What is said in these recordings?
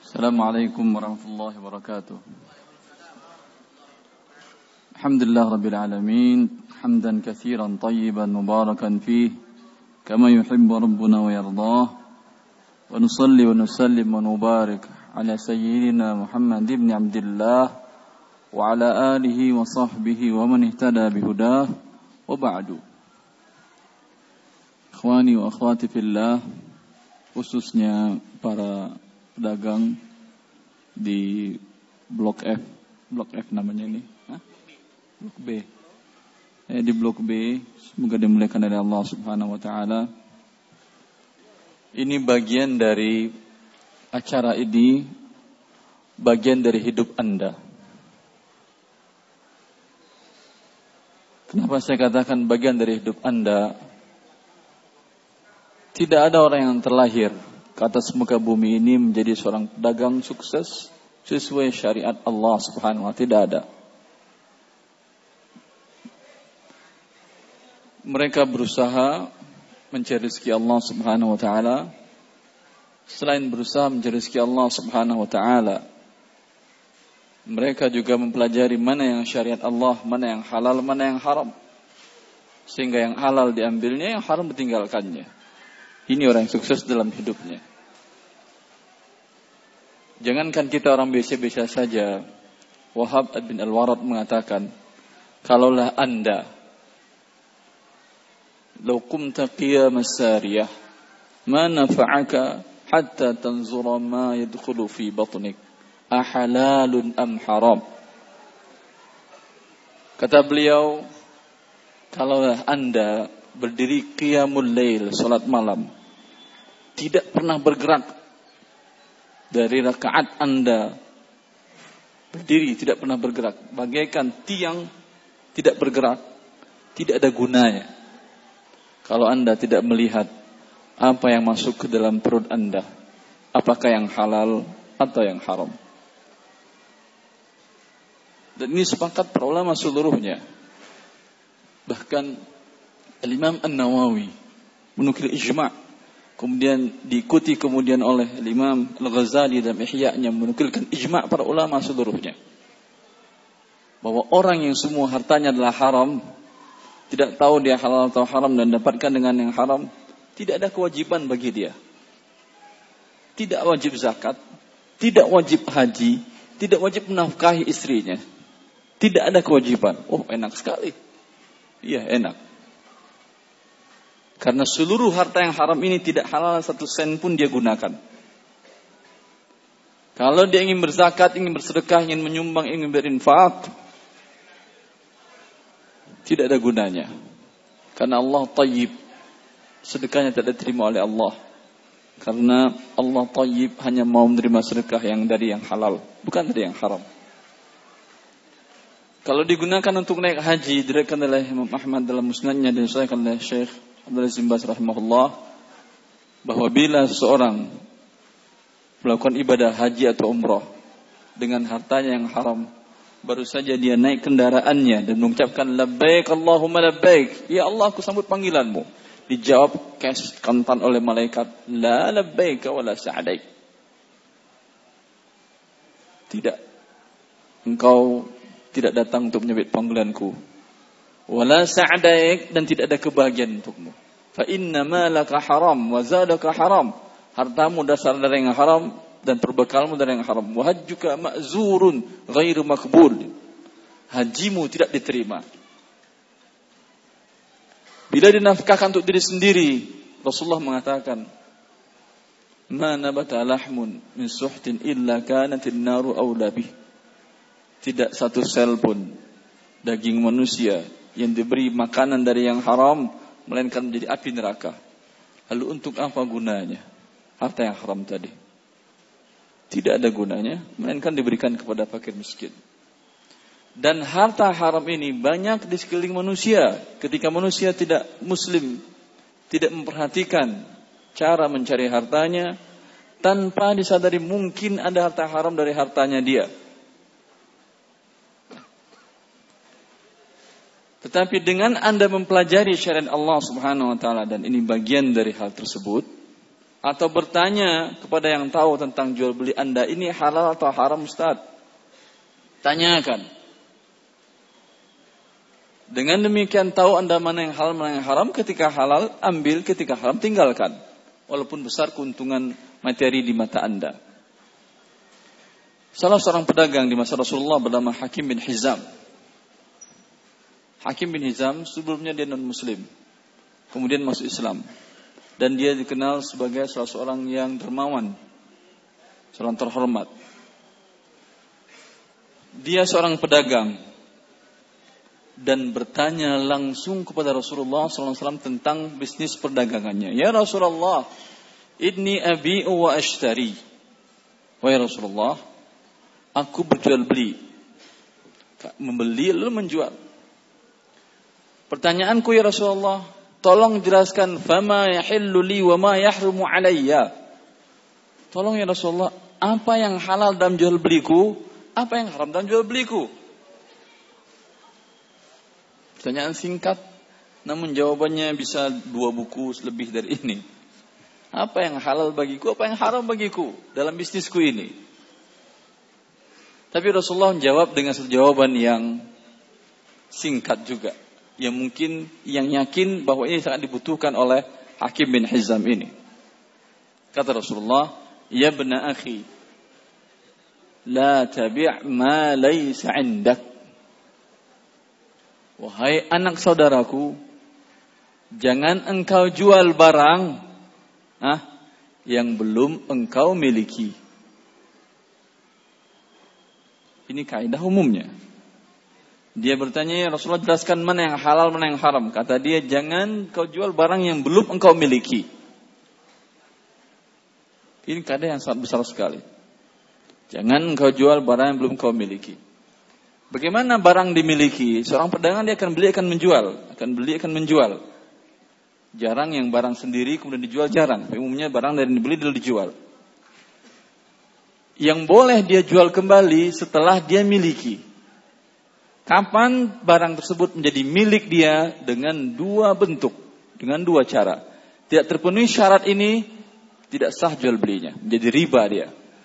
Assalamualaikum warahmatullahi wabarakatuh. Alhamdulillah rabbil alamin, hamdan katsiran tayyiban mubarakan fih, kama yuhibbu rabbuna wa yardah. Wa nusalli wa nusallim wa nubarik ala sayyidina Muhammad ibn Abdullah wa ala alihi wa sahbihi wa man ihtada bihudah, wa ba'du. Ikhwani wa akhwati fillah, khususnya para pedagang di Blok F namanya ini, Blok B. Di Blok B, semoga dimuliakan oleh Allah Subhanahu wa taala. Ini bagian dari acara ini, bagian dari hidup Anda. Kenapa saya katakan bagian dari hidup Anda? Tidak ada orang yang terlahir ke atas muka bumi ini menjadi seorang pedagang sukses sesuai syariat Allah Subhanahu wa taala. Tidak ada. Mereka berusaha mencari rezeki Allah Subhanahu wa taala. Selain berusaha mencari rezeki Allah Subhanahu wa taala, mereka juga mempelajari mana yang syariat Allah, mana yang halal, mana yang haram. Sehingga yang halal diambilnya, yang haram ditinggalkannya. Ini orang yang sukses dalam hidupnya. Jangankan kita orang biasa-biasa saja. Wahab bin Al-Warad mengatakan, kalaulah Anda law qumta qiyam as-sariyah ma nafa'aka hatta tanzura ma yadkhulu fi batnik ahalalun am haram. Kata beliau, kalaulah Anda berdiri qiyamul lail, salat malam, tidak pernah bergerak dari rakaat Anda, berdiri tidak pernah bergerak, bagaikan tiang tidak bergerak, tidak ada gunanya kalau Anda tidak melihat apa yang masuk ke dalam perut Anda, apakah yang halal atau yang haram. Dan ini sepakat para ulama seluruhnya. Bahkan Al-Imam An-Nawawi menukil ijma', kemudian diikuti kemudian oleh Imam Al-Ghazali dalam Ihya-nya menukilkan ijma' para ulama seluruhnya, bahwa orang yang semua hartanya adalah haram, tidak tahu dia halal atau haram dan dapatkan dengan yang haram, tidak ada kewajiban bagi dia. Tidak wajib zakat, tidak wajib haji, tidak wajib menafkahi istrinya. Tidak ada kewajiban. Oh, enak sekali. Iya, enak. Karena seluruh harta yang haram ini tidak halal, 1 sen pun dia gunakan. Kalau dia ingin berzakat, ingin bersedekah, ingin menyumbang, ingin berinfak, tidak ada gunanya. Karena Allah tayyib, sedekahnya tidak diterima oleh Allah. Karena Allah tayyib hanya mau menerima sedekah yang dari yang halal, bukan dari yang haram. Kalau digunakan untuk naik haji, diriwayatkan oleh Imam Ahmad dalam musnadnya dan disahihkan oleh Syekh Abdul Aziz bin Baz rahimahullah, bahwa bila seseorang melakukan ibadah haji atau umrah dengan hartanya yang haram, baru saja dia naik kendaraannya dan mengucapkan labbaik Allahumma labbaik, ya Allah aku sambut panggilanmu, dijawab kantan oleh malaikat, la labbaik wa la sa'daik. Tidak, engkau tidak datang untuk menyambut panggilanku, wala sa'daik, dan tidak ada kebahagiaan untukmu. Fa inna malaka haram wa zadaka haram. Hartamu dasar dari yang haram dan perbekalmu dari yang haram. Wa hajjuka ma'zurun ghairu makbul. Hajimu tidak diterima. Bila dinafkahkan untuk diri sendiri, Rasulullah mengatakan, ma nabata lahmun min suhtin illa kanatin naru awla bih. Tidak satu sel pun daging manusia yang diberi makanan dari yang haram melainkan menjadi api neraka. Lalu untuk apa gunanya harta yang haram tadi? Tidak ada gunanya melainkan diberikan kepada fakir miskin. Dan harta haram ini banyak di sekeliling manusia. Ketika manusia tidak muslim, tidak memperhatikan cara mencari hartanya, tanpa disadari mungkin ada harta haram dari hartanya dia. Tetapi dengan Anda mempelajari syariat Allah Subhanahu wa taala, dan ini bagian dari hal tersebut, atau bertanya kepada yang tahu tentang jual beli Anda, ini halal atau haram Ustaz? Tanyakan. Dengan demikian tahu Anda mana yang halal, mana yang haram. Ketika halal, ambil. Ketika haram, tinggalkan. Walaupun besar keuntungan materi di mata Anda. Salah seorang pedagang di masa Rasulullah bernama Hakim bin Hizam. Hakim bin Hizam sebelumnya dia non-muslim, kemudian masuk Islam, dan dia dikenal sebagai salah seorang yang dermawan, seorang terhormat. Dia seorang pedagang dan bertanya langsung kepada Rasulullah SAW tentang bisnis perdagangannya. Ya Rasulullah, inni abi'u wa ashtari. Wahai Rasulullah, aku berjual beli, membeli lalu menjual. Pertanyaanku ya Rasulullah, tolong jelaskan fama yahillu li wa ma yahrumu alayya. Tolong ya Rasulullah, apa yang halal dalam jual beliku, apa yang haram dalam jual beliku? Pertanyaan singkat, namun jawabannya bisa 2 buku lebih dari ini. Apa yang halal bagiku, apa yang haram bagiku dalam bisnisku ini? Tapi Rasulullah menjawab dengan satu jawaban yang singkat juga, yang mungkin yang yakin bahwa ini sangat dibutuhkan oleh Hakim bin Hizam ini. Kata Rasulullah, ya ibna akhi, la tabi' ma laysa 'indak. Wahai anak saudaraku, jangan engkau jual barang yang belum engkau miliki. Ini kaidah umumnya. Dia bertanya, ya Rasulullah, jelaskan mana yang halal, mana yang haram. Kata dia, jangan kau jual barang yang belum engkau miliki. Ini kaidah yang sangat besar sekali. Jangan engkau jual barang yang belum engkau miliki. Bagaimana barang dimiliki? Seorang pedagang dia akan beli, akan menjual. Akan beli, akan menjual. Jarang yang barang sendiri kemudian dijual, jarang. Umumnya barang dari dibeli dan dijual. Yang boleh dia jual kembali setelah dia miliki. Kapan barang tersebut menjadi milik dia? Dengan 2 bentuk, dengan 2 cara. Tidak terpenuhi syarat ini, tidak sah jual belinya, menjadi riba dia.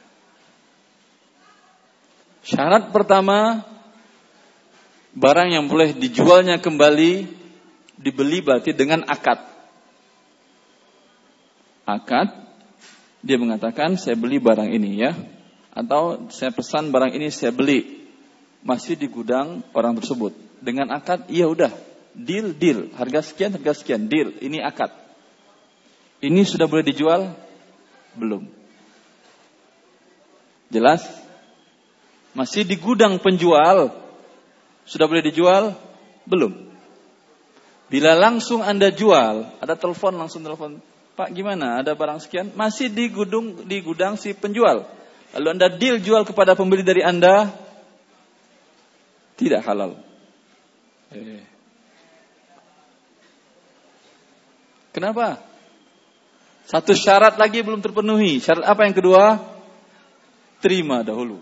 Syarat pertama, barang yang boleh dijualnya kembali, dibeli berarti dengan akad. Akad, dia mengatakan saya beli barang ini ya, atau saya pesan barang ini saya beli. Masih di gudang orang tersebut. Dengan akad, iya udah, deal, harga sekian, deal, ini akad. Ini sudah boleh dijual? Belum. Jelas? Masih di gudang penjual, sudah boleh dijual? Belum. Bila langsung Anda jual, ada telepon, langsung telepon, Pak gimana, ada barang sekian? Masih di gudang si penjual. Lalu Anda deal jual kepada pembeli dari Anda, tidak halal. Kenapa? Satu syarat lagi belum terpenuhi. Syarat apa yang kedua? Terima dahulu.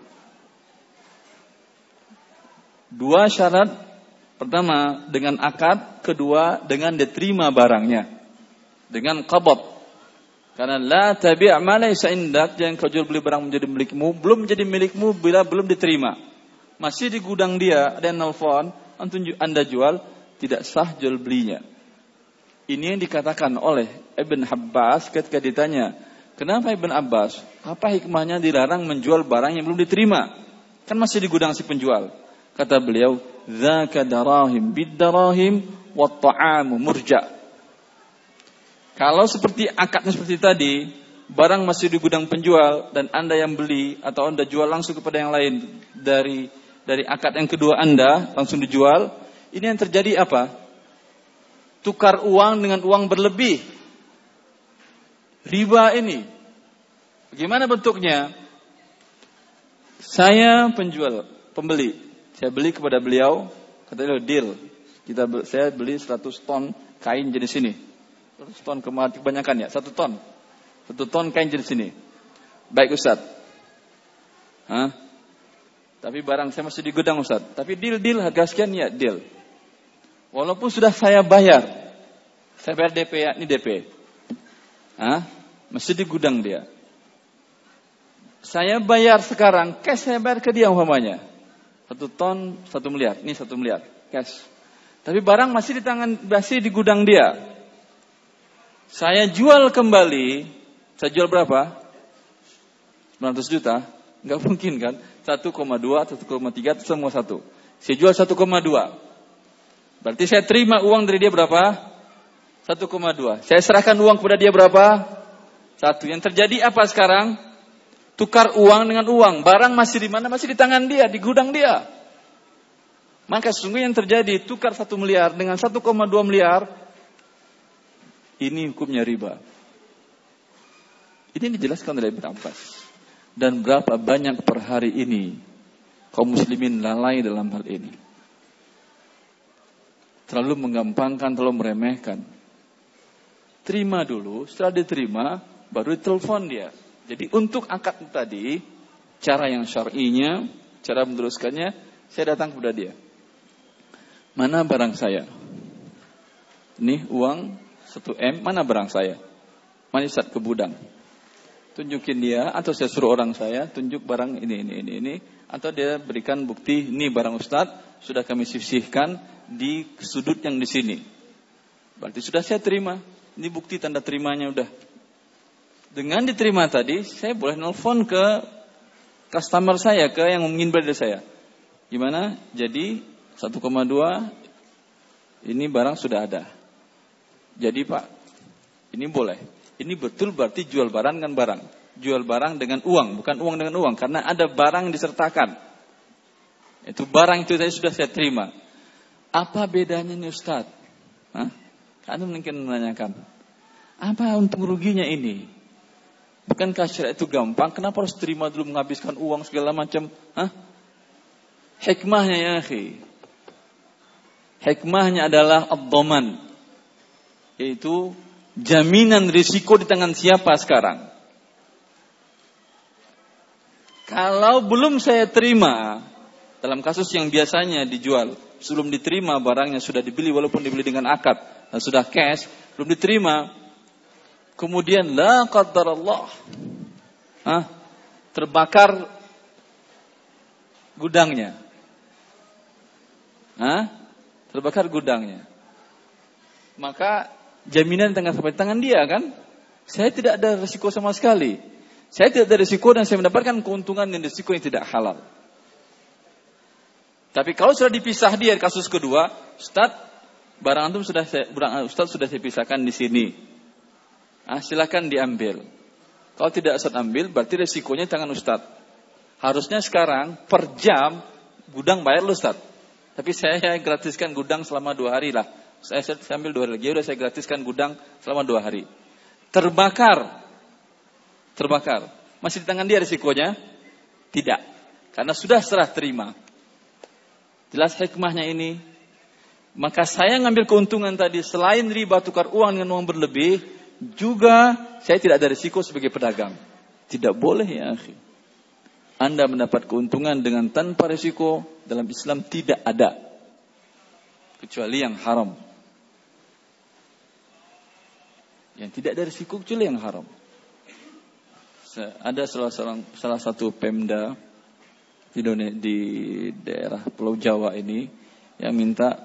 2 syarat. Pertama dengan akad, kedua dengan diterima barangnya. Dengan qabad. Karena la tabi' ma laysa indak, jangan kau jual beli barang menjadi milikmu, belum menjadi milikmu bila belum diterima. Masih di gudang dia, ada yang nelfon, Anda jual, tidak sah jual belinya. Ini yang dikatakan oleh Ibn Abbas ketika ditanya, kenapa Ibn Abbas? Apa hikmahnya dilarang menjual barang yang belum diterima? Kan masih di gudang si penjual. Kata beliau, dzaka darahim bid-darahim wat ta'amu murja. Kalau seperti akadnya seperti tadi, barang masih di gudang penjual dan Anda yang beli atau Anda jual langsung kepada yang lain dari akad yang kedua Anda langsung dijual, ini yang terjadi apa? Tukar uang dengan uang berlebih. Riba ini. Bagaimana bentuknya? Saya pembeli. Saya beli kepada beliau, kata beliau deal. Saya beli 100 ton kain jenis ini. 100 ton kebanyakan ya, 1 ton. 1 ton kain jenis ini. Baik Ustaz. Tapi barang saya masih di gudang Ustaz. Tapi deal harga sekian ya deal. Walaupun sudah saya bayar DP ya, ini DP. Masih di gudang dia. Saya bayar sekarang, cash saya bayar ke dia umpamanya. 1 ton, 1 miliar. Ini 1 miliar, cash. Tapi barang masih di gudang dia. Saya jual kembali, saya jual berapa? 900 juta? Enggak mungkin kan? 1,2, 1,3, semua satu. Saya jual 1,2. Berarti saya terima uang dari dia berapa? 1,2. Saya serahkan uang kepada dia berapa? 1. Yang terjadi apa sekarang? Tukar uang dengan uang. Barang masih di mana? Masih di tangan dia, di gudang dia. Maka sesungguhnya yang terjadi, tukar 1 miliar dengan 1,2 miliar, ini hukumnya riba. Ini dijelaskan oleh Ibn Abbas. Dan berapa banyak per hari ini kaum muslimin lalai dalam hal ini. Terlalu menggampangkan, terlalu meremehkan. Terima dulu, setelah diterima, baru ditelepon dia. Jadi untuk akad tadi, cara yang syar'inya, cara meneruskannya, saya datang kepada dia. Mana barang saya? Ini uang 1 M, mana barang saya? Mana Ustaz ke gudang? Tunjukin dia, atau saya suruh orang saya, tunjuk barang ini. Atau dia berikan bukti, ini barang Ustaz, sudah kami sisihkan di sudut yang di sini. Berarti sudah saya terima. Ini bukti tanda terimanya udah. Dengan diterima tadi, saya boleh nelfon ke customer saya, ke yang ingin beli dari saya. Gimana? Jadi 1,2 ini barang sudah ada. Jadi Pak, ini boleh. Ini betul berarti jual barang dengan barang. Jual barang dengan uang, bukan uang dengan uang. Karena ada barang disertakan. Itu barang itu tadi sudah saya terima. Apa bedanya nih Ustaz? Anda mungkin menanyakan. Apa untung ruginya ini? Bukankah syariat itu gampang? Kenapa harus terima dulu menghabiskan uang segala macam? Hikmahnya ya akhi. Hikmahnya adalah ad-dhaman. Yaitu jaminan risiko di tangan siapa sekarang. Kalau belum saya terima, dalam kasus yang biasanya dijual, sebelum diterima barangnya sudah dibeli walaupun dibeli dengan akad dan sudah cash, belum diterima, kemudian la qadarallah, terbakar gudangnya, terbakar gudangnya, maka jaminan di tangan dia kan? Saya tidak ada risiko sama sekali. Saya tidak ada risiko dan saya mendapatkan keuntungan dan risiko yang tidak halal. Tapi kalau sudah dipisah dia kasus kedua, Ustaz, barang antum sudah saya pisahkan di sini. Silakan diambil. Kalau tidak Ustaz ambil, berarti risikonya tangan Ustaz. Harusnya sekarang per jam gudang bayar lu Ustaz. Tapi saya gratiskan gudang selama 2 hari lah. Saya ambil 2 hari lagi, udah saya gratiskan gudang selama 2 hari. Terbakar. Masih di tangan dia risikonya? Tidak. Karena sudah serah terima. Jelas hikmahnya ini. Maka saya ngambil keuntungan tadi, selain riba tukar uang dengan uang berlebih, juga saya tidak ada risiko sebagai pedagang. Tidak boleh ya akhi. Anda mendapat keuntungan dengan tanpa risiko, dalam Islam tidak ada. Kecuali yang haram. Yang tidak ada risiko kecuali yang haram. Ada salah satu Pemda di daerah Pulau Jawa ini yang minta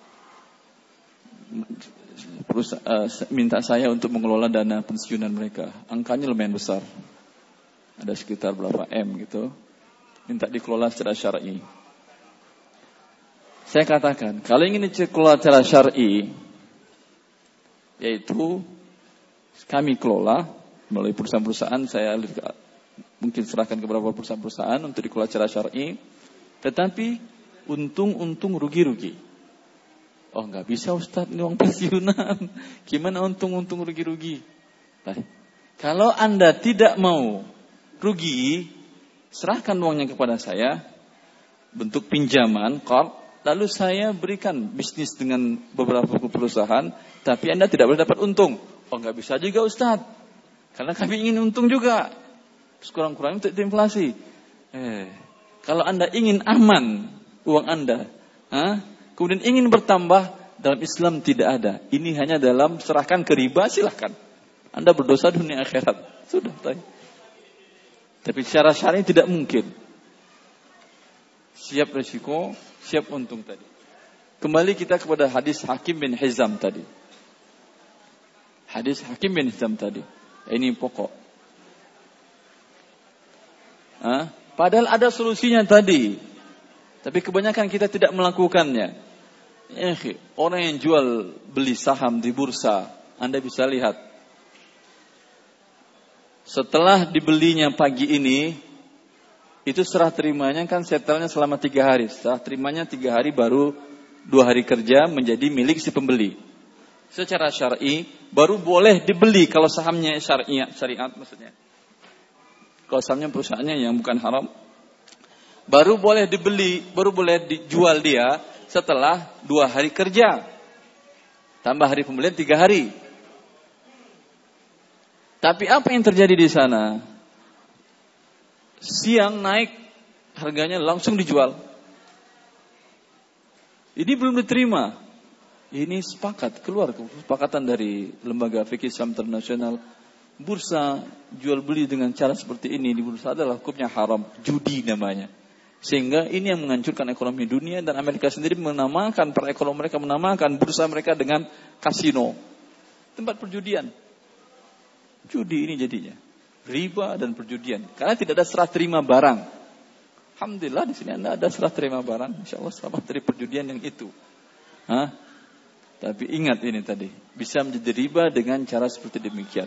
saya untuk mengelola dana pensiunan mereka. Angkanya lumayan besar. Ada sekitar berapa M gitu. Minta dikelola secara syar'i. Saya katakan, kalau ingin dikelola secara syar'i, yaitu kami kelola melalui perusahaan-perusahaan, saya mungkin serahkan ke beberapa perusahaan-perusahaan untuk dikelola secara syar'i, tetapi untung rugi-rugi. Oh, enggak bisa Ustaz, ini uang pensiunan. Gimana untung rugi-rugi? Nah, kalau Anda tidak mau rugi, serahkan uangnya kepada saya bentuk pinjaman, qard, lalu saya berikan bisnis dengan beberapa perusahaan, tapi Anda tidak boleh dapat untung. Oh, enggak bisa juga Ustaz. Karena kami ingin untung juga. Sekurang-kurangnya untuk inflasi. Kalau Anda ingin aman uang Anda, kemudian ingin bertambah, dalam Islam tidak ada. Ini hanya dalam serahkan ke riba, silahkan. Anda berdosa dunia akhirat. Sudah. Tapi secara syar'i tidak mungkin. Siap risiko, siap untung tadi. Kembali kita kepada hadis Hakim bin Hizam tadi. Hadis Hakim bin Hizam tadi. Ini pokok. Padahal ada solusinya tadi. Tapi kebanyakan kita tidak melakukannya. Orang yang jual beli saham di bursa, Anda bisa lihat. Setelah dibelinya pagi ini, itu serah terimanya kan setelnya selama 3 hari. Serah terimanya 3 hari baru 2 hari kerja menjadi milik si pembeli. Secara syar'i baru boleh dibeli kalau sahamnya syariat maksudnya. Kalau sahamnya perusahaannya yang bukan haram, baru boleh dibeli, baru boleh dijual dia setelah 2 hari kerja. Tambah hari pembelian 3 hari. Tapi apa yang terjadi di sana? Siang naik harganya langsung dijual. Ini belum diterima. Ini keluar kesepakatan dari Lembaga Fikih Islam Internasional. Bursa jual beli dengan cara seperti ini di bursa adalah hukumnya haram, judi namanya. Sehingga ini yang menghancurkan ekonomi dunia, dan Amerika sendiri menamakan, para ekonom mereka menamakan bursa mereka dengan kasino, tempat perjudian. Judi ini jadinya riba dan perjudian, karena tidak ada serah terima barang. Alhamdulillah di sini Anda ada serah terima barang, insyaallah selamat dari perjudian yang itu. Tapi ingat ini tadi, bisa menjadi riba dengan cara seperti demikian.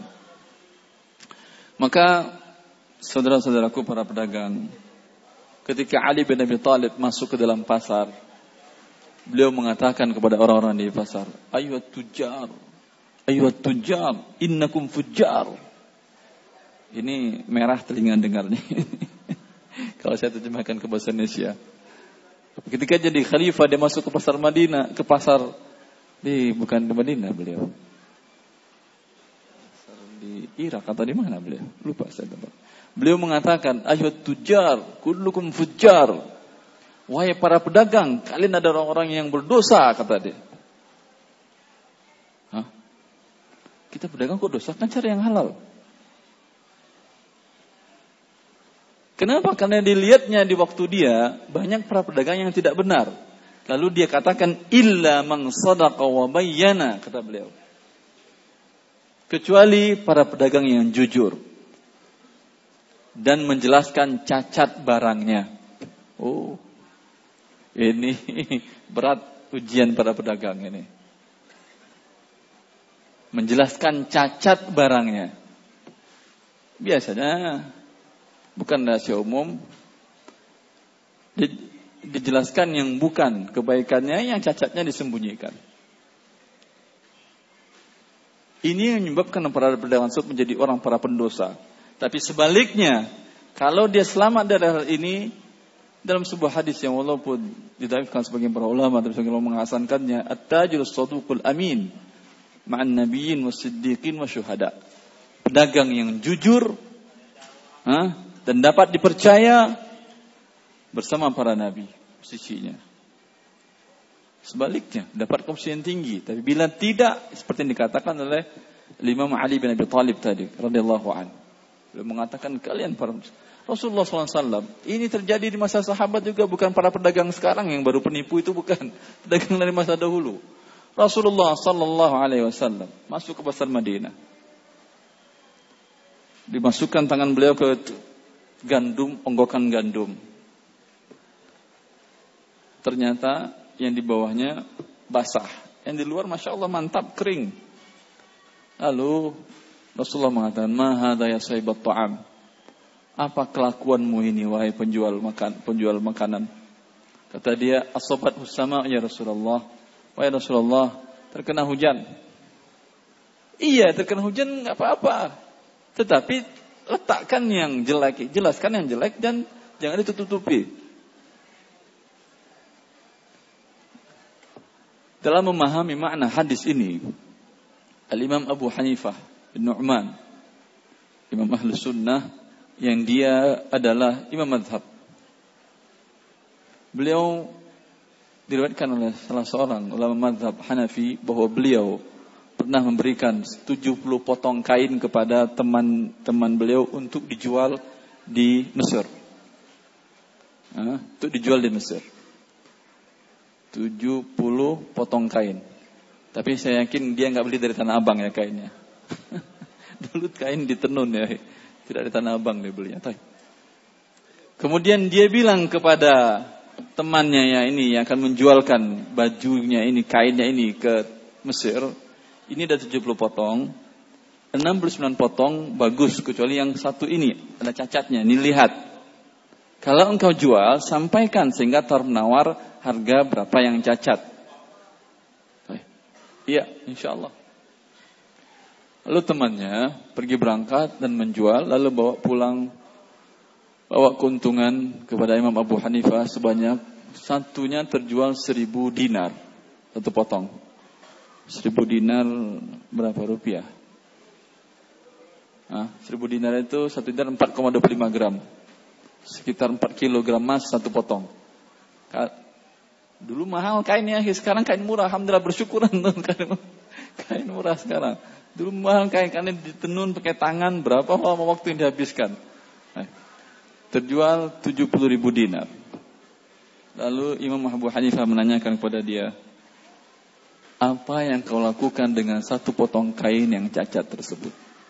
Maka saudara-saudaraku para pedagang, ketika Ali bin Abi Thalib masuk ke dalam pasar, beliau mengatakan kepada orang-orang di pasar, ayyuhat tujjar, innakum fujjar. Ini merah telinga dengarnya. Kalau saya terjemahkan ke bahasa Indonesia. Ketika jadi khalifah, dia masuk ke pasar Madinah, bukan di Madinah beliau. Di Irak atau di mana beliau? Lupa saya tempat. Beliau mengatakan, ayyuhat tujjar, kullukum fujjar. Wahai para pedagang, kalian ada orang-orang yang berdosa, kata dia. Kita pedagang kok dosa? Kan cari yang halal. Kenapa? Karena dilihatnya di waktu dia banyak para pedagang yang tidak benar. Lalu dia katakan illa man sadaqa wa bayyana, kata beliau. Kecuali para pedagang yang jujur dan menjelaskan cacat barangnya. Oh, ini berat ujian para pedagang ini. Menjelaskan cacat barangnya. Biasanya bukan rahasia umum, dijelaskan yang bukan kebaikannya, yang cacatnya disembunyikan. Ini yang menyebabkan para pedagang tersebut menjadi orang para pendosa. Tapi sebaliknya, kalau dia selamat dari hal ini, dalam sebuah hadis yang walaupun didhaifkan sebagian para ulama, tapi sebagian ulama menghasankannya, at-tajirus saduqul amin ma'an nabiyyin was-siddiqin wasyuhada. Pedagang yang jujur dan dapat dipercaya bersama para nabi sisinya. Sebaliknya dapat komisi yang tinggi. Tapi bila tidak, seperti yang dikatakan oleh Imam Ali bin Abi Thalib tadi radhiyallahu anhu, beliau mengatakan kalian para Rasulullah SAW. Ini terjadi di masa sahabat juga, bukan para pedagang sekarang yang baru penipu, itu bukan pedagang dari masa dahulu. Rasulullah sallallahu alaihi wasallam masuk ke pasar Madinah. Dimasukkan tangan beliau ke gandum, onggokan gandum. Ternyata yang di bawahnya basah, yang di luar masya Allah mantap, kering. Lalu Rasulullah mengatakan, ma hadza ya sahibat ta'am. Apa kelakuanmu ini wahai penjual makanan? Kata dia, asabat husama ya Rasulullah. Wahai Rasulullah, terkena hujan. Iya, terkena hujan enggak apa-apa. Tetapi letakkan yang jelek, jelaskan yang jelek dan jangan ditutupi. Dalam memahami makna hadis ini, Al-Imam Abu Hanifah bin Nu'man, Imam Ahlus Sunnah, yang dia adalah imam madhab, beliau diriwayatkan oleh salah seorang ulama madhab Hanafi bahwa beliau pernah memberikan 70 potong kain kepada teman-teman beliau untuk dijual di Mesir. Untuk dijual di Mesir. 70 potong kain. Tapi saya yakin dia nggak beli dari Tanah Abang ya kainnya. Dulu kain di Tenun ya, tidak di Tanah Abang dia belinya. Kemudian dia bilang kepada temannya ya ini yang akan menjualkan bajunya ini, kainnya ini ke Mesir, ini ada 70 potong, 69 potong bagus kecuali yang satu ini ada cacatnya. Ini lihat. Kalau engkau jual, sampaikan sehingga menawar harga berapa yang cacat. Iya, insyaallah. Lalu temannya pergi berangkat dan menjual, lalu bawa pulang, bawa keuntungan kepada Imam Abu Hanifah sebanyak satunya terjual 1.000 dinar satu potong. 1.000 dinar berapa rupiah? 1.000 dinar itu 1 dinar 4,25 gram. Sekitar 4 kg emas satu potong. Dulu mahal kainnya, sekarang kain murah. Alhamdulillah, bersyukuran kain murah sekarang. Dulu mahal kain ditenun pakai tangan, berapa lama waktu yang dihabiskan. Terjual 70.000 dinar. Lalu Imam Abu Hanifah menanyakan kepada dia, apa yang kau lakukan dengan satu potong kain yang cacat tersebut?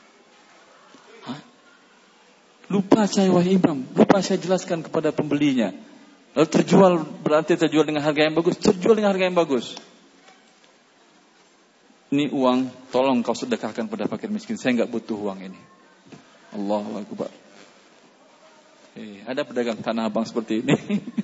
Lupa saya wahai Imam, lupa saya jelaskan kepada pembelinya. Lalu terjual, berarti terjual dengan harga yang bagus. Terjual dengan harga yang bagus. Ini uang, tolong kau sedekahkan pada fakir miskin. Saya enggak butuh uang ini. Allahu Akbar. Ada pedagang Tanah Abang seperti ini.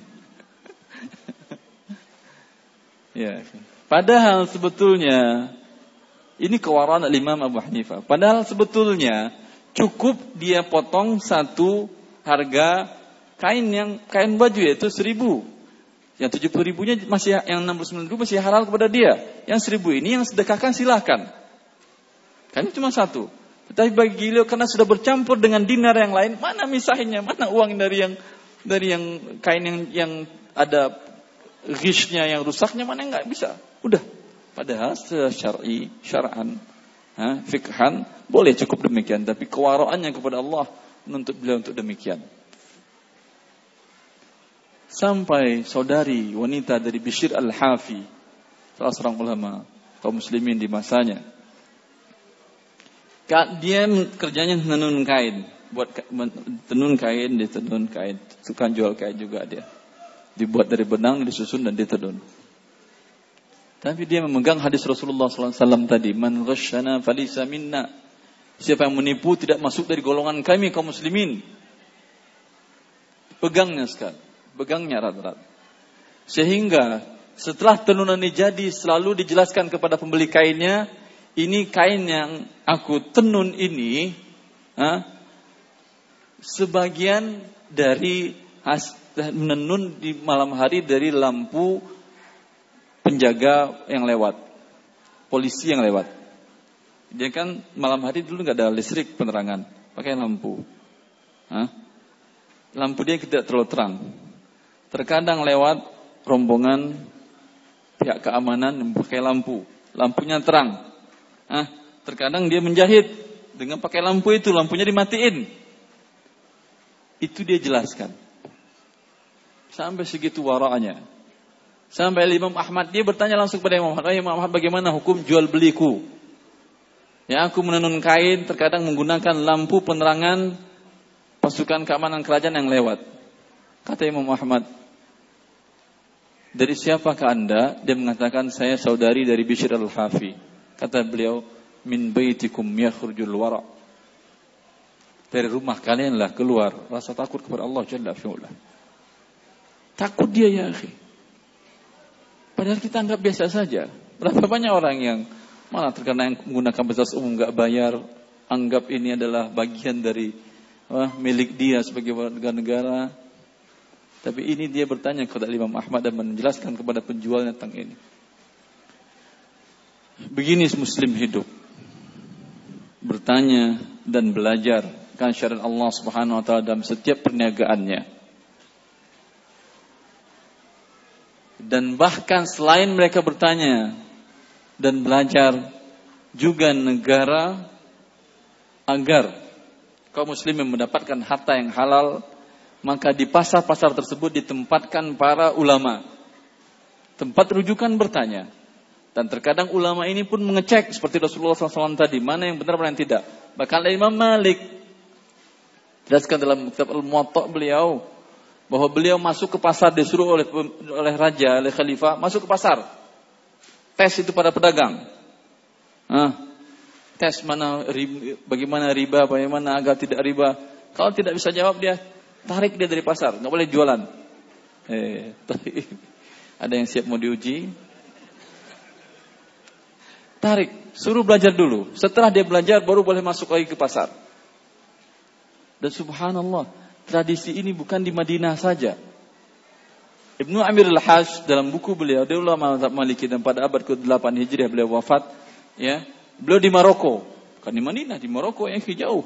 Ya. Padahal sebetulnya ini kewaraan Imam Abu Hanifah. Padahal sebetulnya cukup dia potong satu harga kain baju yaitu 1.000. Yang 70.000-nya masih, yang 69.000 masih halal kepada dia. Yang 1.000 ini yang sedekahkan silahkan. Kan cuma satu. Tetapi bagi beliau karena sudah bercampur dengan dinar yang lain, mana misahinnya, mana uang dari yang kain yang ada ghishnya, yang rusaknya, mana enggak bisa. Udah. Padahal secara syar'an, fikhan boleh cukup demikian, tapi kewaraannya kepada Allah menuntut beliau untuk demikian. Sampai saudari wanita dari Bishr al-Hafi, salah seorang ulama kaum muslimin di masanya, dia kerjanya menenun kain, tenun kain, ditenun kain, tukang jual kain juga dia. Dibuat dari benang, disusun dan ditenun. Tapi dia memegang hadis Rasulullah SAW tadi, man ghasyana falisa minna. Siapa yang menipu tidak masuk dari golongan kami kaum muslimin. Pegangnya sekali, pegangnya erat-erat. Sehingga setelah tenunan ini jadi, selalu dijelaskan kepada pembeli kainnya, ini kain yang aku tenun ini, sebagian dari menenun di malam hari dari lampu penjaga yang lewat, polisi yang lewat. Dia kan malam hari dulu nggak ada listrik penerangan, pakai lampu. Lampu dia tidak terlalu terang. Terkadang lewat rombongan pihak keamanan pakai lampu, lampunya terang. Terkadang dia menjahit dengan pakai lampu itu, lampunya dimatiin. Itu dia jelaskan. Sampai segitu wara'anya. Sampai Imam Ahmad, dia bertanya langsung kepada Imam Ahmad, Imam Ahmad, bagaimana hukum jual beliku? Ya, aku menenun kain, terkadang menggunakan lampu penerangan pasukan keamanan kerajaan yang lewat. Kata Imam Ahmad, dari siapakah Anda? Dia mengatakan, saya saudari dari Bishr al-Hafi. Kata beliau, min baitikum yakhrujul wara'. Dari rumah kalianlah keluar rasa takut kepada Allah Jalla fi'ula. Takut dia ya akhi. Padahal kita anggap biasa saja. Berapa banyak orang yang malah terkena yang menggunakan fasilitas umum enggak bayar, anggap ini adalah bagian dari milik dia sebagai warga negara. Tapi ini dia bertanya kepada Imam Ahmad dan menjelaskan kepada penjualnya tentang ini. Begini muslim hidup. Bertanya dan belajar kan syariat Allah Subhanahu wa taala dalam setiap perniagaannya. Dan bahkan selain mereka bertanya dan belajar, juga negara agar kaum muslimin mendapatkan harta yang halal, maka di pasar-pasar tersebut ditempatkan para ulama, tempat rujukan bertanya. Dan terkadang ulama ini pun mengecek seperti Rasulullah SAW tadi, mana yang benar, mana yang tidak. Bahkan Imam Malik jelaskan dalam kitab Al-Muwatta beliau, bahwa beliau masuk ke pasar, disuruh oleh raja, oleh khalifah, masuk ke pasar. Tes itu pada pedagang. Tes bagaimana riba, bagaimana agar tidak riba. Kalau tidak bisa jawab, dia tarik dia dari pasar, nggak boleh jualan. Ada yang siap mau diuji? Tarik, suruh belajar dulu. Setelah dia belajar, baru boleh masuk lagi ke pasar. Dan subhanallah, tradisi ini bukan di Madinah saja. Ibnu Amir al-Hajj dalam buku beliau, dia ulama mazhab Maliki, dan pada abad ke-8 Hijriah beliau wafat. Ya, beliau di Maroko, bukan di Madinah, di Maroko yang jauh.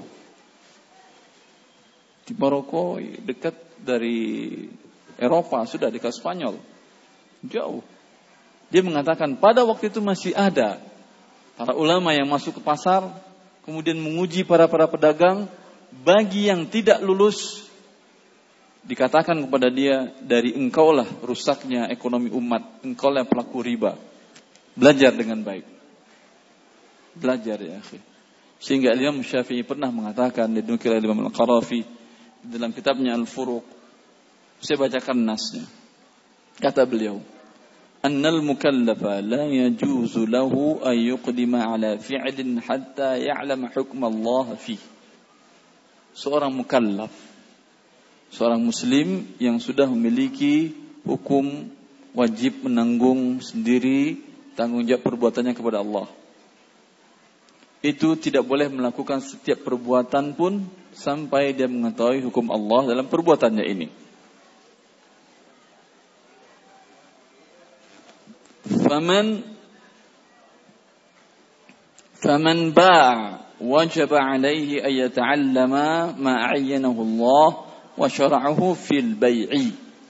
Di Maroko dekat dari Eropa, sudah dekat Spanyol, jauh. Dia mengatakan pada waktu itu masih ada para ulama yang masuk ke pasar, kemudian menguji para pedagang. Bagi yang tidak lulus, dikatakan kepada dia, dari engkaulah rusaknya ekonomi umat, engkaulah pelaku riba. Belajar dengan baik. Belajar ya akhi. Sehingga Imam Syafi'i pernah mengatakan, dinukil oleh Imam Al-Qarafi dalam kitabnya Al-Furuq. Saya bacakan nasnya. Kata beliau, annal mukallafa la yajuzu lahu an yuqdima ala fi'lin hatta ya'lama hukm Allah fihi. Seorang mukallaf, seorang muslim yang sudah memiliki hukum wajib menanggung sendiri tanggung jawab perbuatannya kepada Allah, itu tidak boleh melakukan setiap perbuatan pun sampai dia mengetahui hukum Allah dalam perbuatannya ini. Faman ba'a wajib alaihi an yata'allama ma 'ayyanahu Allah wa syara'ahu fil bai'i.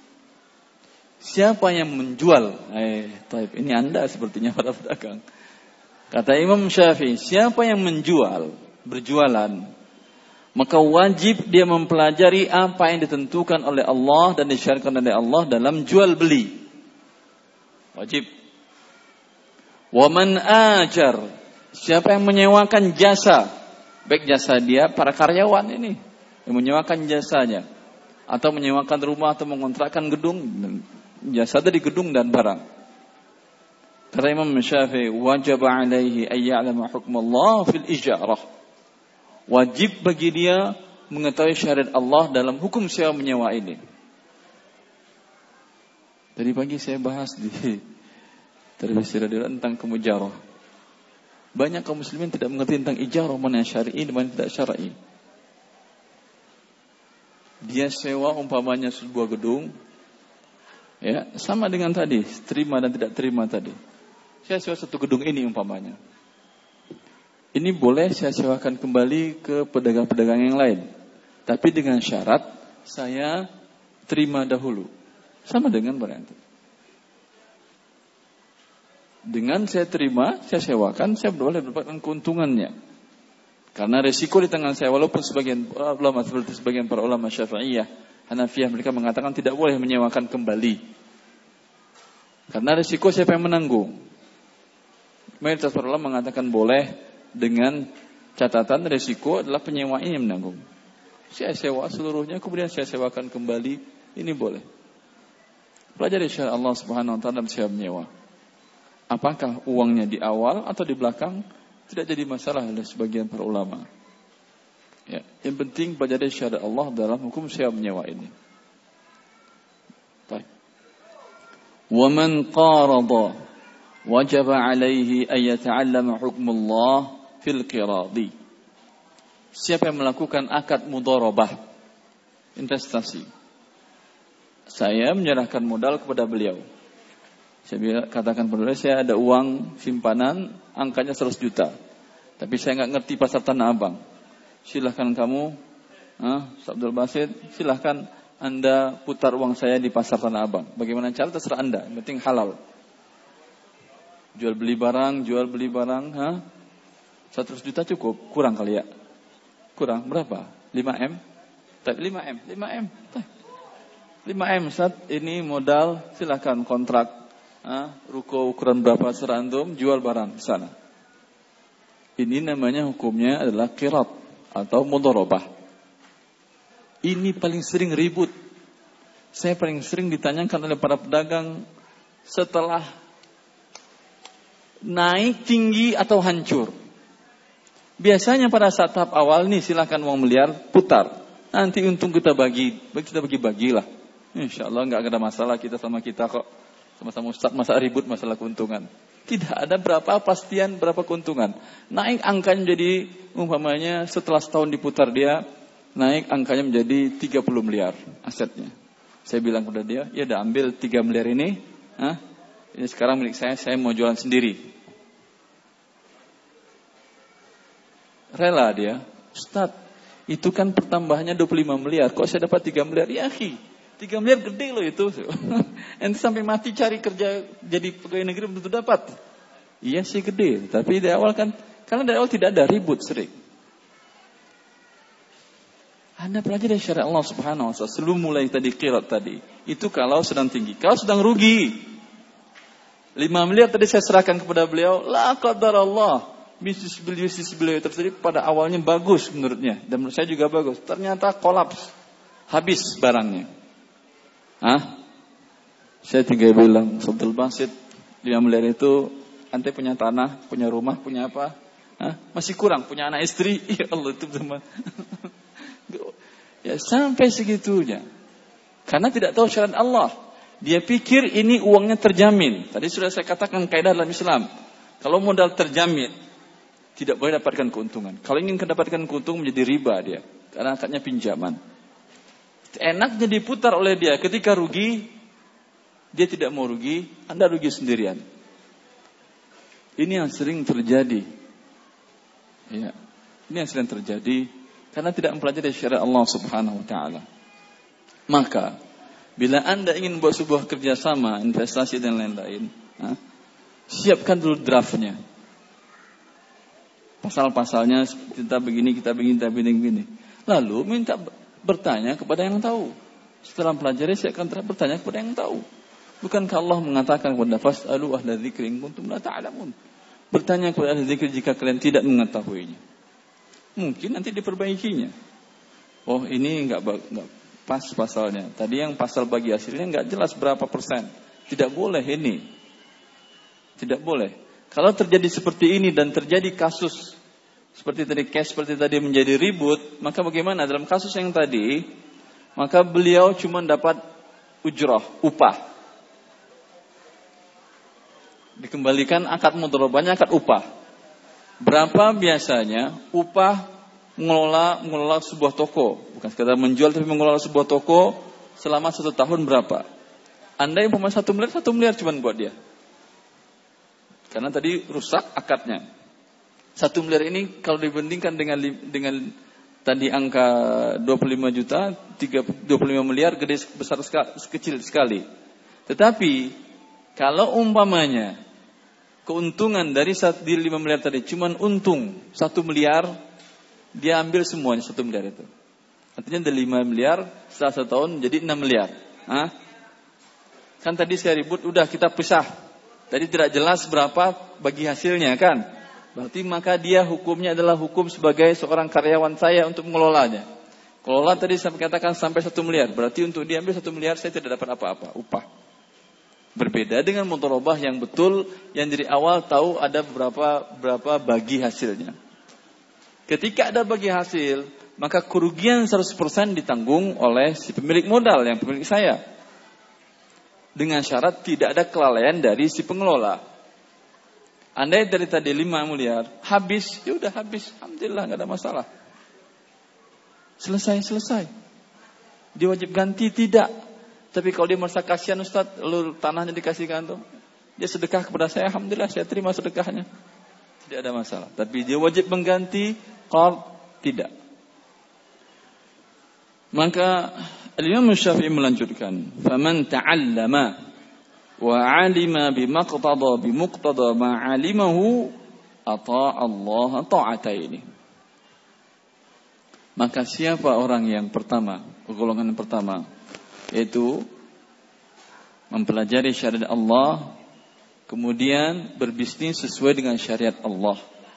Siapa yang menjual? Ini Anda sepertinya para pedagang. Kata Imam Syafi'i, siapa yang berjualan, maka wajib dia mempelajari apa yang ditentukan oleh Allah dan disyariatkan oleh Allah dalam jual beli. Wajib. Wa man ajar, siapa yang menyewakan jasa, baik jasa dia, para karyawan ini yang menyewakan jasanya, atau menyewakan rumah atau mengontrakkan gedung, jasa dari gedung dan barang. Kata Imam Syafi'i, wajib alaihi an ya'lama hukm Allah fil ijarah. Wajib bagi dia mengetahui syariat Allah dalam hukum sewa menyewa ini. Tadi pagi saya bahas di televisi radio tentang kemujarah. Banyak kaum muslimin tidak mengerti tentang ijarah, mana yang syar'i dan mana yang tidak syar'i. Dia sewa umpamanya sebuah gedung, ya, sama dengan tadi, terima dan tidak terima tadi. Saya sewa satu gedung ini umpamanya. Ini boleh saya sewakan kembali ke pedagang-pedagang yang lain, tapi dengan syarat saya terima dahulu. Sama dengan barang. Dengan saya terima, saya sewakan, saya boleh mendapatkan keuntungannya. Karena resiko di tangan saya, walaupun sebagian ulama seperti sebagian para ulama Syafi'iyah, Hanafiyah, mereka mengatakan tidak boleh menyewakan kembali. Karena resiko siapa yang menanggung? Mayoritas para ulama mengatakan boleh, dengan catatan resiko adalah penyewa ini yang menanggung. Saya sewa seluruhnya, kemudian saya sewakan kembali, ini boleh. Pelajari syariat Allah Subhanahu wa taala dalam sewa menyewa. Apakah uangnya di awal atau di belakang, tidak jadi masalah oleh sebagian para ulama. Ya, yang penting pelajari syariat Allah dalam hukum sewa menyewa ini. Baik. Wa man qarada wajib alaihi an yata'allama hukm Allah fil qiradi. Siapa yang melakukan akad mudharabah, investasi. Saya menyerahkan modal kepada beliau. Saya katakan kepada beliau, saya ada uang simpanan angkanya 100 juta. Tapi saya enggak ngerti pasar Tanah Abang. Silahkan kamu, Abdul Basit, silahkan Anda putar uang saya di pasar Tanah Abang. Bagaimana cara terserah Anda, yang penting halal. Jual beli barang, 100 juta cukup? Kurang kali ya? Kurang berapa? 5M? 5M. 5M Ustaz, ini modal, silakan kontrak. Ruko ukuran berapa serantum, jual barang di sana. Ini namanya hukumnya adalah qirat atau mudharabah. Ini paling sering ribut. Saya paling sering ditanyakan oleh para pedagang setelah naik tinggi atau hancur. Biasanya pada saat tahap awal nih silakan uang miliar putar. Nanti untung kita bagi-bagilah. Insyaallah enggak ada masalah kita sama kita kok. Sama-sama Ustaz masa ribut masalah keuntungan. Tidak ada berapa pastian berapa keuntungan. Naik angkanya menjadi umpamanya setelah setahun diputar dia naik angkanya menjadi 30 miliar asetnya. Saya bilang kepada dia, ya udah ambil 3 miliar ini, ini sekarang milik saya mau jualan sendiri. Rela dia, Ustaz, itu kan pertambahannya 25 miliar, kok saya dapat 3 miliar? Ya akhi, 3 miliar gede loh itu. Nanti sampai mati cari kerja jadi pegawai negeri belum tentu dapat. Iya sih gede, tapi dari awal kan, karena dari awal tidak ada ribut sering. Anda pelajari syariat Allah Subhanahu wa taala sebelum mulai tadi qirat tadi. Itu kalau sedang tinggi. Kalau sedang rugi 5 miliar tadi saya serahkan kepada beliau, la qadarallah. Bisnis beliau tersebut pada awalnya bagus menurutnya dan menurut saya juga bagus. Ternyata kolaps. Habis barangnya. Saya tinggal bilang, Abdul Basit 5 miliar itu ante punya tanah, punya rumah, punya apa? Masih kurang punya anak istri. Ya Allah itu teman. Ya sampai segitunya. Karena tidak tahu syariat Allah. Dia pikir ini uangnya terjamin. Tadi sudah saya katakan kaidah dalam Islam. Kalau modal terjamin, tidak boleh dapatkan keuntungan. Kalau ingin mendapatkan keuntungan menjadi riba dia. Karena akadnya pinjaman. Enaknya diputar oleh dia. Ketika rugi, dia tidak mau rugi, Anda rugi sendirian. Ini yang sering terjadi. Ya. Ini yang sering terjadi. Karena tidak mempelajari syariat Allah Subhanahu wa taala. Maka bila Anda ingin buat sebuah kerjasama, investasi dan lain-lain, siapkan dulu draftnya. Pasal-pasalnya kita begini. Lalu minta bertanya kepada yang tahu. Setelah pelajari siapkan draft bertanya kepada yang tahu. Bukankah Allah mengatakan kepada fas'alu ahla dzikri in kuntum la ta'lamun. Bertanya kepada ahli dzikir jika kalian tidak mengetahuinya. Mungkin nanti diperbaikinya. Oh ini enggak pas pasalnya. Tadi yang pasal bagi hasilnya enggak jelas berapa persen. Tidak boleh ini. Tidak boleh. Kalau terjadi seperti ini dan terjadi kasus seperti tadi case seperti tadi menjadi ribut, maka bagaimana dalam kasus yang tadi? Maka beliau cuma dapat ujrah, upah. Dikembalikan akad mudharabahnya akad upah. Berapa biasanya upah mengelola sebuah toko? Bukan sekadar menjual tapi mengelola sebuah toko selama 1 tahun berapa? Anda yang umpama 1 miliar cuma buat dia. Karena tadi rusak akadnya. 1 miliar ini kalau dibandingkan dengan tadi angka 25 juta, 25 miliar gede besar sekali, kecil sekali. Tetapi kalau umpamanya keuntungan dari 5 miliar tadi cuman untung 1 miliar, dia ambil semuanya 1 miliar itu. Artinya dari 5 miliar setelah 1 tahun jadi 6 miliar. Kan tadi saya ribut, udah kita pisah. Tadi tidak jelas berapa bagi hasilnya kan. Berarti maka dia hukumnya adalah hukum sebagai seorang karyawan saya untuk mengelolanya. Kelola tadi saya katakan sampai 1 miliar. Berarti untuk dia ambil 1 miliar saya tidak dapat apa-apa, upah. Berbeda dengan mudharabah yang betul, yang dari awal tahu ada berapa bagi hasilnya. Ketika ada bagi hasil, maka kerugian 100% ditanggung oleh si pemilik modal, yang pemilik saya. Dengan syarat tidak ada kelalaian dari si pengelola. Andai dari tadi 5 miliar, habis, ya udah habis. Alhamdulillah, nggak ada masalah. Selesai. Dia wajib ganti, tidak. Tapi kalau dia merasa kasihan Ustaz, lalu tanahnya dikasihkan tuh, dia sedekah kepada saya, alhamdulillah saya terima sedekahnya. Tidak ada masalah. Tapi dia wajib mengganti, kalau tidak. Maka Imam Syafi'i melanjutkan, "Faman ta'allama wa 'alima bimuqtada ma 'alimahu Allah ta'ataini. Maka siapa orang yang pertama, golongan yang pertama, yaitu mempelajari syariat Allah, kemudian berbisnis sesuai dengan syariat Allah.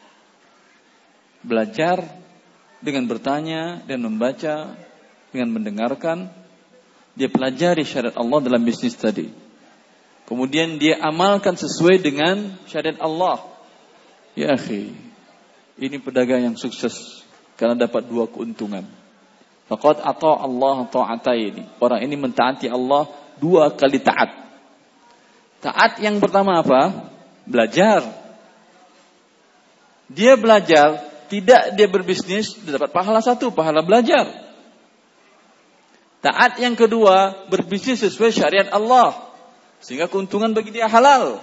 Belajar dengan bertanya dan membaca, dengan mendengarkan, dia pelajari syariat Allah dalam bisnis tadi. Kemudian dia amalkan sesuai dengan syariat Allah. Ya akhi, ini pedagang yang sukses karena dapat dua keuntungan. Faqad ata Allah ta'ataini. Orang ini mentaati Allah dua kali taat. Taat yang pertama apa? Belajar. Dia belajar, tidak dia berbisnis, dia dapat pahala satu, pahala belajar. Taat yang kedua, berbisnis sesuai syariat Allah, sehingga keuntungan bagi dia halal.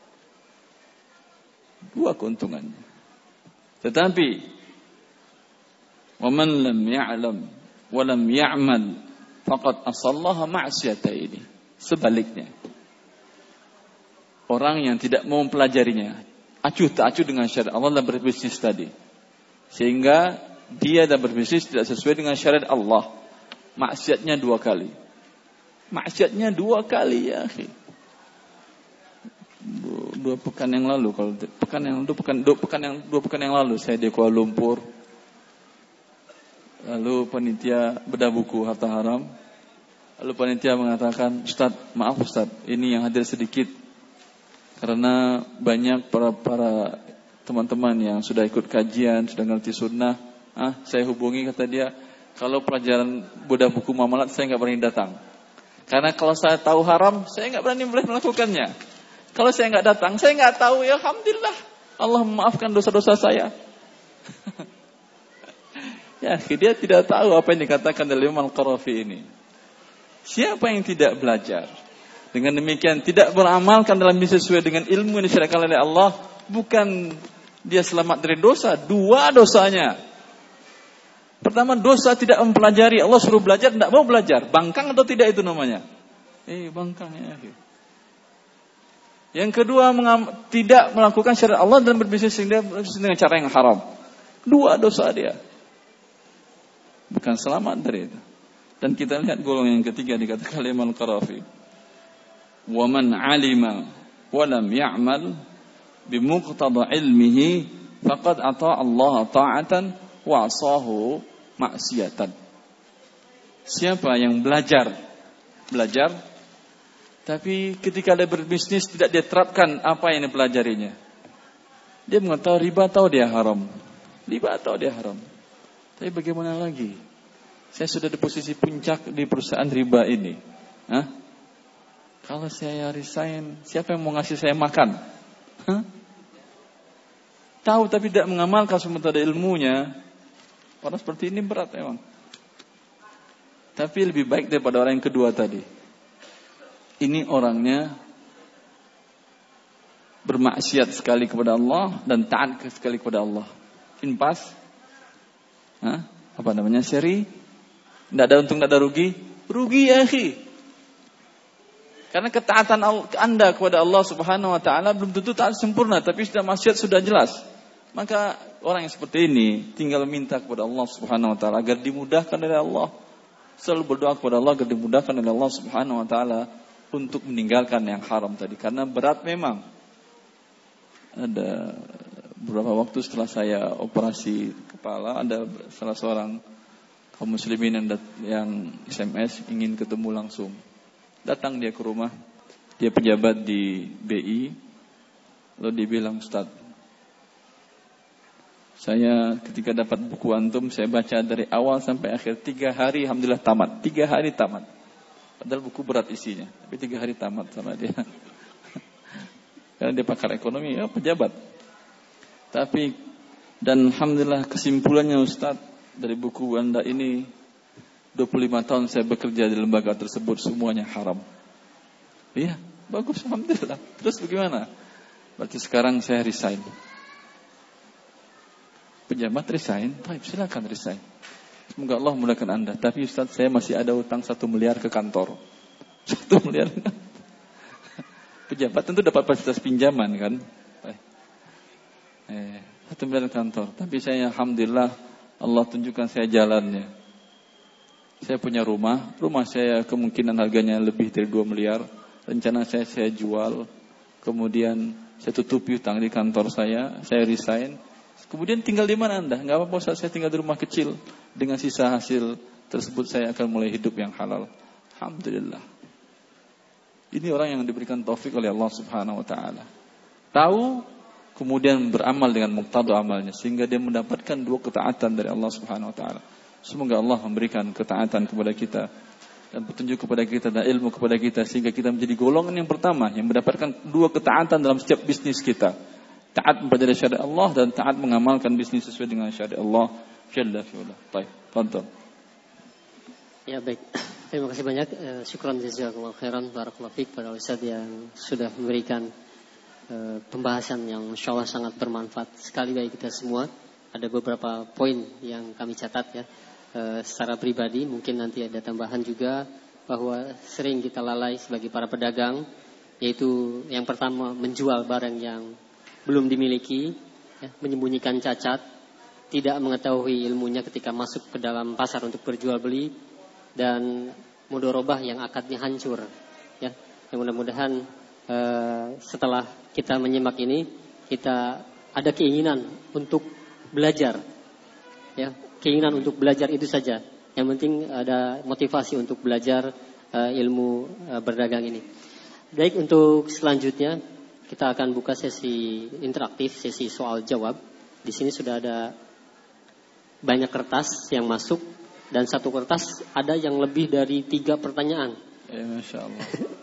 Dua keuntungan. Tetapi وَمَنْ لَمْ يَعْلَمْ وَلَمْ يَعْمَلْ فَقَدْ أَصَلَّهَ مَعْسِيَتَيْنِ. Sebaliknya, orang yang tidak mau mempelajarinya, acuh tak acuh dengan syariat Allah dan berbisnis tadi, sehingga dia dan berbisnis tidak sesuai dengan syariat Allah, maksiatnya dua kali. Maksiatnya dua kali, ya akhi. Dua pekan yang lalu, dua pekan yang lalu saya di Kuala Lumpur. Lalu panitia bedah buku harta haram. Lalu panitia mengatakan, Ustaz, maaf Ustaz, ini yang hadir sedikit karena banyak para teman-teman yang sudah ikut kajian, sudah ngerti sunnah. Saya hubungi, kata dia, kalau pelajaran bedah buku muamalat saya nggak berani datang. Karena kalau saya tahu haram, saya nggak berani melakukannya. Kalau saya nggak datang, saya nggak tahu, ya alhamdulillah, Allah memaafkan dosa-dosa saya. Ya, dia tidak tahu apa yang dikatakan oleh Imam Al-Qarafi ini. Siapa yang tidak belajar, dengan demikian tidak beramalkan dalam sesuai dengan ilmu yang disyariatkan oleh Allah, bukan dia selamat dari dosa, dua dosanya. Pertama, dosa tidak mempelajari. Allah suruh belajar, tidak mau belajar. Bangkang atau tidak itu namanya? Bangkang, ya. Yang kedua, tidak melakukan syariat Allah dan berbisnis dengan cara yang haram. Dua dosa dia. Bukan selamat dari itu. Dan kita lihat golongan yang ketiga dikatakan oleh Imam Al-Qarafi. Wa man 'alima wa lam ya'mal bimuqtada ilmihi faqad ata Allah ta'atan wa 'asahu ma'siyatan. Siapa yang belajar tapi ketika dia berbisnis tidak dia terapkan apa yang dipelajarinya. Dia mengetahui riba tahu dia haram. Tapi bagaimana lagi? Saya sudah di posisi puncak di perusahaan riba ini. Kalau saya resign, siapa yang mau ngasih saya makan? Tahu tapi tidak mengamalkan sementara ilmunya. Orang seperti ini berat memang. Tapi lebih baik daripada orang yang kedua tadi. Ini orangnya bermaksiat sekali kepada Allah dan taat sekali kepada Allah. Impas. Seri. Tidak ada untung, tidak ada rugi. Rugi, ya akhi. Karena ketaatan Anda kepada Allah Subhanahu wa taala belum tentu taat sempurna, tapi sudah maksiat sudah jelas. Maka orang yang seperti ini tinggal minta kepada Allah Subhanahu wa taala agar dimudahkan oleh Allah. Selalu berdoa kepada Allah agar dimudahkan oleh Allah Subhanahu wa taala untuk meninggalkan yang haram tadi, karena berat memang. Ada beberapa waktu setelah saya operasi kepala, ada salah seorang kaum muslimin yang SMS ingin ketemu langsung. Datang dia ke rumah, dia pejabat di BI, lalu dia bilang, Ustaz, saya ketika dapat buku antum, saya baca dari awal sampai akhir 3 hari, alhamdulillah tamat. 3 hari tamat. Padahal buku berat isinya, tapi 3 hari tamat sama dia. Karena dia pakar ekonomi, ya pejabat. Tapi, dan alhamdulillah kesimpulannya Ustaz, dari buku Anda ini, 25 tahun saya bekerja di lembaga tersebut, semuanya haram. Iya, bagus, alhamdulillah. Terus bagaimana? Berarti sekarang saya resign. Pejabat resign, baik, silakan resign. Semoga Allah memudahkan Anda. Tapi Ustaz, saya masih ada utang 1 miliar ke kantor. 1 miliar. Pejabat tentu dapat fasilitas pinjaman kan. 1 miliar kantor. Tapi saya alhamdulillah Allah tunjukkan saya jalannya. Saya punya rumah saya kemungkinan harganya lebih dari 2 miliar. Rencana saya jual. Kemudian saya tutupi hutang di kantor saya resign. Kemudian tinggal di mana Anda? Enggak apa-apa Ustaz, saya tinggal di rumah kecil. Dengan sisa hasil tersebut saya akan mulai hidup yang halal. Alhamdulillah. Ini orang yang diberikan taufik oleh Allah Subhanahu wa taala. Tahu, kemudian beramal dengan muqtada amalnya sehingga dia mendapatkan 2 ketaatan dari Allah Subhanahu wa taala. Semoga Allah memberikan ketaatan kepada kita dan petunjuk kepada kita dan ilmu kepada kita sehingga kita menjadi golongan yang pertama yang mendapatkan 2 ketaatan dalam setiap bisnis kita. Taat mempelajari syariat Allah dan taat mengamalkan bisnis sesuai dengan syariat Allah Jalla fi'ala. Baik, tonton. Ya baik. Terima kasih banyak. Syukran jazakallahu khairan barakallahu fiik pada Ustaz yang sudah memberikan pembahasan yang insyaallah sangat bermanfaat sekali bagi kita semua. Ada beberapa poin yang kami catat ya. Secara pribadi mungkin nanti ada tambahan juga bahwa sering kita lalai sebagai para pedagang, yaitu yang pertama menjual barang yang belum dimiliki, ya, menyembunyikan cacat, tidak mengetahui ilmunya ketika masuk ke dalam pasar untuk berjual beli, dan mudorobah yang akadnya hancur. Ya, yang mudah-mudahan setelah kita menyimak ini kita ada keinginan untuk belajar. Ya, keinginan untuk belajar itu saja. Yang penting ada motivasi untuk belajar ilmu berdagang ini. Baik, untuk selanjutnya kita akan buka sesi interaktif, sesi soal jawab. Di sini sudah ada banyak kertas yang masuk dan satu kertas ada yang lebih dari 3 pertanyaan. Masya Allah.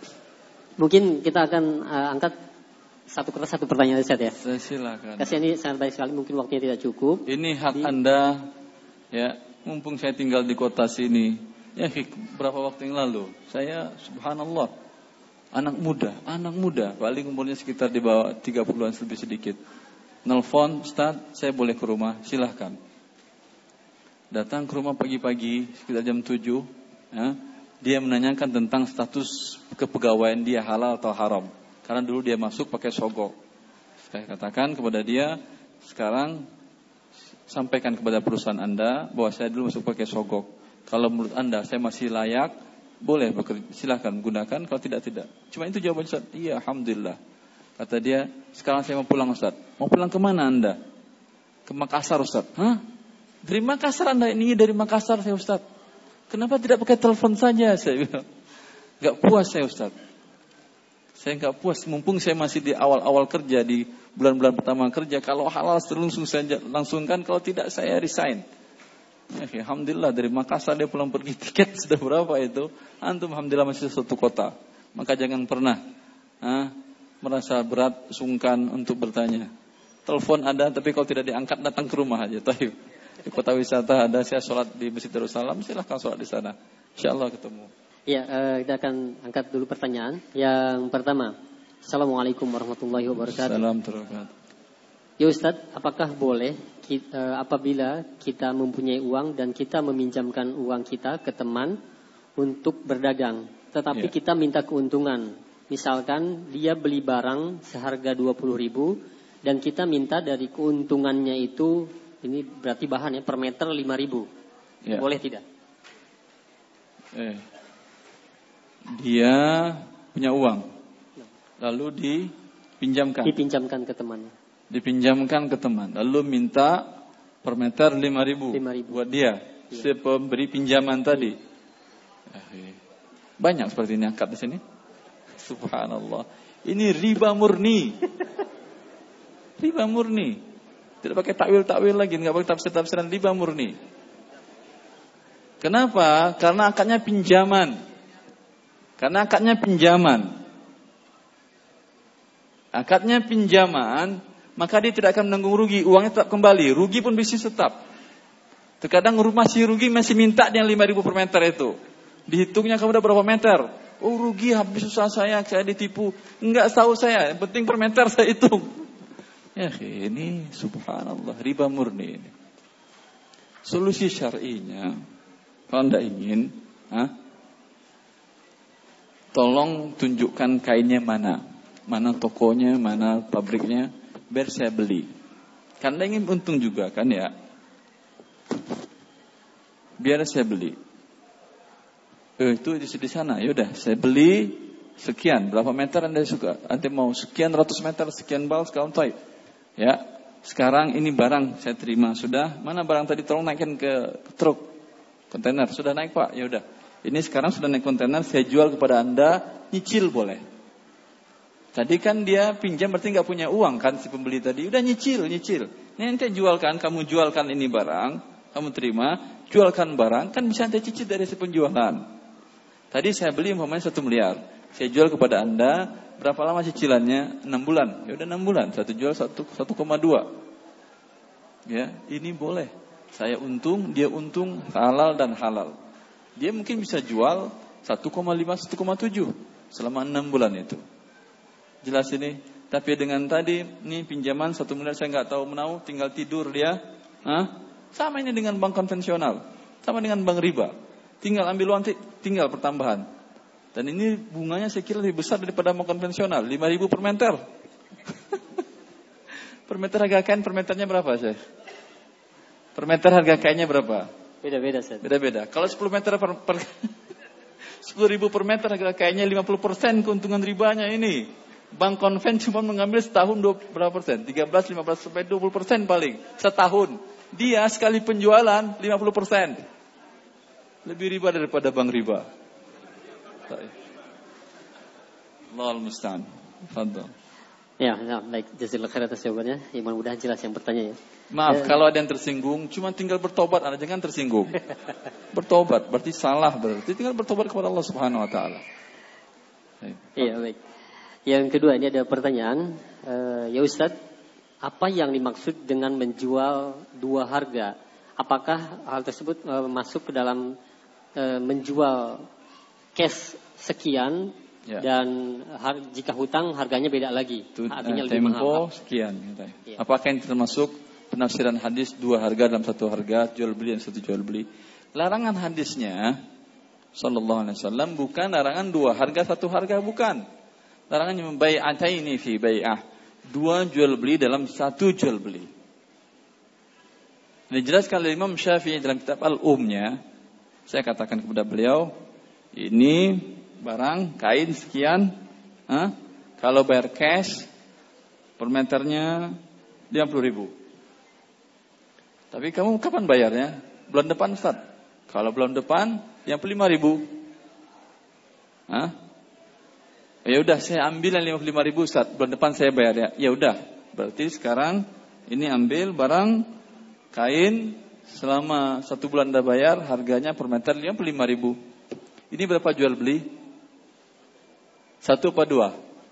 Mungkin kita akan angkat satu kertas 1 pertanyaan saja ya. Silakan. Kasih ini sangat baik sekali, mungkin waktunya tidak cukup. Ini hak Anda ya, mumpung saya tinggal di kota sini. Ya, berapa waktu yang lalu saya subhanallah anak muda, paling umurnya sekitar di bawah 30-an lebih sedikit. Nelfon, Ustaz, saya boleh ke rumah? Silahkan. Datang ke rumah pagi-pagi sekitar jam 7, ya. Dia menanyakan tentang status kepegawaian dia halal atau haram. Karena dulu dia masuk pakai sogok. Saya katakan kepada dia, sekarang sampaikan kepada perusahaan Anda bahwa saya dulu masuk pakai sogok. Kalau menurut Anda saya masih layak, boleh bekerja, silakan gunakan. Kalau tidak. Cuma itu jawaban Ustaz. Iya, alhamdulillah. Kata dia, sekarang saya mau pulang Ustaz. Mau pulang kemana Anda? Ke Makassar Ustaz. Hah? Dari Makassar Anda? Ini dari Makassar saya Ustaz. Kenapa tidak pakai telepon saja? Saya bilang. Gak puas saya Ustaz. Saya gak puas. Mumpung saya masih di awal-awal kerja, di bulan-bulan pertama kerja. Kalau halal langsung saya langsungkan. Kalau tidak saya resign. Ya, alhamdulillah dari Makassar dia pulang pergi, tiket sudah berapa itu? Antum alhamdulillah masih satu kota. Maka jangan pernah merasa berat, sungkan untuk bertanya. Telepon ada, tapi kalau tidak diangkat datang ke rumah aja. Taib. Di kota wisata ada, saya sholat di Masjid Darussalam, silahkan sholat di sana. Insyaallah ketemu. Ya, kita akan angkat dulu pertanyaan. Yang pertama, Assalamualaikum warahmatullahi wabarakatuh. Assalamualaikum. Ya Ustaz, apakah boleh apabila kita mempunyai uang dan kita meminjamkan uang kita ke teman untuk berdagang, tetapi kita minta keuntungan. Misalkan dia beli barang seharga 20.000 dan kita minta dari keuntungannya itu, ini berarti bahan ya, per meter 5.000. Boleh tidak? Dia punya uang, lalu dipinjamkan ke teman, lalu minta per meter 5.000 buat dia, si pemberi pinjaman tadi. Banyak seperti ini angkat di sini. Subhanallah, ini riba murni. Riba murni. Tidak pakai takwil lagi, enggak pakai tafsir-tafsiran, riba murni. Kenapa? Karena akadnya pinjaman. Akadnya pinjaman, maka dia tidak akan menanggung rugi, uangnya tetap kembali, rugi pun bisnis tetap. Terkadang masih rugi, masih minta dia 5.000 per meter itu. Dihitungnya kamu udah berapa meter? Oh rugi, habis susah saya ditipu. Enggak tahu saya, yang penting per meter saya hitung. Ya ini subhanallah, riba murni ini. Solusi syar'inya, kalau anda ingin, tolong tunjukkan kainnya mana tokonya, mana pabriknya, biar saya beli. Karena ingin untung juga kan ya. Biar saya beli. Itu di sana. Yaudah, saya beli sekian. Berapa meter Anda suka? Anda mau sekian ratus meter, sekian bal, sekian type. Ya. Sekarang ini barang saya terima. Sudah. Mana barang tadi? Tolong naikkan ke truk. Kontainer. Sudah naik Pak? Yaudah. Ini sekarang sudah naik kontainer. Saya jual kepada Anda. Nyicil boleh. Tadi kan dia pinjam berarti nggak punya uang kan si pembeli tadi. Udah nyicil. Ini nanti jualkan. Kamu jualkan ini barang. Kamu terima. Jualkan barang. Kan bisa Anda cicil dari si penjualan. Tadi saya beli umpamanya 1 miliar. Saya jual kepada Anda, berapa lama cicilannya? 6 bulan. Ya udah 6 bulan. Satu jual 1,2. Ya, ini boleh. Saya untung, dia untung, halal dan halal. Dia mungkin bisa jual 1,5, 1,7 selama 6 bulan itu. Jelas ini? Tapi dengan tadi, ini pinjaman 1 miliar saya nggak tahu menau, tinggal tidur dia. Sama ini dengan bank konvensional. Sama dengan bank riba. Tinggal ambil uang, tinggal pertambahan. Dan ini bunganya saya kira lebih besar daripada bank konvensional. 5.000 per meter. Per meter harga kain, per meternya berapa Syekh? Per meter harga kainnya berapa? Beda-beda Syekh. Beda-beda. Kalau 10 meter per 10.000 per meter harga kainnya 50% keuntungan ribanya ini. Bank konven cuma mengambil setahun berapa persen? 13, 15 sampai 20% paling setahun. Dia sekali penjualan 50%. Lebih riba daripada bank riba. Allahul musta'an. Fadhal. Ya, baik. Jazakallahu khairan atas jawabannya. Mudah-mudahan jelas yang bertanya ya. Maaf kalau ada yang tersinggung, cuma tinggal bertobat, Anda jangan tersinggung. Bertobat berarti salah, berarti tinggal bertobat kepada Allah Subhanahu wa taala. Iya, baik. Yang kedua ini ada pertanyaan, ya Ustadz, apa yang dimaksud dengan menjual dua harga? Apakah hal tersebut masuk ke dalam menjual cash sekian dan jika hutang harganya beda lagi, artinya lebih mahal. Sekian. Ya. Apakah yang termasuk penafsiran hadis dua harga dalam satu harga, jual beli dan satu jual beli? Larangan hadisnya sallallahu alaihi wasallam bukan larangan dua harga satu harga, bukan. Larangannya membai'ataini fi bai'ah, dua jual beli dalam satu jual beli. Dijelaskan oleh Imam Syafi'i dalam kitab Al-Umnya. Saya katakan kepada beliau, ini barang kain sekian, kalau bayar cash per meternya 50.000. Tapi kamu kapan bayarnya? Bulan depan Ustaz. Kalau bulan depan yang 5.000. Ya udah saya ambil yang 55.000 Ustaz. Bulan depan saya bayar ya. Ya udah. Berarti sekarang ini ambil barang kain selama 1 bulan Anda bayar, harganya per meter 55.000. Ini berapa jual beli? 1 apa 2?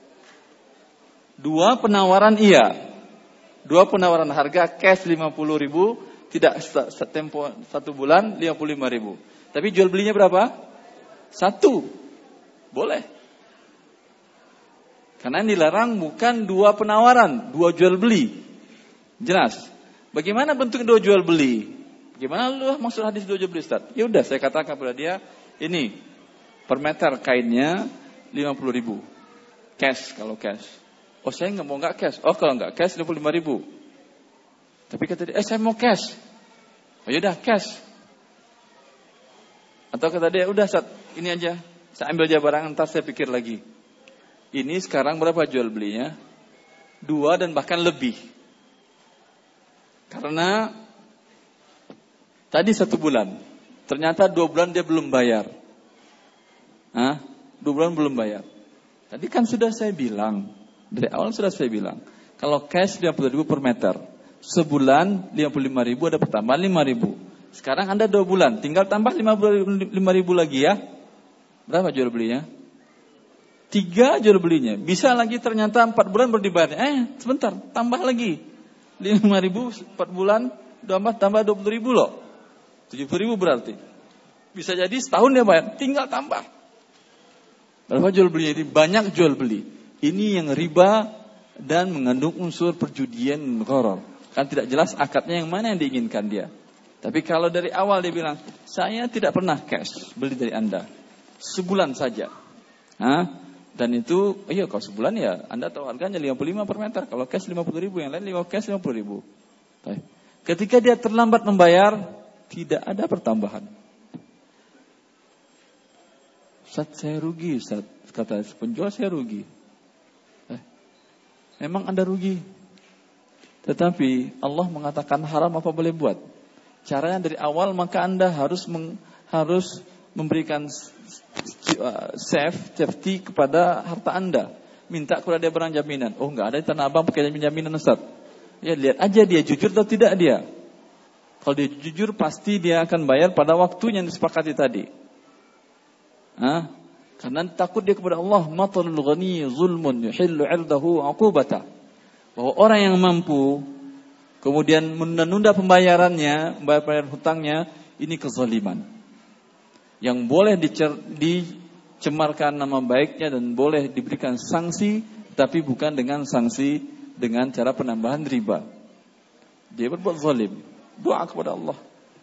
2 penawaran iya. 2 penawaran harga cash 50.000, tidak tempo 1 bulan 55.000. Tapi jual belinya berapa? 1. Boleh. Karena yang dilarang bukan 2 penawaran, 2 jual beli. Jelas. Bagaimana bentuk 2 jual beli? Gimana lu maksud hadis 2 jual beli Ustaz? Ya udah saya katakan kepada dia, ini per meter kainnya 50.000. Cash kalau cash. Oh saya nggak cash. Oh kalau nggak cash 55.000. Tapi kata dia, saya mau cash. Oh yaudah cash. Atau kata dia, udah Ustaz, ini aja. Saya ambil aja barang, ntar saya pikir lagi. Ini sekarang berapa jual belinya? 2 dan bahkan lebih. Karena tadi 1 bulan. Ternyata 2 bulan dia belum bayar. 2 bulan belum bayar. Tadi kan sudah saya bilang. Dari awal sudah saya bilang. Kalau cash 50.000 per meter. Sebulan 55.000 ada pertambahan 5.000. Sekarang Anda 2 bulan. Tinggal tambah 5.000 lagi ya. Berapa jual belinya? 3 jual belinya. Bisa lagi ternyata 4 bulan baru dibayarnya. Sebentar. Tambah lagi. 5.000 4 bulan. Tambah 20.000 loh. 70.000 berarti. Bisa jadi setahun dia bayar, tinggal tambah. Berapa jual belinya ini? Banyak jual beli. Ini yang riba dan mengandung unsur perjudian gharar. Kan tidak jelas akadnya yang mana yang diinginkan dia. Tapi kalau dari awal dia bilang, saya tidak pernah cash beli dari Anda. Sebulan saja. Dan itu, kalau sebulan ya Anda tahu harganya 55 per meter. Kalau cash 50.000, yang lain cash 50.000. Ketika dia terlambat membayar, tidak ada pertambahan. Ustaz, saya rugi, Ustaz. Kata penjual, saya rugi. Memang Anda rugi. Tetapi Allah mengatakan haram apa boleh buat. Caranya dari awal maka Anda harus memberikan safety kepada harta Anda. Minta kepada dia barang jaminan. Oh, enggak ada di Tanah Abang pakai jaminan, Ustaz. Ya, lihat aja dia jujur atau tidak dia. Kalau dia jujur pasti dia akan bayar pada waktunya yang disepakati tadi. Karena takut dia kepada Allah. Matalul ghani zulmun yuhillu 'irdahu 'uqubata. Bahwa orang yang mampu kemudian menunda pembayarannya, membayar hutangnya, ini kezaliman. Yang boleh dicemarkan nama baiknya dan boleh diberikan sanksi, tapi bukan dengan sanksi dengan cara penambahan riba. Dia berbuat zalim. Doa kepada Allah.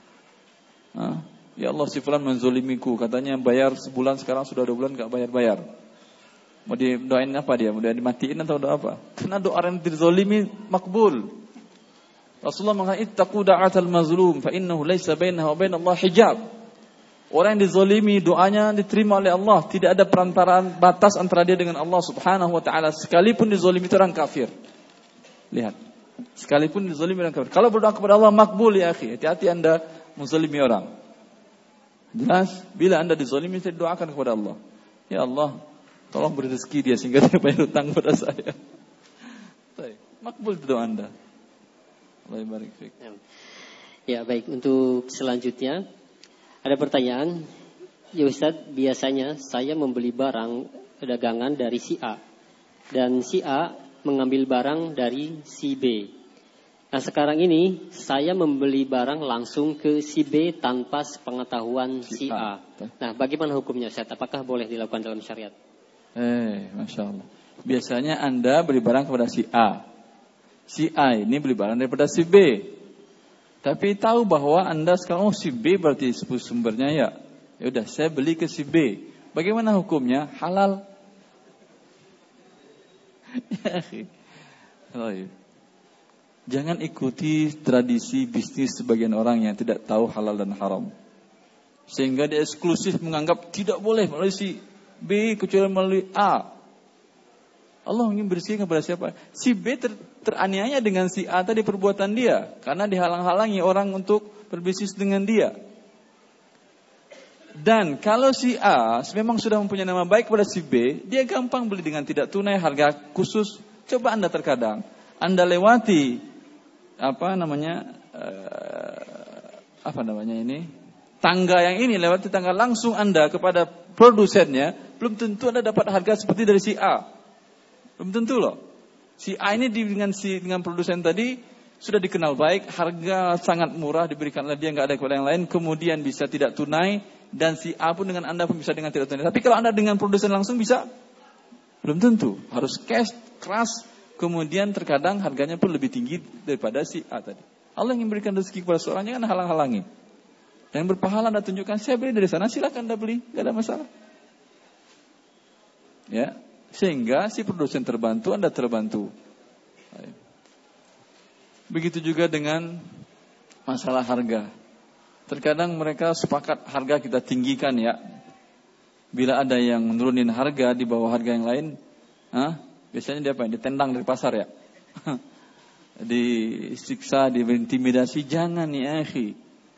Ya Allah, si fulan menzalimiku. Katanya bayar sebulan, sekarang sudah 2 bulan enggak bayar-bayar. Mau didoain apa dia? Mau dimatiin atau doa apa? Karena doa yang dizalimi makbul. Rasulullah mengatakan ittaqu da'atal mazlum fa innahu laisa bainahu wa bainallah hijab. Orang yang dizalimi doanya diterima oleh Allah, tidak ada perantaraan batas antara dia dengan Allah Subhanahu wa taala, sekalipun dizalimi itu orang kafir. Lihat. Sekalipun dizalimi orang kafir. Kalau berdoa kepada Allah makbul ya akhi. Hati-hati Anda menzalimi orang. Jelas, bila Anda dizalimi saya doakan kepada Allah. Ya Allah, tolong beri rezeki dia sehingga dia bayar hutang pada saya. Baik, makbul doa Anda. Allah barik fiik. Ya, baik, untuk selanjutnya ada pertanyaan. Ya Ustaz, biasanya saya membeli barang dagangan dari si A dan si A mengambil barang dari si B. Nah, sekarang ini saya membeli barang langsung ke si B tanpa sepengetahuan si A. Nah, bagaimana hukumnya Ustaz? Apakah boleh dilakukan dalam syariat? Masya Allah. Biasanya Anda beli barang kepada si A. Si A ini beli barang daripada si B. Tapi tahu bahwa Anda sekarang, si B berarti sumbernya ya. Ya udah, saya beli ke si B. Bagaimana hukumnya? Halal. Jangan ikuti tradisi bisnis sebagian orang yang tidak tahu halal dan haram, sehingga dia eksklusif menganggap tidak boleh melalui si B kecuali melalui A. Allah ingin bersihkan kepada siapa? Si B teraniaya dengan si A tadi perbuatan dia, karena dihalang-halangi orang untuk berbisnis dengan dia. Dan kalau si A memang sudah mempunyai nama baik kepada si B, dia gampang beli dengan tidak tunai, harga khusus. Coba Anda terkadang Anda lewati tangga yang ini, lewati tangga langsung Anda kepada produsennya, belum tentu Anda dapat harga seperti dari si A. Belum tentu loh. Si A ini dengan produsen tadi sudah dikenal baik, harga sangat murah diberikan oleh dia, enggak ada kepada yang lain, kemudian bisa tidak tunai, dan si A pun dengan Anda pun bisa dengan tidak tunai. Tapi kalau Anda dengan produsen langsung bisa? Belum tentu. Harus cash, keras, kemudian terkadang harganya pun lebih tinggi daripada si A tadi. Allah yang memberikan rezeki kepada seorang, jangan halang-halangi. Dan berpahala Anda tunjukkan, saya beli dari sana, silakan Anda beli, enggak ada masalah. Ya, sehingga si produsen terbantu, Anda terbantu. Begitu juga dengan masalah harga. Terkadang mereka sepakat harga kita tinggikan ya. Bila ada yang menurunin harga di bawah harga yang lain, biasanya dia apa? Ditendang dari pasar ya. Disiksa, diintimidasi. Jangan ya akhi.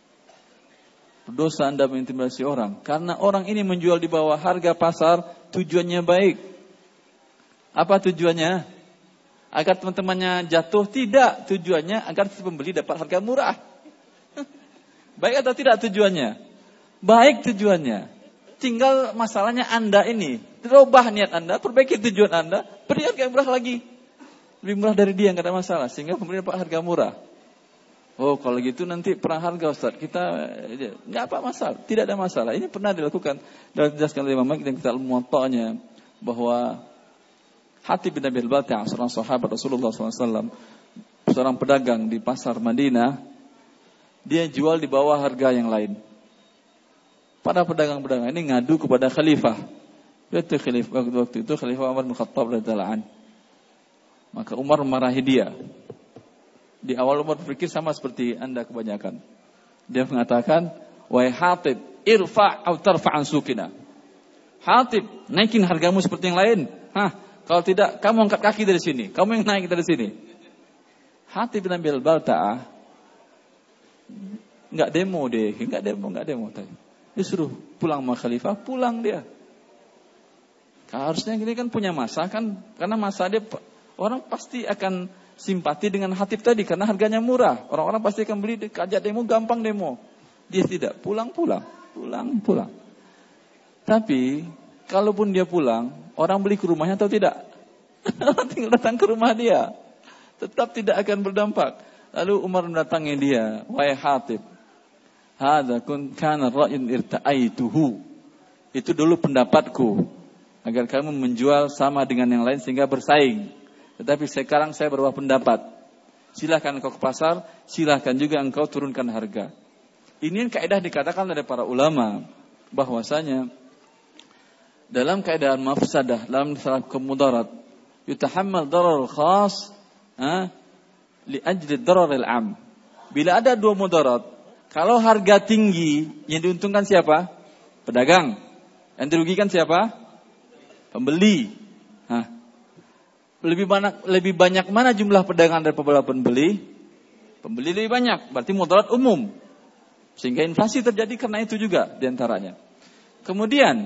Dosa Anda mengintimidasi orang. Karena orang ini menjual di bawah harga pasar, tujuannya baik. Apa tujuannya? Agar teman-temannya jatuh? Tidak. Tujuannya agar si pembeli dapat harga murah. Baik atau tidak tujuannya? Baik tujuannya. Tinggal masalahnya Anda ini. Rubah niat Anda, perbaiki tujuan Anda, beri harga yang murah lagi. Lebih murah dari dia, enggak ada masalah. Sehingga pembeli dapat harga murah. Oh, kalau gitu nanti perang harga Ustaz. Kita enggak apa masalah, tidak ada masalah. Ini pernah dilakukan dan dijelaskan oleh Imam Malik dan kita Muwatta'nya bahwa Hatib bin Abi Balta'a, seorang sahabat Rasulullah SAW, seorang pedagang di pasar Madinah, dia jual di bawah harga yang lain. Para pedagang-pedagang ini ngadu kepada khalifah. Waktu itu khalifah Umar bin Khattab radhiyallahu anhu. Maka Umar memarahi dia. Di awal Umar berpikir sama seperti Anda kebanyakan. Dia mengatakan, wahai Hatib, irfa' atau tarfa'an sukina. Hatib, naikin hargamu seperti yang lain. Kalau tidak, kamu angkat kaki dari sini. Kamu yang naik dari sini. Hatib bin Abi Balta'ah enggak demo deh, enggak demo tadi. Disuruh pulang sama khalifah, pulang dia. Harusnya ini kan punya masa kan, karena masa dia orang pasti akan simpati dengan Hatib tadi karena harganya murah. Orang-orang pasti akan beli, ajak demo, gampang demo. Dia tidak, pulang. Tapi kalaupun dia pulang, orang beli ke rumahnya atau tidak? Tinggal datang ke rumah dia. Tetap tidak akan berdampak. Lalu Umar mendatangi dia, wahai Hatib, hadza kana ra'yun irta'aituhu. Itu dulu pendapatku, agar kamu menjual sama dengan yang lain sehingga bersaing. Tetapi sekarang saya berubah pendapat. Silahkan engkau ke pasar, silahkan juga engkau turunkan harga. Ini yang kaidah dikatakan oleh para ulama, bahwasanya dalam keadaan mafsadah, dalam salah kemudarat, yutahammal darar khas li ajli darar al-am. Bila ada dua mudarat, kalau harga tinggi, yang diuntungkan siapa? Pedagang. Yang dirugikan siapa? Pembeli. Lebih banyak mana jumlah pedagang daripada pembeli? Pembeli lebih banyak, berarti mudarat umum. Sehingga inflasi terjadi karena itu juga diantaranya. Kemudian,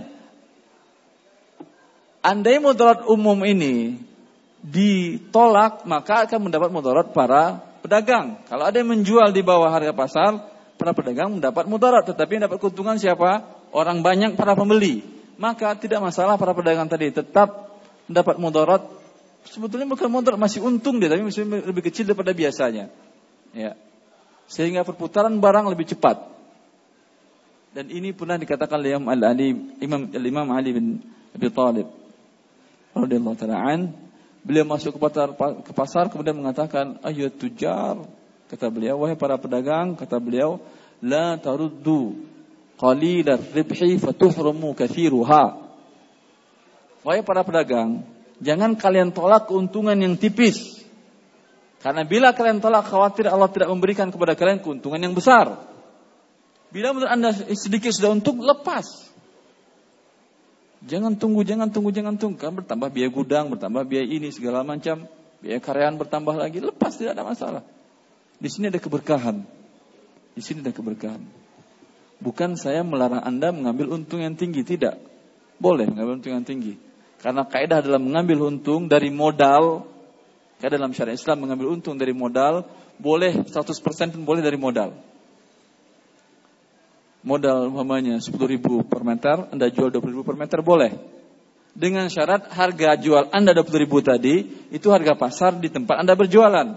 andai mudarat umum ini ditolak, maka akan mendapat mudarat para pedagang. Kalau ada yang menjual di bawah harga pasar, para pedagang mendapat mudarat, tetapi yang dapat keuntungan siapa? Orang banyak, para pembeli. Maka tidak masalah para pedagang tadi tetap mendapat mudarat. Sebetulnya bukan mudarat, masih untung dia, tapi masih lebih kecil daripada biasanya. Ya. Sehingga perputaran barang lebih cepat. Dan ini pernah dikatakan oleh Imam Ali bin Abi Thalib radhiyallahu ta'ala an. Beliau masuk ke pasar kemudian mengatakan, ayyuhat tujar, kata beliau, wahai para pedagang, kata beliau, la taruddu qalilat ribhi fatuhrumu kathiruha. Wahai para pedagang, jangan kalian tolak keuntungan yang tipis. Karena bila kalian tolak, khawatir Allah tidak memberikan kepada kalian keuntungan yang besar. Bila menurut Anda sedikit sudah untung, lepas. Jangan tunggu. Kan bertambah biaya gudang, bertambah biaya ini, segala macam. Biaya karyawan bertambah lagi, lepas, tidak ada masalah. Di sini ada keberkahan. Bukan saya melarang Anda mengambil untung yang tinggi, tidak. Boleh mengambil untung yang tinggi. Karena kaidah dalam mengambil untung dari modal, kaidah dalam syariat Islam mengambil untung dari modal, boleh 100% pun boleh dari modal. Modal umpamanya 10.000 per meter, Anda jual 20.000 per meter, boleh. Dengan syarat harga jual Anda 20.000 tadi, itu harga pasar di tempat Anda berjualan.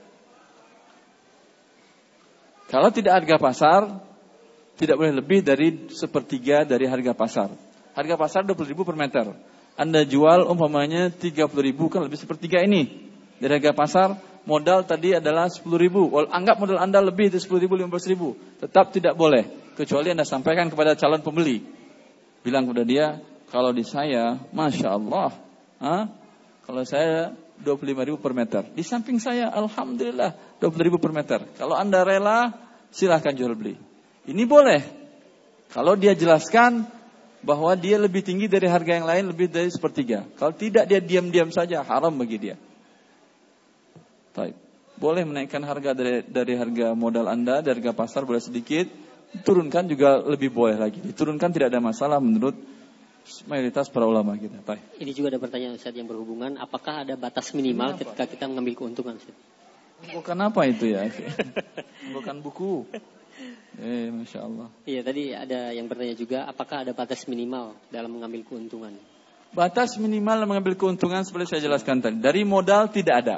Kalau tidak harga pasar, tidak boleh lebih dari 1/3 dari harga pasar. Harga pasar 20.000 per meter. Anda jual umpamanya 30.000, kan lebih 1/3 ini. Dari harga pasar, modal tadi adalah 10.000. Anggap modal Anda lebih dari 10.000, 15.000. Tetap tidak boleh. Kecuali Anda sampaikan kepada calon pembeli. Bilang kepada dia, kalau di saya, Masya Allah, kalau saya 25.000 per meter. Di samping saya, Alhamdulillah, 20.000 per meter. Kalau Anda rela, silahkan jual beli. Ini boleh. Kalau dia jelaskan bahwa dia lebih tinggi dari harga yang lain, lebih dari 1/3. Kalau tidak, dia diam-diam saja, haram bagi dia. Baik. Boleh menaikkan harga dari harga modal Anda, dari harga pasar boleh sedikit, diturunkan juga lebih boleh lagi. Diturunkan tidak ada masalah menurut mayoritas para ulama kita. Baik. Ini juga ada pertanyaan Ustaz yang berhubungan, apakah ada batas minimal ketika kita mengambil keuntungan, Ustaz? Bukan apa itu ya? Bukan buku. Masya Allah. Iya, tadi ada yang bertanya juga, apakah ada batas minimal dalam mengambil keuntungan? Batas minimal dalam mengambil keuntungan seperti saya jelaskan tadi. Dari modal tidak ada.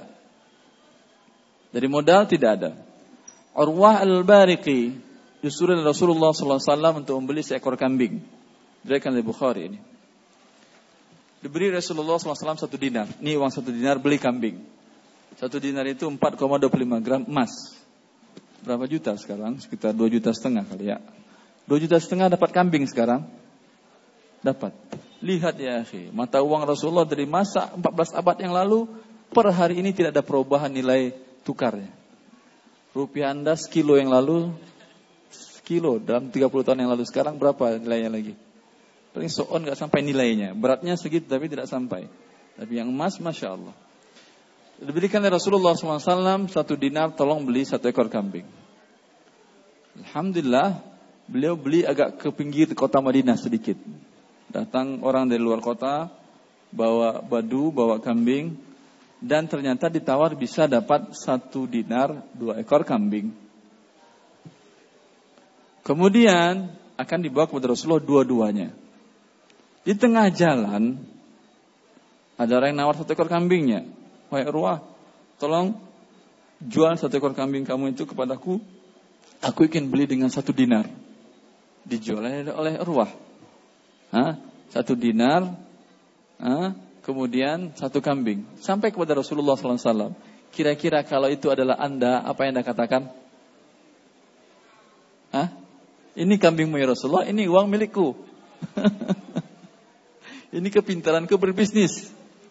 Urwah al-Bariqi disuruh Rasulullah SAW untuk membeli seekor kambing. Diriwayatkan oleh Bukhari ini. Diberi Rasulullah SAW 1 dinar. Ini uang 1 dinar beli kambing. 1 dinar itu 4,25 gram emas. Berapa juta sekarang? Sekitar 2,5 juta kali ya. 2,5 juta dapat kambing sekarang? Dapat. Lihat ya akhi, mata uang Rasulullah dari masa 14 abad yang lalu, per hari ini tidak ada perubahan nilai tukarnya. rupiah Anda sekilo yang lalu, sekilo dalam 30 tahun yang lalu, sekarang berapa nilainya lagi? Paling so-on gak sampai nilainya. Beratnya segitu tapi tidak sampai. Tapi yang emas, Masya Allah. Diberikan oleh Rasulullah SAW 1 dinar, tolong beli 1 ekor kambing. Alhamdulillah, beliau beli agak ke pinggir kota Madinah sedikit. Datang orang dari luar kota, bawa badu, bawa kambing, dan ternyata ditawar bisa dapat 1 dinar 2 ekor kambing. Kemudian akan dibawa kepada Rasulullah dua-duanya. Di tengah jalan ada orang yang nawar 1 ekor kambingnya. Wahai Urwah, tolong jual 1 ekor kambing kamu itu kepadaku. Aku ingin beli dengan 1 dinar. Dijual oleh Urwah. 1 dinar, kemudian 1 kambing. Sampai kepada Rasulullah SAW. Kira-kira kalau itu adalah Anda, apa yang Anda katakan? Ini kambingmu ya Rasulullah, ini uang milikku. Ini kepintaranku berbisnis.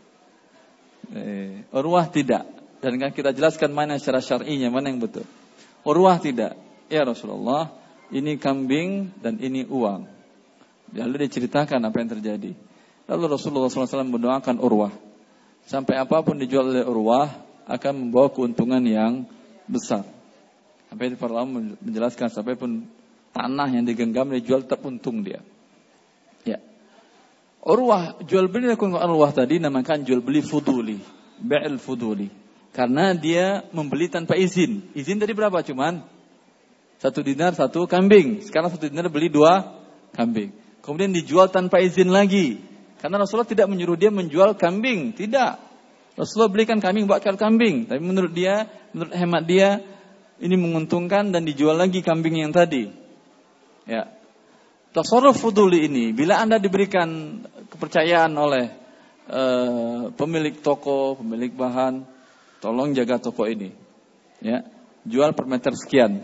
Urwah tidak. Dan kan kita jelaskan mana secara syar'inya, mana yang betul. Urwah tidak. Ya Rasulullah, ini kambing dan ini uang. Lalu diceritakan apa yang terjadi. Lalu Rasulullah SAW mendoakan Urwah. Sampai apapun dijual oleh Urwah akan membawa keuntungan yang besar. Sampai para ulama menjelaskan, sampai pun tanah yang digenggam dijual tetap untung dia. Ya. Urwah, jual beli Urwah tadi namakan jual beli fuduli, bai'ul fuduli. Karena dia membeli tanpa izin. Izin tadi berapa? Cuman 1 dinar 1 kambing. Sekarang 1 dinar beli 2 kambing. Kemudian dijual tanpa izin lagi. Karena Rasulullah tidak menyuruh dia menjual kambing, tidak. Rasulullah belikan kambing, bakal kambing. Tapi menurut dia, menurut hemat dia, ini menguntungkan dan dijual lagi kambing yang tadi. Ya. Tasarruf fuduli ini, bila Anda diberikan kepercayaan oleh pemilik toko, pemilik bahan, tolong jaga toko ini. Ya, jual per meter sekian.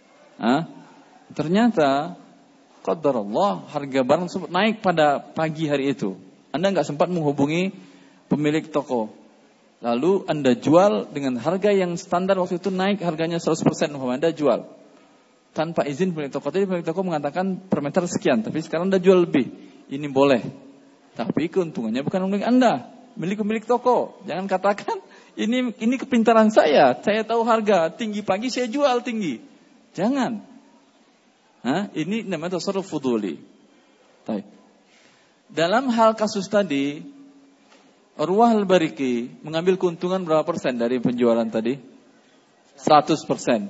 Ternyata qadarullah harga barang tersebut naik pada pagi hari itu. Anda enggak sempat menghubungi pemilik toko. Lalu Anda jual dengan harga yang standar waktu itu, naik harganya 100%, Anda jual tanpa izin pemilik toko. Tadi pemilik toko mengatakan per meter sekian, tapi sekarang Anda jual lebih. Ini boleh. Tapi keuntungannya bukan milik Anda, milik pemilik toko. Jangan katakan ini kepintaran saya tahu harga tinggi pagi saya jual tinggi. Jangan. Ini namanya tasarruf fuduli. Baik. Dalam hal kasus tadi, Urwah al-Bariki mengambil keuntungan berapa persen dari penjualan tadi? 100%.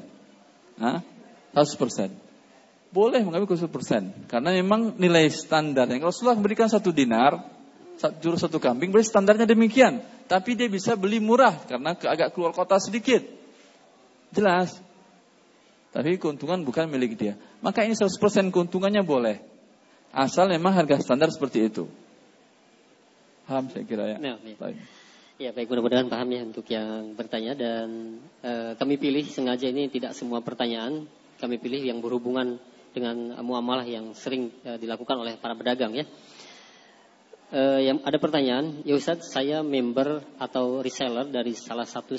100%. Boleh mengambil 100%. Karena memang nilai standar yang Rasulullah memberikan 1 dinar, juru 1 kambing, berarti standarnya demikian. Tapi dia bisa beli murah karena agak keluar kota sedikit. Jelas. Tapi keuntungan bukan milik dia. Maka ini 100% keuntungannya boleh. Asal memang harga standar seperti itu. Paham saya kira ya? Baik. Ya baik, mudah-mudahan paham ya untuk yang bertanya. Dan kami pilih sengaja ini tidak semua pertanyaan. Kami pilih yang berhubungan dengan muamalah yang sering dilakukan oleh para pedagang ya. Yang ada pertanyaan, ya Ustaz, saya member atau reseller dari salah satu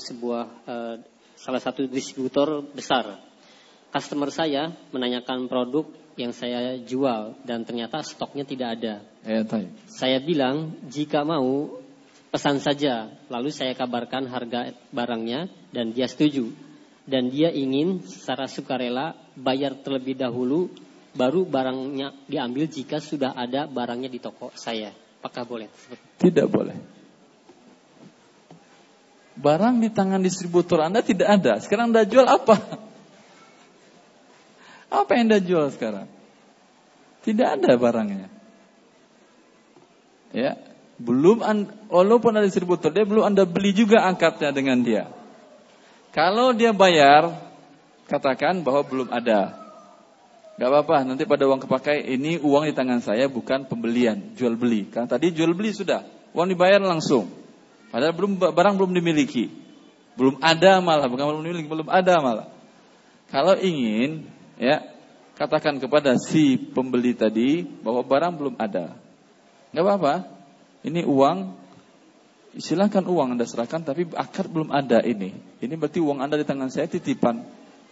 distributor besar. Customer saya menanyakan produk yang saya jual dan ternyata stoknya tidak ada. Saya bilang jika mau pesan saja, lalu saya kabarkan harga barangnya dan dia setuju. Dan dia ingin secara sukarela bayar terlebih dahulu, baru barangnya diambil jika sudah ada barangnya di toko saya. Apakah boleh? Tidak boleh. Barang di tangan distributor Anda tidak ada. Sekarang Anda jual apa? Apa yang Anda jual sekarang? Tidak ada barangnya. Ya, walaupun ada distributor, dia belum Anda beli juga akadnya dengan dia. Kalau dia bayar, katakan bahwa belum ada. Gak apa-apa, nanti pada uang kepakai, ini uang di tangan saya bukan pembelian, jual beli. Karena tadi jual beli sudah, uang dibayar langsung. Padahal barang belum dimiliki. Belum ada malah, bukan belum dimiliki, belum ada malah. Kalau ingin, ya, katakan kepada si pembeli tadi bahwa barang belum ada. Gak apa-apa, ini uang. Silakan uang Anda serahkan, tapi akad belum ada ini. Ini berarti uang Anda di tangan saya titipan.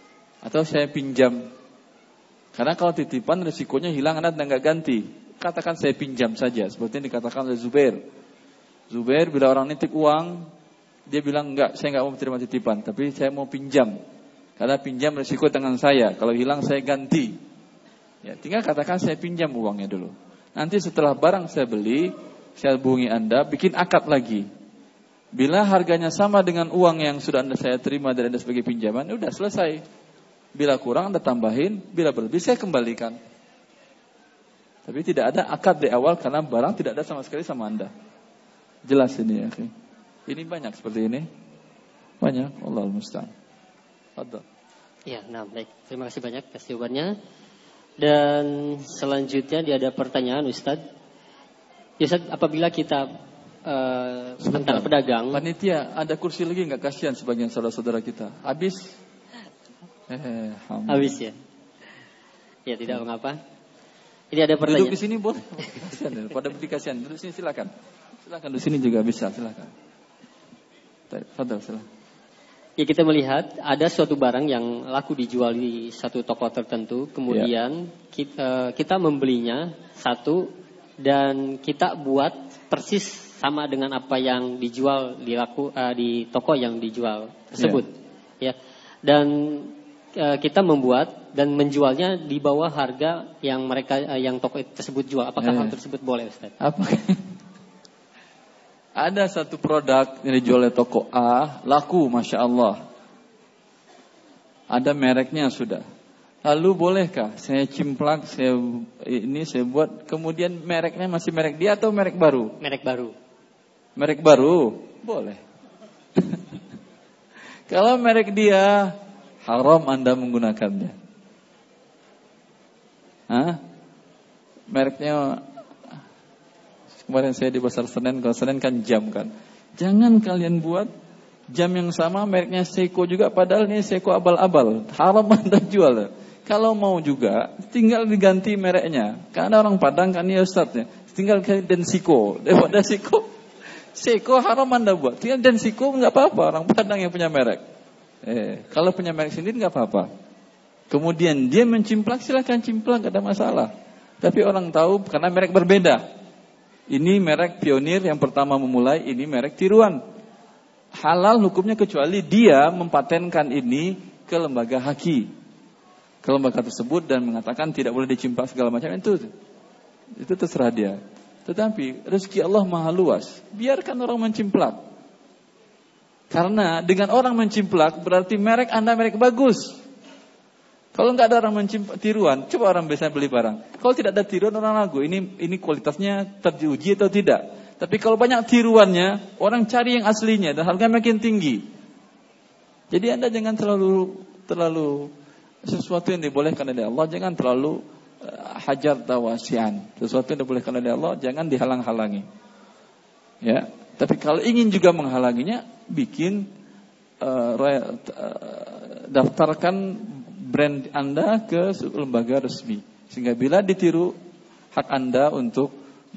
Atau saya pinjam. Karena kalau titipan risikonya hilang Anda nggak ganti. Katakan saya pinjam saja, seperti yang dikatakan oleh Zubair. Zubair bila orang nitip uang, dia bilang enggak, saya nggak mau terima titipan, tapi saya mau pinjam. Karena pinjam risiko tangan saya, kalau hilang saya ganti. Ya, tinggal katakan saya pinjam uangnya dulu. Nanti setelah barang saya beli, saya hubungi Anda, bikin akad lagi. Bila harganya sama dengan uang yang sudah saya terima dari Anda sebagai pinjaman, udah selesai. Bila kurang Anda tambahin, bila berlebih saya kembalikan. Tapi tidak ada akad di awal karena barang tidak ada sama sekali sama Anda. Jelas ini ya. Ini banyak seperti ini. Banyak. Allahul musta'an. Fadhal. Ya, nah baik. Terima kasih banyak atas jawabannya. Dan selanjutnya dia ada pertanyaan Ustaz. Ya, Ustaz, apabila kita tentang pedagang. Panitia, ada kursi lagi enggak, kasihan sebagian saudara-saudara kita. Habis? Habis ya. Ya, tidak mengapa. Ini ada pertanyaan. Duduk di sini boleh. Kasihan ya. Pada berdiri kasihan. Duduk sini silakan. Silakan di sini juga bisa, silakan. Fadhal, silakan. Ya, kita melihat ada suatu barang yang laku dijual di satu toko tertentu, kemudian kita membelinya satu dan kita buat persis sama dengan apa yang dijual di toko yang dijual tersebut. Ya. Dan kita membuat dan menjualnya di bawah harga yang yang toko tersebut jual. Apakah hal tersebut boleh, Ustaz? Ada satu produk yang dijual oleh toko A, laku, masya Allah. Ada mereknya sudah. Lalu bolehkah saya cimplak, saya buat, kemudian mereknya masih merek dia atau merek baru? Merek baru. Merek baru, boleh. Kalau merek dia, haram Anda menggunakannya. Mereknya, kemarin saya di Pasar Senen, kalau Senen kan jam kan. Jangan kalian buat jam yang sama mereknya Seiko juga, padahal ini Seiko abal-abal. Haram Anda jual. Kalau mau juga, tinggal diganti mereknya. Karena orang Padang kan ya Ustaznya, tinggal Densico. Daripada Seiko haram Anda buat. Tinggal Densico enggak apa-apa, orang Padang yang punya merek. Kalau punya merek sendiri enggak apa-apa. Kemudian dia mencimplak, silakan cimplak, enggak ada masalah. Tapi orang tahu karena merek berbeda. Ini merek pionir yang pertama memulai, ini merek tiruan. Halal hukumnya kecuali dia mempatenkan ini ke lembaga haki, ke lembaga tersebut dan mengatakan tidak boleh dicimplak segala macam, itu terserah dia. Tetapi rezeki Allah maha luas, biarkan orang mencimplak. Karena dengan orang mencimplak berarti merek Anda merek bagus. Kalau nggak ada orang mencimplak tiruan, coba orang biasa beli barang. Kalau tidak ada tiruan orang ragu, ini kualitasnya teruji atau tidak. Tapi kalau banyak tiruannya, orang cari yang aslinya dan harga makin tinggi. Jadi Anda jangan terlalu sesuatu yang dibolehkan oleh Allah, jangan terlalu hajar tawasian. Sesuatu yang dibolehkan oleh Allah jangan dihalang-halangi. Ya, tapi kalau ingin juga menghalanginya, bikin daftarkan brand Anda ke lembaga resmi, sehingga bila ditiru hak Anda untuk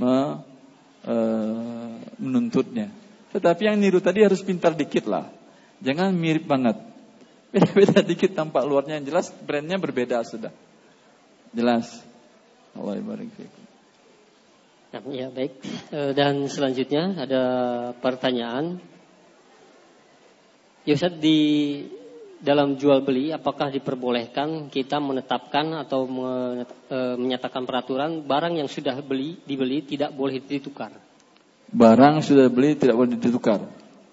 menuntutnya. Tetapi yang niru tadi harus pintar dikit lah, jangan mirip banget. Beda-beda dikit, tampak luarnya yang jelas, brandnya berbeda sudah. Jelas. Allah barik fiikum. Ya, baik. Dan selanjutnya ada pertanyaan. Ya Ustaz, di dalam jual beli apakah diperbolehkan kita menetapkan atau menyatakan peraturan barang yang sudah dibeli tidak boleh ditukar? Barang sudah beli tidak boleh ditukar.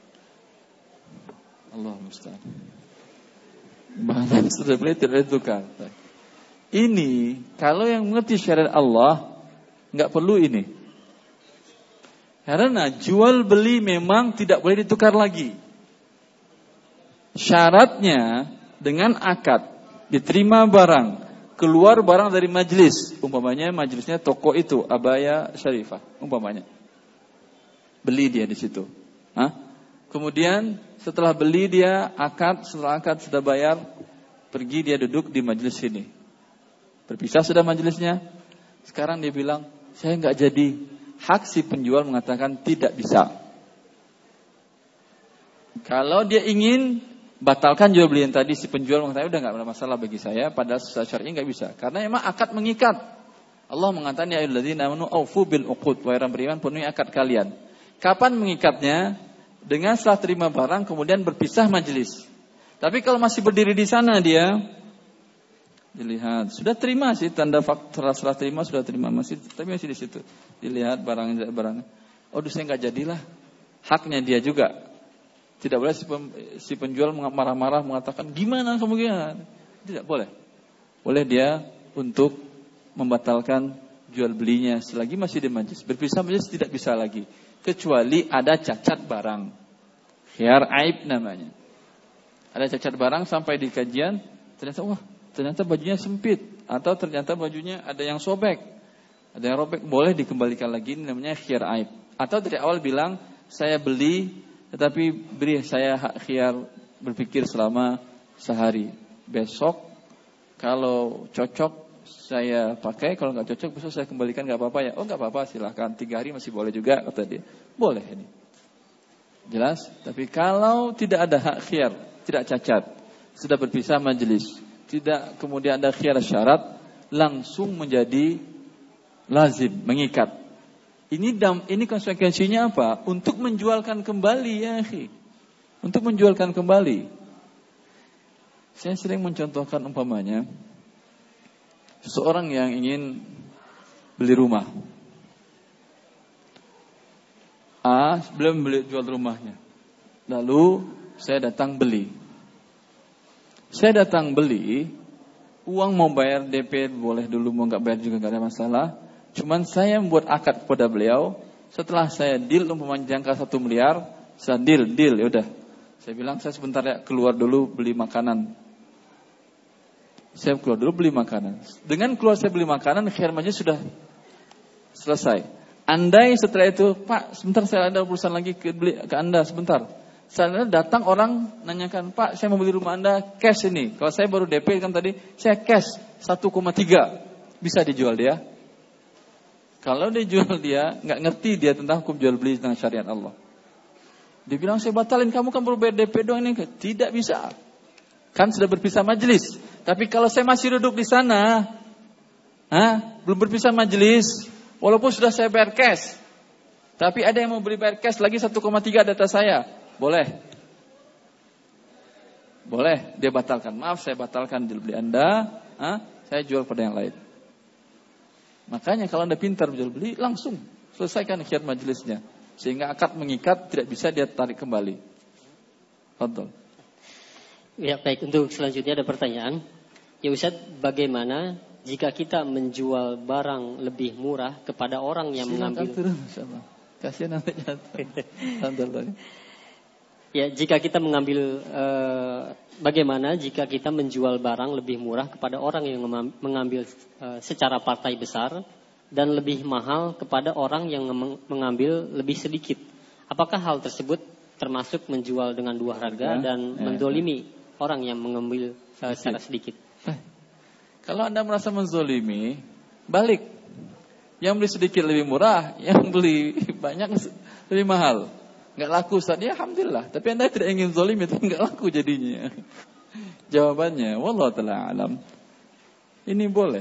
Allah musta'an. Barang sudah beli tidak boleh ditukar. Ini kalau yang mengerti syariat Allah enggak perlu ini. Karena jual beli memang tidak boleh ditukar lagi. Syaratnya dengan akad, diterima barang, keluar barang dari majlis, umpamanya majlisnya toko itu Abaya Syarifah, umpamanya beli dia di situ. Kemudian setelah beli dia akad, setelah akad sudah bayar, pergi dia duduk di majlis sini. Berpisah sudah majlisnya. Sekarang dia bilang, saya enggak jadi. Hak si penjual mengatakan tidak bisa. Kalau dia ingin batalkan jual beli yang tadi, si penjual mengatakan udah nggak ada masalah bagi saya, padahal secara syar'i nggak bisa, karena emang akad mengikat. Allah mengatakan ya ayyuhalladzina amanu aufu bil uqud, wahai orang beriman penuhi akad kalian. Kapan mengikatnya? Dengan setelah terima barang kemudian berpisah majelis. Tapi kalau masih berdiri di sana dia dilihat, sudah terima sih tanda fakta, setelah terima sudah terima, tapi masih di situ. Dilihat barangnya. Oh, saya nggak jadilah. Haknya dia juga. Tidak boleh si penjual marah-marah mengatakan gimana kamu gimana. Tidak boleh. Boleh dia untuk membatalkan jual belinya selagi masih di majlis. Berpisah majlis tidak bisa lagi, kecuali ada cacat barang. Khiyar aib namanya. Ada cacat barang sampai di kajian, ternyata bajunya sempit, atau ternyata bajunya ada yang sobek, ada yang robek, boleh dikembalikan lagi, ini namanya khiyar aib. Atau dari awal bilang saya beli, tetapi beri saya hak khiyar berpikir selama sehari. Besok kalau cocok saya pakai, kalau nggak cocok besok saya kembalikan, nggak apa-apa ya? Oh nggak apa-apa, silahkan. 3 hari masih boleh juga, kata dia. Boleh ini. Jelas? Tapi kalau tidak ada hak khiyar, tidak cacat, sudah berpisah majelis, tidak kemudian ada khiyar syarat, langsung menjadi lazim, mengikat. Ini konsekuensinya apa? Untuk menjualkan kembali ya akhi. Untuk menjualkan kembali. Saya sering mencontohkan umpamanya seseorang yang ingin beli rumah. Belum beli jual rumahnya. Lalu saya datang beli. Uang mau bayar DP boleh dulu, mau nggak bayar juga nggak ada masalah. Cuman saya membuat akad kepada beliau. Setelah saya deal umpamanya jangka 1 miliar, saya deal ya udah. Saya bilang saya sebentar ya keluar dulu beli makanan. Saya keluar dulu beli makanan. Dengan keluar saya beli makanan, khiyar majlis sudah selesai. Andai setelah itu, Pak, sebentar saya ada urusan lagi ke Anda sebentar. Saya datang orang nanyakan, Pak, saya mau beli rumah Anda cash ini. Kalau saya baru DP kan tadi, saya cash 1,3. Bisa dijual dia? Kalau dia jual dia, nggak ngerti dia tentang hukum jual beli tentang syariat Allah. Dia bilang saya batalin, kamu kan baru bayar DP doang ini. Tidak bisa. Kan sudah berpisah majelis. Tapi kalau saya masih duduk di sana, belum berpisah majelis, walaupun sudah saya bayar cash, tapi ada yang mau beli bayar cash lagi 1,3 data saya, boleh. Boleh, dia batalkan. Maaf, saya batalkan jual beli Anda, saya jual pada yang lain. Makanya kalau Anda pintar jual beli, langsung selesaikan khiyar majelisnya. Sehingga akad mengikat, tidak bisa dia tarik kembali. Betul. Ya, baik, untuk selanjutnya ada pertanyaan. Ya Ustaz, bagaimana jika kita menjual barang lebih murah kepada orang yang mengambil? Kasihan nanti jatuh. Ya, jika kita mengambil, bagaimana jika kita menjual barang lebih murah kepada orang yang mengambil secara partai besar dan lebih mahal kepada orang yang mengambil lebih sedikit? Apakah hal tersebut termasuk menjual dengan 2 harga dan mendolimi orang yang mengambil secara sedikit? Kalau Anda merasa menzolimi, balik. Yang beli sedikit lebih murah, yang beli banyak lebih mahal. Nggak laku Ustaz, ya alhamdulillah. Tapi Anda tidak ingin zolim, itu nggak laku jadinya. Jawabannya, wallahu ta'ala alam. Ini boleh.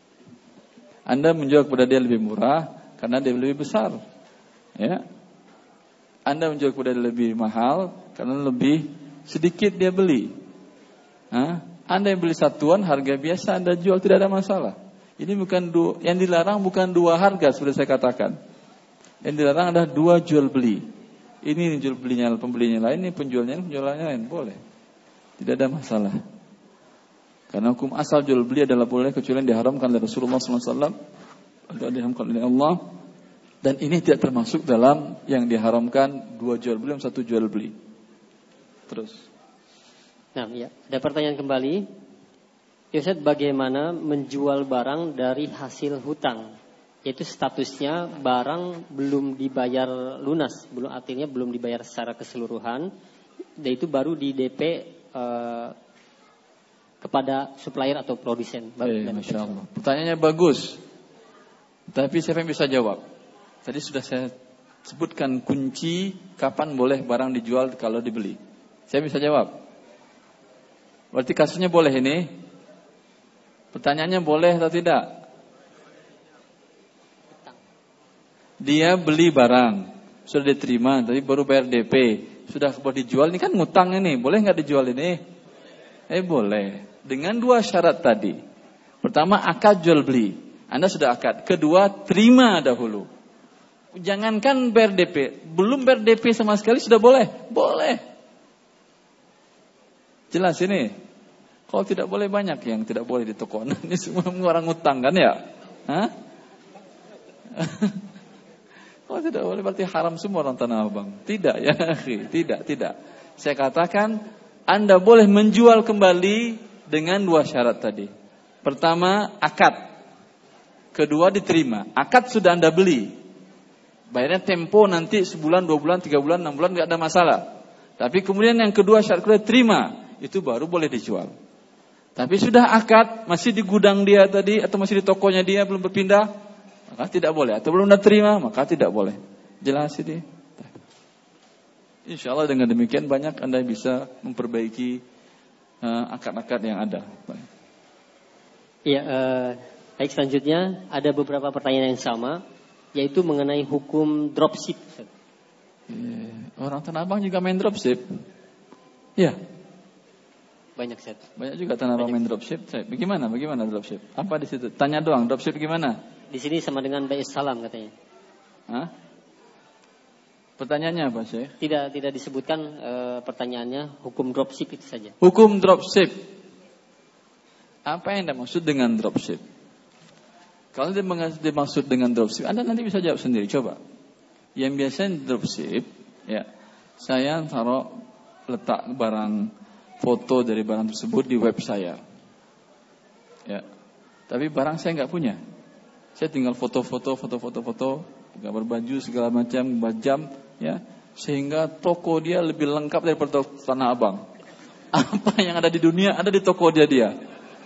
Anda menjual kepada dia lebih murah karena dia lebih besar. Ya. Anda menjual kepada dia lebih mahal karena lebih sedikit dia beli. Anda yang beli satuan harga biasa Anda jual, tidak ada masalah. Ini bukan yang dilarang bukan 2 harga seperti saya katakan. Yang dilarang adalah 2 jual beli. Ini jual belinya pembelinya lain, ini penjualnya lain, boleh. Tidak ada masalah. Karena hukum asal jual beli adalah boleh kecuali yang diharamkan oleh Rasulullah SAW atau diharamkan oleh Allah. Dan ini tidak termasuk dalam yang diharamkan 2 jual beli dan 1 jual beli. Terus. Nah, ya, ada pertanyaan kembali. Ustaz, bagaimana menjual barang dari hasil hutang? Yaitu statusnya barang belum dibayar lunas, artinya belum dibayar secara keseluruhan, dan itu baru di DP kepada supplier atau produsen. Masya Allah. Pertanyaannya bagus, tapi siapa yang bisa jawab? Tadi sudah saya sebutkan kunci kapan boleh barang dijual kalau dibeli. Saya bisa jawab. Berarti kasusnya boleh ini? Pertanyaannya boleh atau tidak? Dia beli barang, sudah diterima, tapi baru bayar DP, sudah boleh dijual, ini kan ngutang ini, boleh nggak dijual ini? Boleh. Dengan 2 syarat tadi. Pertama, akad jual beli. Anda sudah akad. Kedua, terima dahulu. Jangankan bayar DP, belum bayar DP sama sekali sudah boleh? Boleh. Jelas ini. Kalau tidak boleh banyak yang tidak boleh di toko. Ini semua orang ngutang kan ya? Hah? Kalau tidak boleh berarti haram semua orang Tanah Abang. Tidak ya, tidak. Saya katakan Anda boleh menjual kembali dengan 2 syarat tadi. Pertama, akad. Kedua, diterima. Akad sudah Anda beli. Bayarnya tempo nanti sebulan, 2 bulan, 3 bulan, 6 bulan enggak ada masalah. Tapi kemudian yang kedua syarat kedua terima, itu baru boleh dijual. Tapi sudah akad, masih di gudang dia tadi atau masih di tokonya dia belum berpindah, maka tidak boleh. Atau belum terima, maka tidak boleh. Jelas ini. Insya Allah dengan demikian banyak Anda bisa memperbaiki akad-akad yang ada. Iya, baik, selanjutnya ada beberapa pertanyaan yang sama, yaitu mengenai hukum dropship. Orang Tanah Abang juga main dropship. Ya. Banyak, Ustaz. Banyak juga Tanah Abang main dropship. Bagaimana dropship? Apa di situ? Tanya doang, dropship gimana? Di sini sama dengan Bai'is Salam katanya. Hah? Pertanyaannya apa, Syekh? Tidak disebutkan pertanyaannya, hukum dropship itu saja. Hukum dropship. Apa yang dimaksud dengan dropship? Kalau dimaksud dengan dropship, Anda nanti bisa jawab sendiri, coba. Yang biasanya dropship, ya, saya letak barang, foto dari barang tersebut di web saya. Ya. Tapi barang saya nggak punya. Saya tinggal foto, gambar baju segala macam, jam, ya, sehingga toko dia lebih lengkap daripada Tanah Abang. Apa yang ada di dunia ada di toko dia.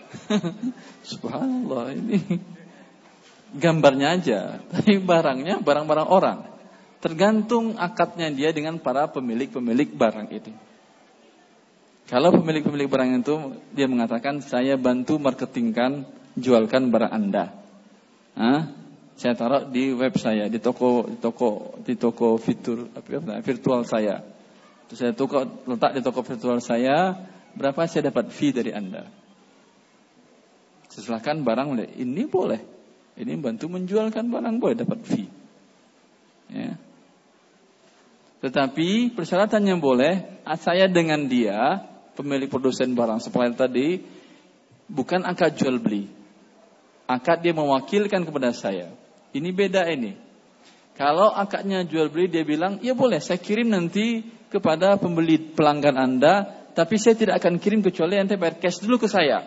Subhanallah, ini gambarnya aja, tapi barangnya barang-barang orang. Tergantung akadnya dia dengan para pemilik barang itu. Kalau pemilik barang itu dia mengatakan saya bantu marketingkan, jualkan barang Anda. Saya taruh di web saya, di toko fitur virtual saya. Terus saya letak di toko virtual saya, berapa saya dapat fee dari Anda. Silakan barang ini boleh. Ini bantu menjualkan barang boleh dapat fee. Ya. Tetapi persyaratannya boleh, saya dengan dia, pemilik produsen barang supplier tadi, bukan akad jual beli. Akad dia mewakilkan kepada saya. Ini beda ini. Kalau akadnya jual beli dia bilang, ya boleh saya kirim nanti kepada pembeli pelanggan Anda, tapi saya tidak akan kirim kecuali Anda bayar cash dulu ke saya.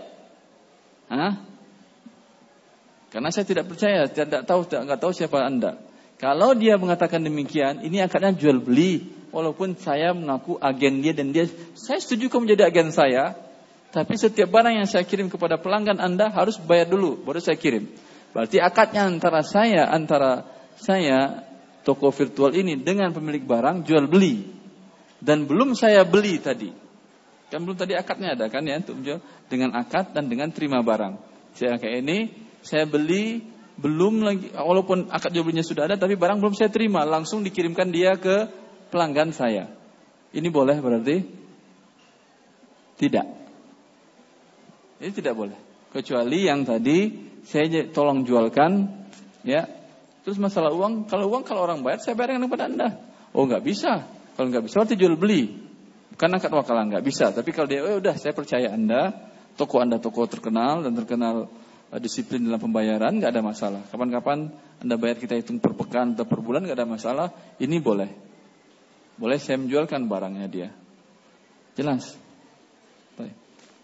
Karena saya tidak percaya, nggak tahu siapa Anda. Kalau dia mengatakan demikian, ini akadnya jual beli. Walaupun saya mengaku agen dia dan dia, saya setuju kamu menjadi agen saya, tapi setiap barang yang saya kirim kepada pelanggan Anda harus bayar dulu, baru saya kirim. Berarti akadnya antara saya toko virtual ini dengan pemilik barang jual beli. Dan belum saya beli tadi. Kan belum tadi akadnya ada kan ya untuk menjual dengan akad dan dengan terima barang. Saya kayak ini, saya beli belum lagi, walaupun akad jual belinya sudah ada, tapi barang belum saya terima, langsung dikirimkan dia ke pelanggan saya. Ini boleh berarti? Tidak. Ini tidak boleh. Kecuali yang tadi saya tolong jualkan, ya. Terus masalah uang, kalau orang bayar saya bayarkan kepada Anda. Oh nggak bisa. Kalau nggak bisa berarti jual beli. Bukan akad wakalah, nggak bisa. Tapi kalau dia, udah saya percaya Anda toko terkenal dan terkenal disiplin dalam pembayaran, nggak ada masalah. Kapan-kapan Anda bayar kita hitung per pekan atau per bulan, nggak ada masalah. Ini boleh. Boleh saya menjualkan barangnya dia. Jelas? Baik.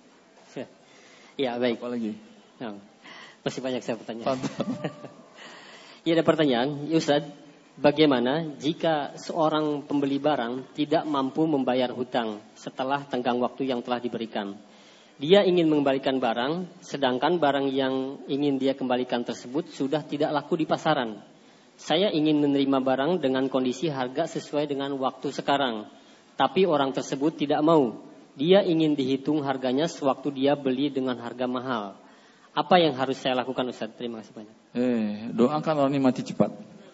Ya baik. Apa lagi? Nah, masih banyak saya pertanyaan. Ya ada pertanyaan, Ustaz, bagaimana jika seorang pembeli barang tidak mampu membayar hutang setelah tenggang waktu yang telah diberikan? Dia ingin mengembalikan barang, sedangkan barang yang ingin dia kembalikan tersebut sudah tidak laku di pasaran. Saya ingin menerima barang dengan kondisi harga sesuai dengan waktu sekarang, tapi orang tersebut tidak mau. Dia ingin dihitung harganya sewaktu dia beli dengan harga mahal. Apa yang harus saya lakukan, Ustaz? Terima kasih banyak. Doakan orang ini mati cepat.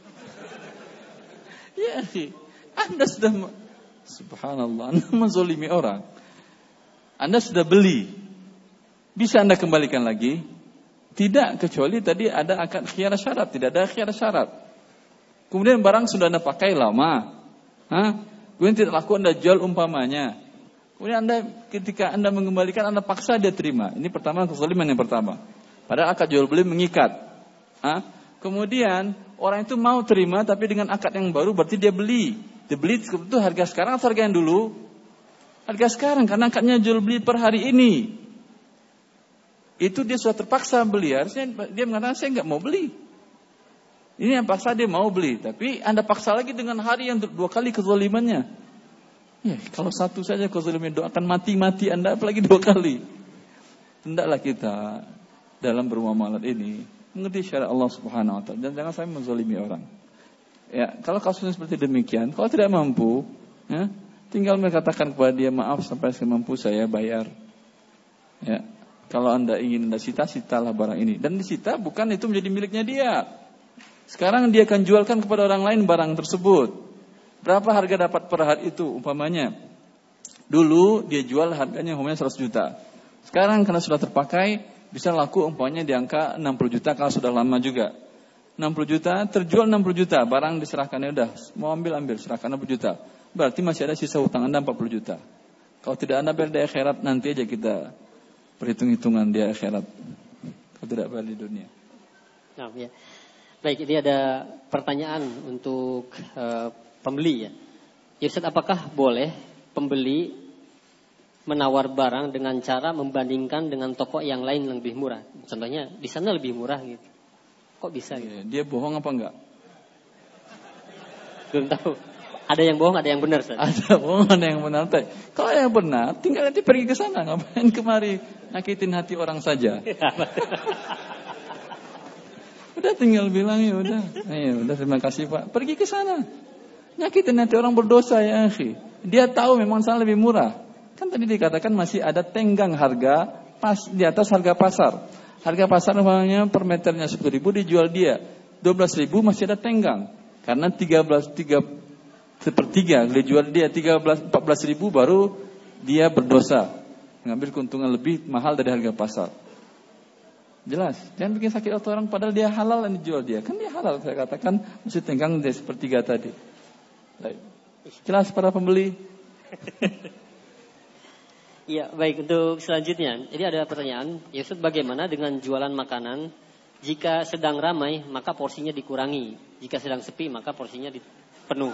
Ya, Anda sudah subhanallah, Anda menzolimi orang. Anda sudah beli. Bisa Anda kembalikan lagi? Tidak, kecuali tadi ada akad khiyar syarat. Tidak ada khiyar syarat. Kemudian barang sudah Anda pakai lama. Kemudian tidak laku Anda jual umpamanya. Kemudian ketika Anda mengembalikan, Anda paksa dia terima. Ini pertama, kezaliman yang pertama. Padahal akad jual beli mengikat. Kemudian orang itu mau terima, tapi dengan akad yang baru berarti dia beli. Dia beli itu harga sekarang atau harga yang dulu? Harga sekarang, karena akadnya jual beli per hari ini. Itu dia sudah terpaksa beli. Harusnya dia mengatakan saya nggak mau beli. Ini yang paksa dia mau beli. Tapi Anda paksa lagi dengan hari yang 2 kali kezalimannya. Ya, kalau satu saja kezaliman, doakan mati-mati Anda, apalagi 2 kali. Hendaklah kita dalam bermuamalat ini mengerti syariat Allah Subhanahu wa taala dan jangan sampai menzalimi orang. Ya, kalau kasusnya seperti demikian, kalau tidak mampu, tinggal mengatakan kepada dia, maaf sampai saya mampu saya bayar. Ya, kalau Anda ingin Anda sita, sitalah barang ini. Dan disita bukan itu menjadi miliknya dia. Sekarang dia akan jualkan kepada orang lain barang tersebut. Berapa harga dapat per hari itu umpamanya? Dulu dia jual harganya umpamanya 100 juta. Sekarang karena sudah terpakai bisa laku umpamanya di angka 60 juta kalau sudah lama juga. 60 juta terjual 60 juta, barang diserahkannya udah mau ambil serahkan 60 juta. Berarti masih ada sisa hutang Anda 40 juta. Kalau tidak Anda bayar di akhirat, nanti aja kita perhitung-hitungan di akhirat. Kalau tidak bayar di dunia. Nah, ya. Baik, ini ada pertanyaan untuk pembeli ya. Ustaz, apakah boleh pembeli menawar barang dengan cara membandingkan dengan toko yang lain yang lebih murah? Contohnya di sana lebih murah gitu. Kok bisa gitu? Dia bohong apa enggak? Belum tahu. Ada yang bohong, ada yang benar, Ustaz. Ada bohong, ada yang benar. Kalau yang benar, tinggal nanti pergi ke sana, ngapain kemari nyakitin hati orang saja. Udah tinggal bilang ya udah. Udah terima kasih Pak. Pergi ke sana. Nyakitin hati orang berdosa ya akhi. Dia tahu memang sana lebih murah. Kan tadi dikatakan masih ada tenggang harga pas di atas harga pasar. Harga pasar namanya per meternya 10.000 dijual dia 12.000 masih ada tenggang. Karena 3/3 dijual dia 14.000 baru dia berdosa. Mengambil keuntungan lebih mahal dari harga pasar. Jelas, jangan bikin sakit hati orang padahal dia halal yang dijual dia. Kan dia halal, saya katakan mesti tenggang dari 1/3 tadi. Baik. Jelas para pembeli. Iya, baik, untuk selanjutnya. Jadi ada pertanyaan, ya Ustaz, bagaimana dengan jualan makanan? Jika sedang ramai, maka porsinya dikurangi. Jika sedang sepi, maka porsinya penuh.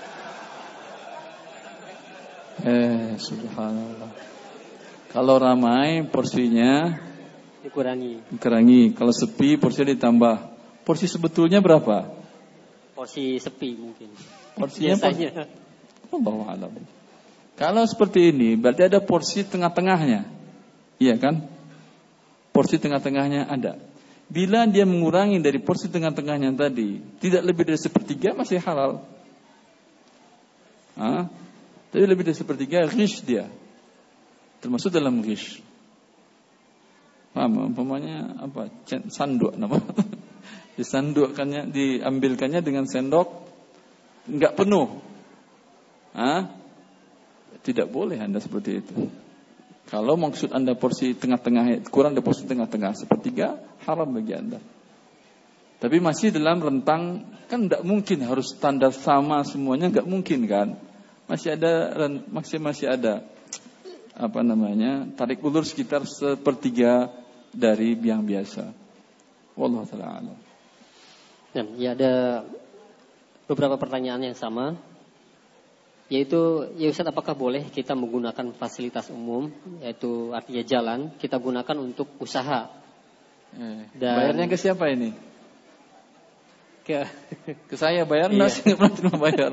Subhanallah. Kalau ramai, porsinya dikurangi. Kalau sepi, porsinya ditambah. Porsi sebetulnya berapa? Porsi sepi mungkin. Porsinya biasanya. Allahu a'lam. Kalau seperti ini, berarti ada porsi tengah-tengahnya. Iya kan? Porsi tengah-tengahnya ada. Bila dia mengurangi dari porsi tengah-tengahnya tadi, tidak lebih dari 1/3 masih halal. Tapi lebih dari 1/3 ghish dia. Termasuk dalam ghish. Umpamanya apa? Sanduk nama. Disandukkannya, diambilkannya dengan sendok enggak penuh. Tidak boleh Anda seperti itu. Kalau maksud Anda porsi tengah-tengah kurang dari porsi tengah-tengah 1/3 haram bagi Anda. Tapi masih dalam rentang, kan tidak mungkin harus standar sama semuanya, enggak mungkin kan? Masih ada tarik ulur sekitar 1/3 dari yang biasa. Wallahu ta'ala a'lam. Ya, ada beberapa pertanyaan yang sama, yaitu, ya Ustaz, apakah boleh kita menggunakan fasilitas umum, yaitu artinya jalan, kita gunakan untuk usaha? Dan bayarnya ke siapa ini? Ke saya bayar, iya. Nggak pernah terima bayar.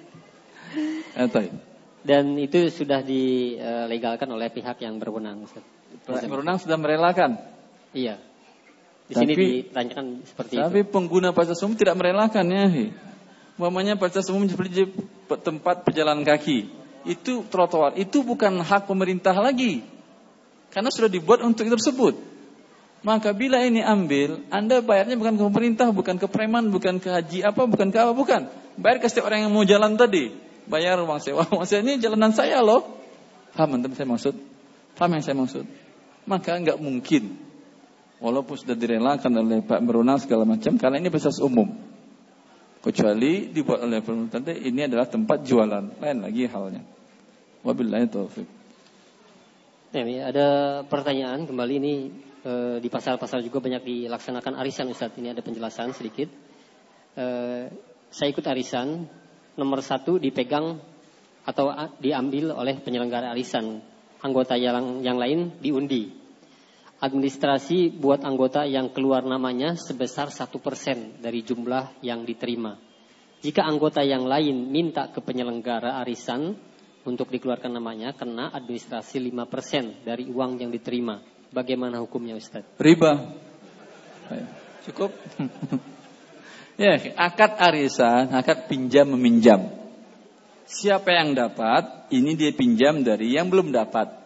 Dan itu sudah dilegalkan oleh pihak yang berwenang, Ustaz. Berwenang sudah merelakan. Iya. Di sini ditanyakan seperti tapi itu. Pengguna fasilitas umum tidak merelakan ya. Umpamanya fasilitas umum seperti tempat pejalan kaki. itu trotoar, itu bukan hak pemerintah lagi. Karena sudah dibuat untuk itu tersebut. Maka bila ini ambil, Anda bayarnya bukan ke pemerintah, bukan ke preman, bukan ke haji apa, bukan ke apa, bukan. Bayar ke setiap orang yang mau jalan tadi. Bayar uang sewa. Uang sewa ini jalanan saya loh. Paham yang saya maksud? Paham yang saya maksud? Maka enggak mungkin. Walaupun sudah direlakan oleh Pak Berwenang segala macam, karena ini fasilitas umum. Kecuali dibuat oleh pemerintah, ini adalah tempat jualan. Lain lagi halnya. Wabillahi taufiq. Ya, ada pertanyaan kembali ini di pasar-pasar juga banyak dilaksanakan arisan, Ustaz. Ini ada penjelasan sedikit. Saya ikut arisan, nomor 1 dipegang atau diambil oleh penyelenggara arisan. Anggota yang lain diundi. Administrasi buat anggota yang keluar namanya sebesar 1% dari jumlah yang diterima. Jika anggota yang lain minta ke penyelenggara arisan untuk dikeluarkan namanya, kena administrasi 5% dari uang yang diterima. Bagaimana hukumnya, Ustaz? Riba. Cukup. Ya, akad arisan, akad pinjam meminjam. Siapa yang dapat, ini dia pinjam dari yang belum dapat.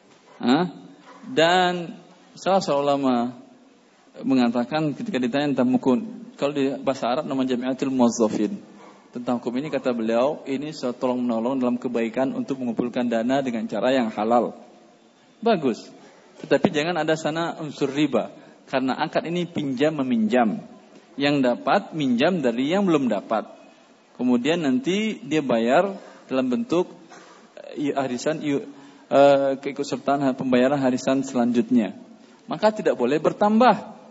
Dan salah seorang ulama mengatakan ketika ditanya tentang mukun, kalau di bahasa Arab namanya Jami'atul Muwazzafin. Tentang hukum ini kata beliau, ini tolong menolong dalam kebaikan untuk mengumpulkan dana dengan cara yang halal. Bagus. Tetapi jangan ada sana unsur riba. Karena akad ini pinjam meminjam. Yang dapat minjam dari yang belum dapat. Kemudian nanti dia bayar dalam bentuk arisan, keikutsertaan pembayaran harisan selanjutnya. Maka tidak boleh bertambah.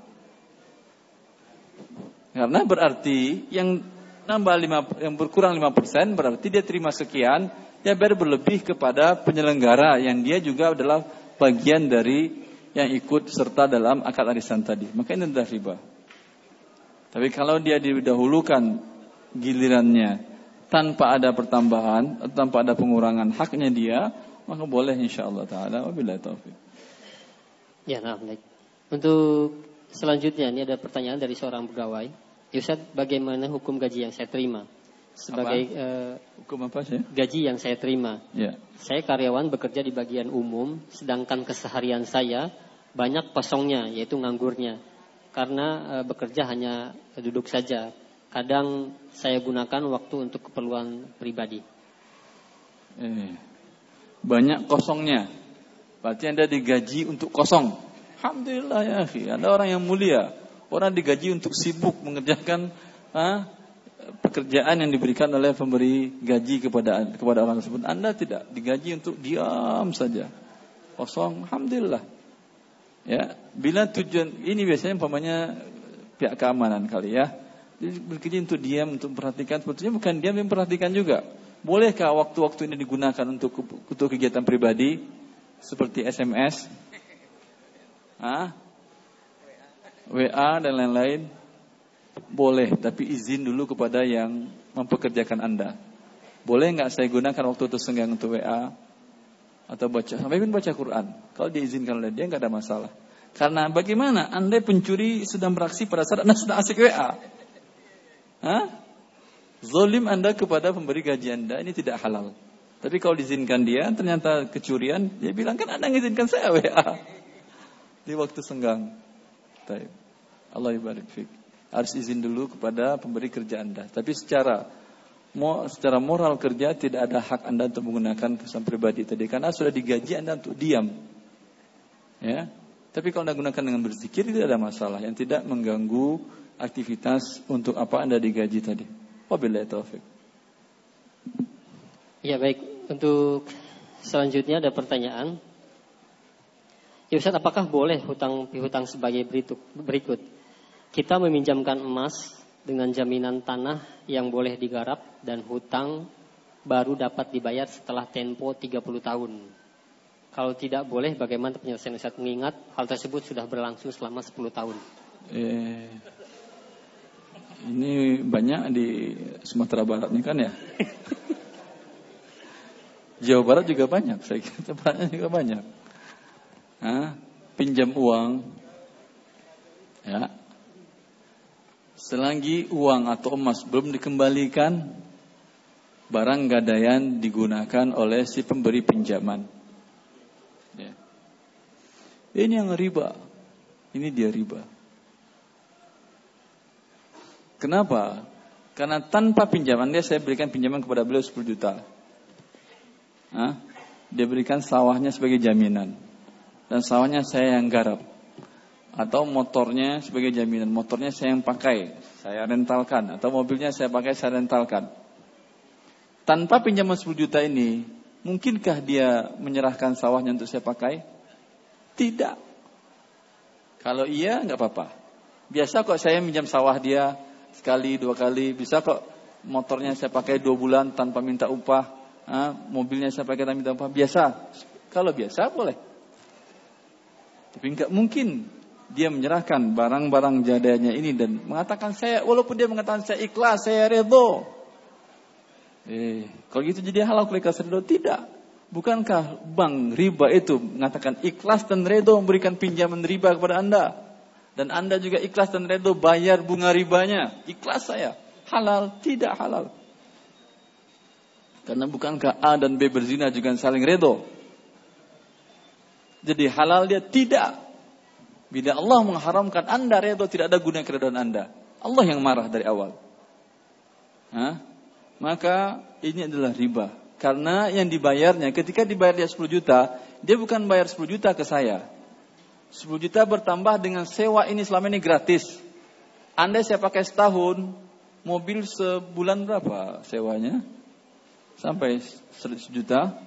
Karena berarti yang berkurang 5% berarti dia terima sekian, dia bayar berlebih kepada penyelenggara yang dia juga adalah bagian dari yang ikut serta dalam akad arisan tadi. Maka ini adalah riba. Tapi kalau dia didahulukan gilirannya tanpa ada pertambahan, tanpa ada pengurangan haknya dia, maka boleh insyaallah taala. Wabillahi taufik. Ya, nah, baik. Untuk selanjutnya ini ada pertanyaan dari seorang pegawai. Ustaz, bagaimana hukum gaji yang saya terima? Sebagai hukum apa sih? Gaji yang saya terima. Ya. Saya karyawan bekerja di bagian umum, sedangkan keseharian saya banyak kosongnya, yaitu nganggurnya. Karena bekerja hanya duduk saja. Kadang saya gunakan waktu untuk keperluan pribadi. Banyak kosongnya. Berarti Anda digaji untuk kosong. Alhamdulillah ya akhi. Anda orang yang mulia. Orang digaji untuk sibuk mengerjakan pekerjaan yang diberikan oleh pemberi gaji kepada orang tersebut. Anda tidak digaji untuk diam saja. Kosong. Alhamdulillah. Ya, bila tujuan ini biasanya umpamanya pihak keamanan kali ya. Jadi bekerja untuk diam, untuk memperhatikan. Sebetulnya bukan diam, memperhatikan juga. Bolehkah waktu-waktu ini digunakan untuk kegiatan pribadi? Seperti SMS, WA dan lain-lain. Boleh, tapi izin dulu kepada yang mempekerjakan Anda. Boleh nggak saya gunakan waktu itu senggang untuk WA atau sampai baca Quran? Kalau diizinkan oleh dia nggak ada masalah. Karena bagaimana Anda pencuri sedang beraksi pada saat Anda sedang asik WA? Zalim Anda kepada pemberi gaji Anda, ini tidak halal. Tapi kalau diizinkan dia, ternyata kecurian, dia bilang, kan Anda mengizinkan saya WA di waktu senggang. Baik. Allah ibarik fik. Harus izin dulu kepada pemberi kerja Anda. Tapi secara moral kerja tidak ada hak Anda untuk menggunakan pesan pribadi tadi, karena sudah digaji Anda untuk diam. Ya. Tapi kalau Anda gunakan dengan berzikir, tidak ada masalah, yang tidak mengganggu aktivitas untuk apa Anda digaji tadi. Wabillahi taufik. Ya, baik. Untuk selanjutnya ada pertanyaan. Ya Ustaz, apakah boleh hutang pihutang sebagai berikut? Kita meminjamkan emas dengan jaminan tanah yang boleh digarap dan hutang baru dapat dibayar setelah tempo 30 tahun. Kalau tidak boleh, bagaimana penyelesaian Ustaz, mengingat hal tersebut sudah berlangsung selama 10 tahun? Ini banyak di Sumatera Barat ini kan ya. Jawa Barat juga banyak, saya kira tempatnya juga banyak. Pinjam uang, ya. Selagi uang atau emas belum dikembalikan, barang gadaian digunakan oleh si pemberi pinjaman. Ya. Ini yang riba. Ini dia riba. Kenapa? Karena tanpa pinjaman saya berikan pinjaman kepada beliau 10 juta. Dia berikan sawahnya sebagai jaminan. Dan sawahnya saya yang garap. Atau motornya sebagai jaminan. Motornya saya yang pakai, saya rentalkan. Atau mobilnya saya pakai, saya rentalkan. Tanpa pinjaman 10 juta ini, mungkinkah dia menyerahkan sawahnya untuk saya pakai? Tidak. Kalau iya, enggak apa-apa. Biasa kok saya minjam sawah dia sekali, 2 kali. Bisa kok motornya saya pakai 2 bulan tanpa minta upah. Mobilnya saya pakai tanpa minta upah. Biasa. Kalau biasa boleh. Tapi enggak mungkin dia menyerahkan barang-barang jadanya ini dan mengatakan walaupun dia mengatakan saya ikhlas, saya redho. Kalau gitu jadi halal kalau ikhlas redho? Tidak. Bukankah bank riba itu mengatakan ikhlas dan redho memberikan pinjaman riba kepada Anda? Dan Anda juga ikhlas dan redho bayar bunga ribanya. Ikhlas saya. Halal? Tidak halal. Karena bukankah A dan B berzina juga saling redho? Jadi halal dia? Tidak. Bila Allah mengharamkan Anda redho, tidak ada guna keredaan Anda. Allah yang marah dari awal. Maka ini adalah riba. Karena yang dibayarnya, ketika dibayar dia 10 juta, dia bukan bayar 10 juta ke saya. 10 juta bertambah dengan sewa ini selama ini gratis. Anda saya pakai setahun, mobil sebulan berapa sewanya? Sampai 100 juta?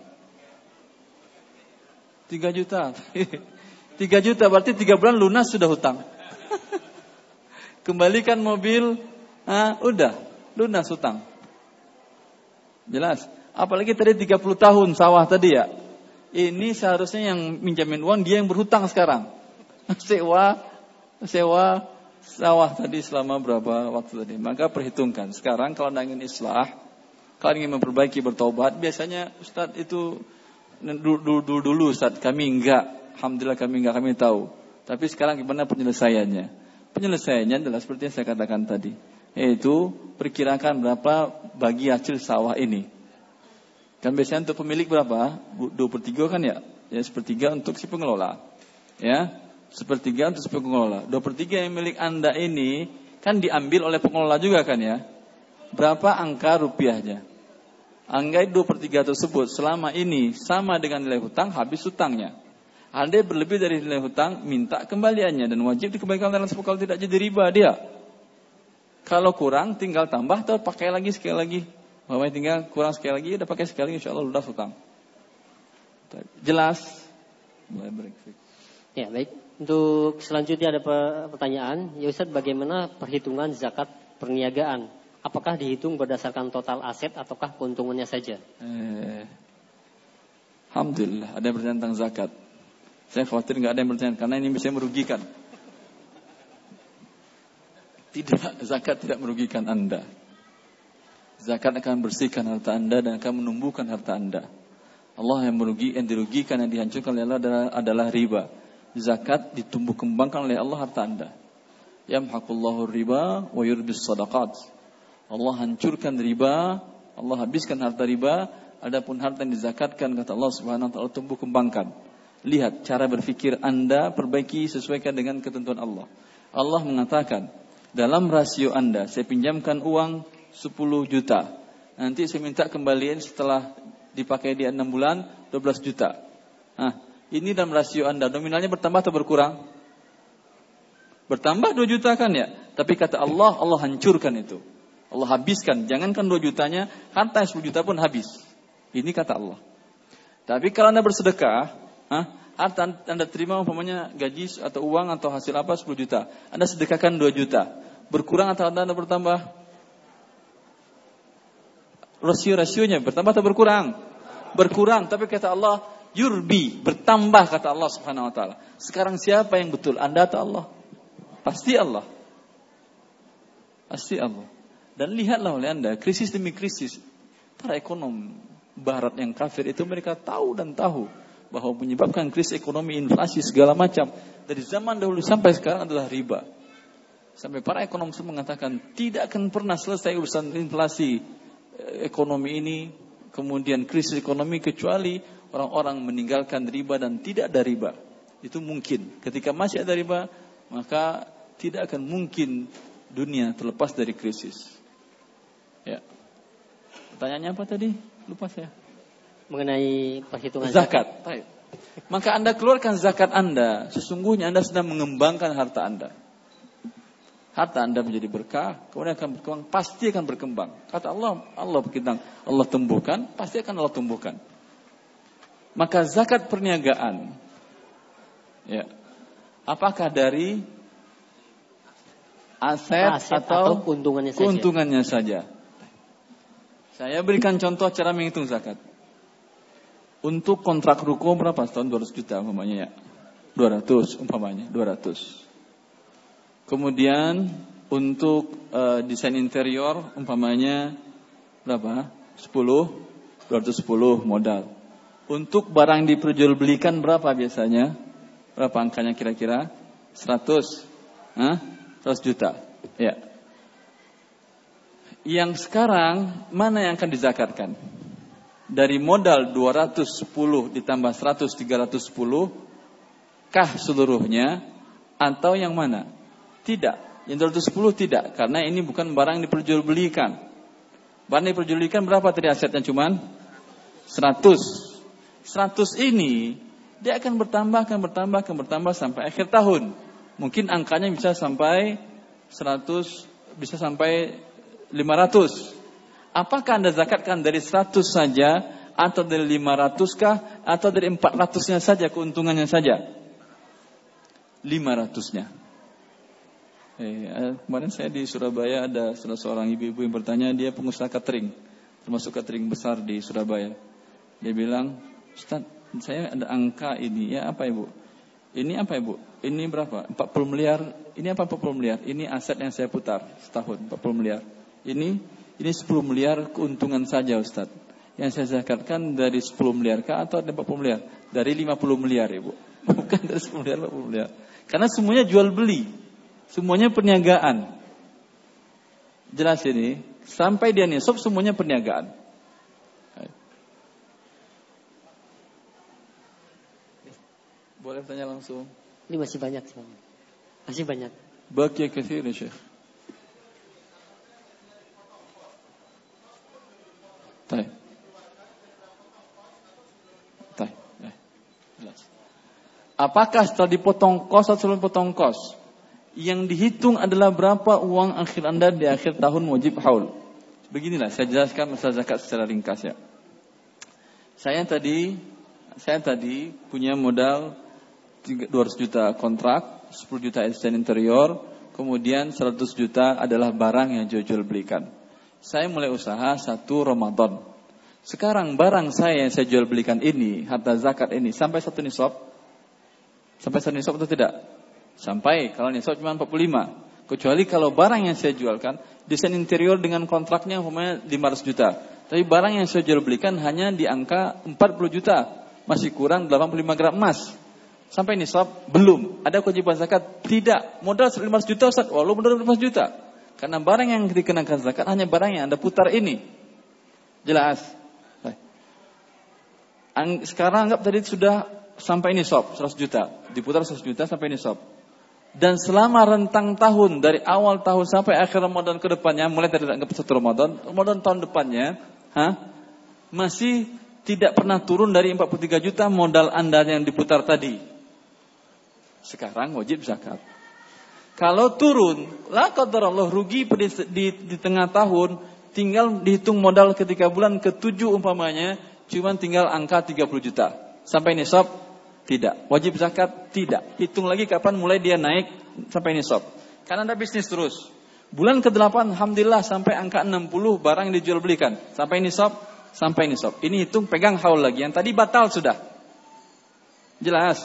3 juta. 3 juta berarti 3 bulan lunas sudah hutang. Kembalikan mobil, udah lunas hutang. Jelas. Apalagi tadi 30 tahun sawah tadi ya. Ini seharusnya yang minjamin uang, dia yang berhutang sekarang. Sewa sawah tadi selama berapa waktu tadi. Maka perhitungkan. Sekarang kalau Anda ingin islah, kalau ingin memperbaiki, bertobat, biasanya Ustaz itu dulu Ustaz kami enggak. Alhamdulillah kami tahu. Tapi sekarang gimana penyelesaiannya? Penyelesaiannya adalah seperti yang saya katakan tadi. Yaitu perkirakan berapa bagi hasil sawah ini. Kan biasanya untuk pemilik berapa? 2/3 kan ya? Ya 1/3 untuk si pengelola. Ya, 1/3 untuk si pengelola. 2/3 yang milik Anda ini kan diambil oleh pengelola juga kan ya? Berapa angka rupiahnya? Angka 2/3 tersebut selama ini sama dengan nilai hutang, habis hutangnya. Anda berlebih dari nilai hutang, minta kembaliannya dan wajib dikembalikan dalam sebab kalau tidak jadi riba dia. Kalau kurang tinggal tambah atau pakai lagi sekali lagi. Bahwa tinggal kurang sekali lagi, udah pakai sekali lagi, insyaallah lunas hutang. Jelas? Ya, baik. Untuk selanjutnya ada pertanyaan, ya Ustaz, bagaimana perhitungan zakat perniagaan? Apakah dihitung berdasarkan total aset ataukah keuntungannya saja? Alhamdulillah, ada yang bertanya tentang zakat. Saya khawatir enggak ada yang bertanya karena ini bisa merugikan. Tidak, zakat tidak merugikan Anda. Zakat akan bersihkan harta Anda dan akan menumbuhkan harta Anda. Allah yang dirugikan, yang dihancurkan oleh Allah adalah riba. Zakat ditumbuh kembangkan oleh Allah harta Anda. Yamhaqullahu riba wa yurbis sadaqat. Allah hancurkan riba, Allah habiskan harta riba, adapun harta yang dizakatkan kata Allah Subhanahu wa taala tumbuh kembangkan. Lihat cara berfikir Anda, perbaiki sesuaikan dengan ketentuan Allah. Allah mengatakan, dalam rasio Anda, saya pinjamkan uang 10 juta. Nanti saya minta kembalian setelah dipakai dia 6 bulan, 12 juta. Ini dalam rasio Anda, nominalnya bertambah atau berkurang? Bertambah 2 juta kan ya? Tapi kata Allah, Allah hancurkan itu. Allah habiskan, jangankan 2 jutanya, harta 10 juta pun habis. Ini kata Allah. Tapi kalau Anda bersedekah, harta Anda terima umpamanya gaji atau uang atau hasil apa 10 juta. Anda sedekahkan 2 juta. Berkurang atau Anda bertambah? Rasionya bertambah atau berkurang? Berkurang, tapi kata Allah, yurbi, bertambah kata Allah Subhanahu wa taala. Sekarang siapa yang betul? Anda atau Allah? Pasti Allah. Pasti Allah. Dan lihatlah oleh Anda, krisis demi krisis, para ekonom barat yang kafir itu mereka tahu bahwa menyebabkan krisis ekonomi, inflasi segala macam dari zaman dahulu sampai sekarang adalah riba. Sampai para ekonom semua mengatakan tidak akan pernah selesai urusan inflasi, ekonomi ini, kemudian krisis ekonomi, kecuali orang-orang meninggalkan riba dan tidak ada riba. Itu mungkin. Ketika masih ada riba, maka tidak akan mungkin dunia terlepas dari krisis. Ya. Pertanyaannya apa tadi? Lupa saya. Mengenai perhitungan zakat. Maka Anda keluarkan zakat Anda, sesungguhnya Anda sedang mengembangkan harta Anda. Harta Anda menjadi berkah, kemudian akan berkembang, pasti akan berkembang. Kata Allah berkitang, Allah tumbuhkan, pasti akan Allah tumbuhkan. Maka zakat perniagaan, ya, apakah dari aset atau keuntungannya saja? Saya berikan contoh cara menghitung zakat. Untuk kontrak ruko berapa setahun? 200 juta umpamanya ya. 200 umpamanya, 200. Kemudian untuk desain interior umpamanya berapa? 10, 210 modal. Untuk barang diperjualbelikan berapa biasanya? Berapa angkanya kira-kira? 100. 100 juta. Ya. Yang sekarang mana yang akan dizakatkan? Dari modal 210 ditambah 100, 310 kah seluruhnya atau yang mana? Tidak, yang 210 tidak, karena ini bukan barang yang diperjualbelikan. Barang yang diperjualbelikan berapa tadi asetnya? Cuman 100. 100 ini dia akan bertambah sampai akhir tahun. Mungkin angkanya bisa sampai 100, bisa sampai 500. Apakah Anda zakatkan dari 100 saja, atau dari 500 kah, atau dari 400-nya saja, keuntungannya saja? 500-nya. Kemarin saya di Surabaya ada salah seorang ibu-ibu yang bertanya, dia pengusaha catering, termasuk catering besar di Surabaya. Dia bilang, Ustaz, saya ada angka ini, ya apa ibu? Ini apa ibu? Ini berapa? 40 miliar. Ini apa 40 miliar? Ini aset yang saya putar setahun, 40 miliar. Ini 10 miliar keuntungan saja Ustaz. Yang saya zakatkan dari 10 miliar kah atau dari 40 miliar? Dari 50 miliar ibu. Bukan dari 10 miliar, 40 miliar. Karena semuanya jual beli. Semuanya perniagaan. Jelas ini. Sampai dia nisab semuanya perniagaan. Boleh tanya langsung? Ini masih banyak. Masih banyak. Baqiya katsir ya Syekh. Baik. Apakah setelah dipotong kos atau sebelum potong kos, yang dihitung adalah berapa uang akhir Anda di akhir tahun wajib haul? Beginilah saya jelaskan masalah zakat secara ringkas ya. Saya tadi punya modal 200 juta kontrak, 10 juta desain interior, kemudian 100 juta adalah barang yang jual belikan. Saya mulai usaha 1 Ramadan. Sekarang barang saya yang saya jual belikan ini, harta zakat ini, sampai 1 nisab. Sampai 1 nisab atau tidak? Sampai, kalau nisab cuma 45. Kecuali kalau barang yang saya jualkan, desain interior dengan kontraknya umpamanya 500 juta. Tapi barang yang saya jual belikan hanya di angka 40 juta. Masih kurang 85 gram emas. Sampai nisab, belum. Ada kewajiban zakat? Tidak. Modal 500 juta Ustaz. Walau modal 500 juta. Karena barang yang dikenakan zakat hanya barang yang Anda putar ini. Jelas. Sekarang anggap tadi sudah sampai nisab 100 juta. Diputar 100 juta sampai nisab. Dan selama rentang tahun, dari awal tahun sampai akhir Ramadan ke depannya, mulai dari anggap 1 Ramadan tahun depannya, masih tidak pernah turun dari 43 juta modal Anda yang diputar tadi. Sekarang wajib zakat. Kalau turun, la qadarallah rugi di tengah tahun, tinggal dihitung modal ketika bulan ke-7 umpamanya, cuman tinggal angka 30 juta. Sampai nisab? Tidak. Wajib zakat? Tidak. Hitung lagi kapan mulai dia naik sampai nisab. Karena Anda bisnis terus. Bulan ke-8, alhamdulillah sampai angka 60 barang yang dijual belikan. Sampai nisab? Sampai nisab. Ini hitung pegang haul lagi. Yang tadi batal sudah. Jelas.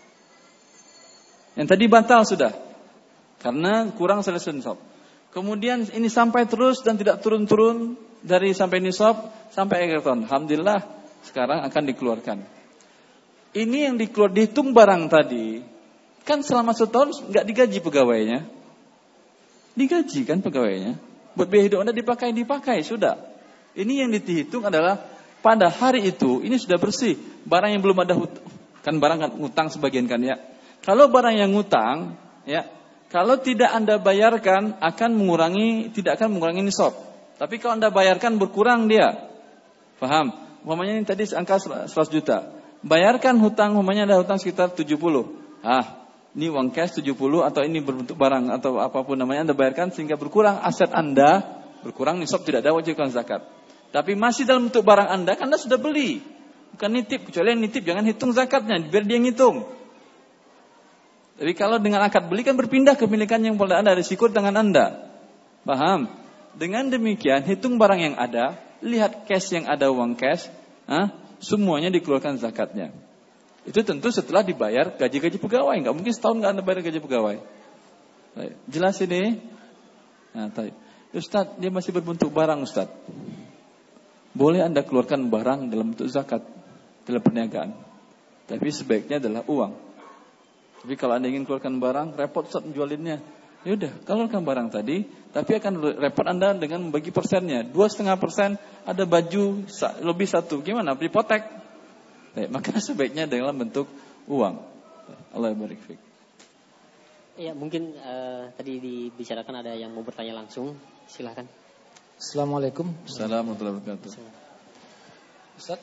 Yang tadi batal sudah. Karena kurang selesai nisab. Kemudian ini sampai terus dan tidak turun-turun dari sampai nisab sampai akhir tahun. Alhamdulillah sekarang akan dikeluarkan. Ini yang dihitung barang tadi. Kan selama setahun enggak digaji pegawainya. Digaji kan pegawainya. Buat biaya hidup Anda dipakai sudah. Ini yang dihitung adalah pada hari itu ini sudah bersih. Barang yang belum ada kan barang kan ngutang sebagian kan ya. Kalau barang yang ngutang ya, kalau tidak Anda bayarkan tidak akan mengurangi nisab. Tapi kalau Anda bayarkan berkurang dia. Paham? Umpamanya ini tadi angka 100 juta. Bayarkan hutang, umpamanya ada hutang sekitar 70. Ini uang cash 70 atau ini berbentuk barang atau apapun namanya Anda bayarkan sehingga berkurang aset Anda, berkurang nisab tidak ada wajibkan zakat. Tapi masih dalam bentuk barang Anda kan Anda sudah beli. Bukan nitip, kecuali yang nitip jangan hitung zakatnya, biar dia ngitung. Tapi kalau dengan akad beli kan berpindah kepemilikan yang pada Anda, risiko tangan Anda. Paham? Dengan demikian hitung barang yang ada, lihat cash yang ada uang cash, semuanya dikeluarkan zakatnya. Itu tentu setelah dibayar gaji-gaji pegawai. Enggak mungkin setahun enggak Anda bayar gaji pegawai. Baik. Jelas ini? Ustaz, dia masih berbentuk barang Ustaz. Boleh Anda keluarkan barang dalam bentuk zakat, dalam perniagaan. Tapi sebaiknya adalah uang. Tapi kalau Anda ingin keluarkan barang, repot Ustaz menjualinnya. Ya udah, keluarkan barang tadi, tapi akan repot Anda dengan membagi persennya. 2,5% ada baju lebih 1. Gimana? Hipotek. Maka sebaiknya dalam bentuk uang. Allah barik fiik. Ya, mungkin tadi dibicarakan ada yang mau bertanya langsung. Silakan. Assalamualaikum. Assalamualaikum warahmatullahi wabarakatuh. Ustaz,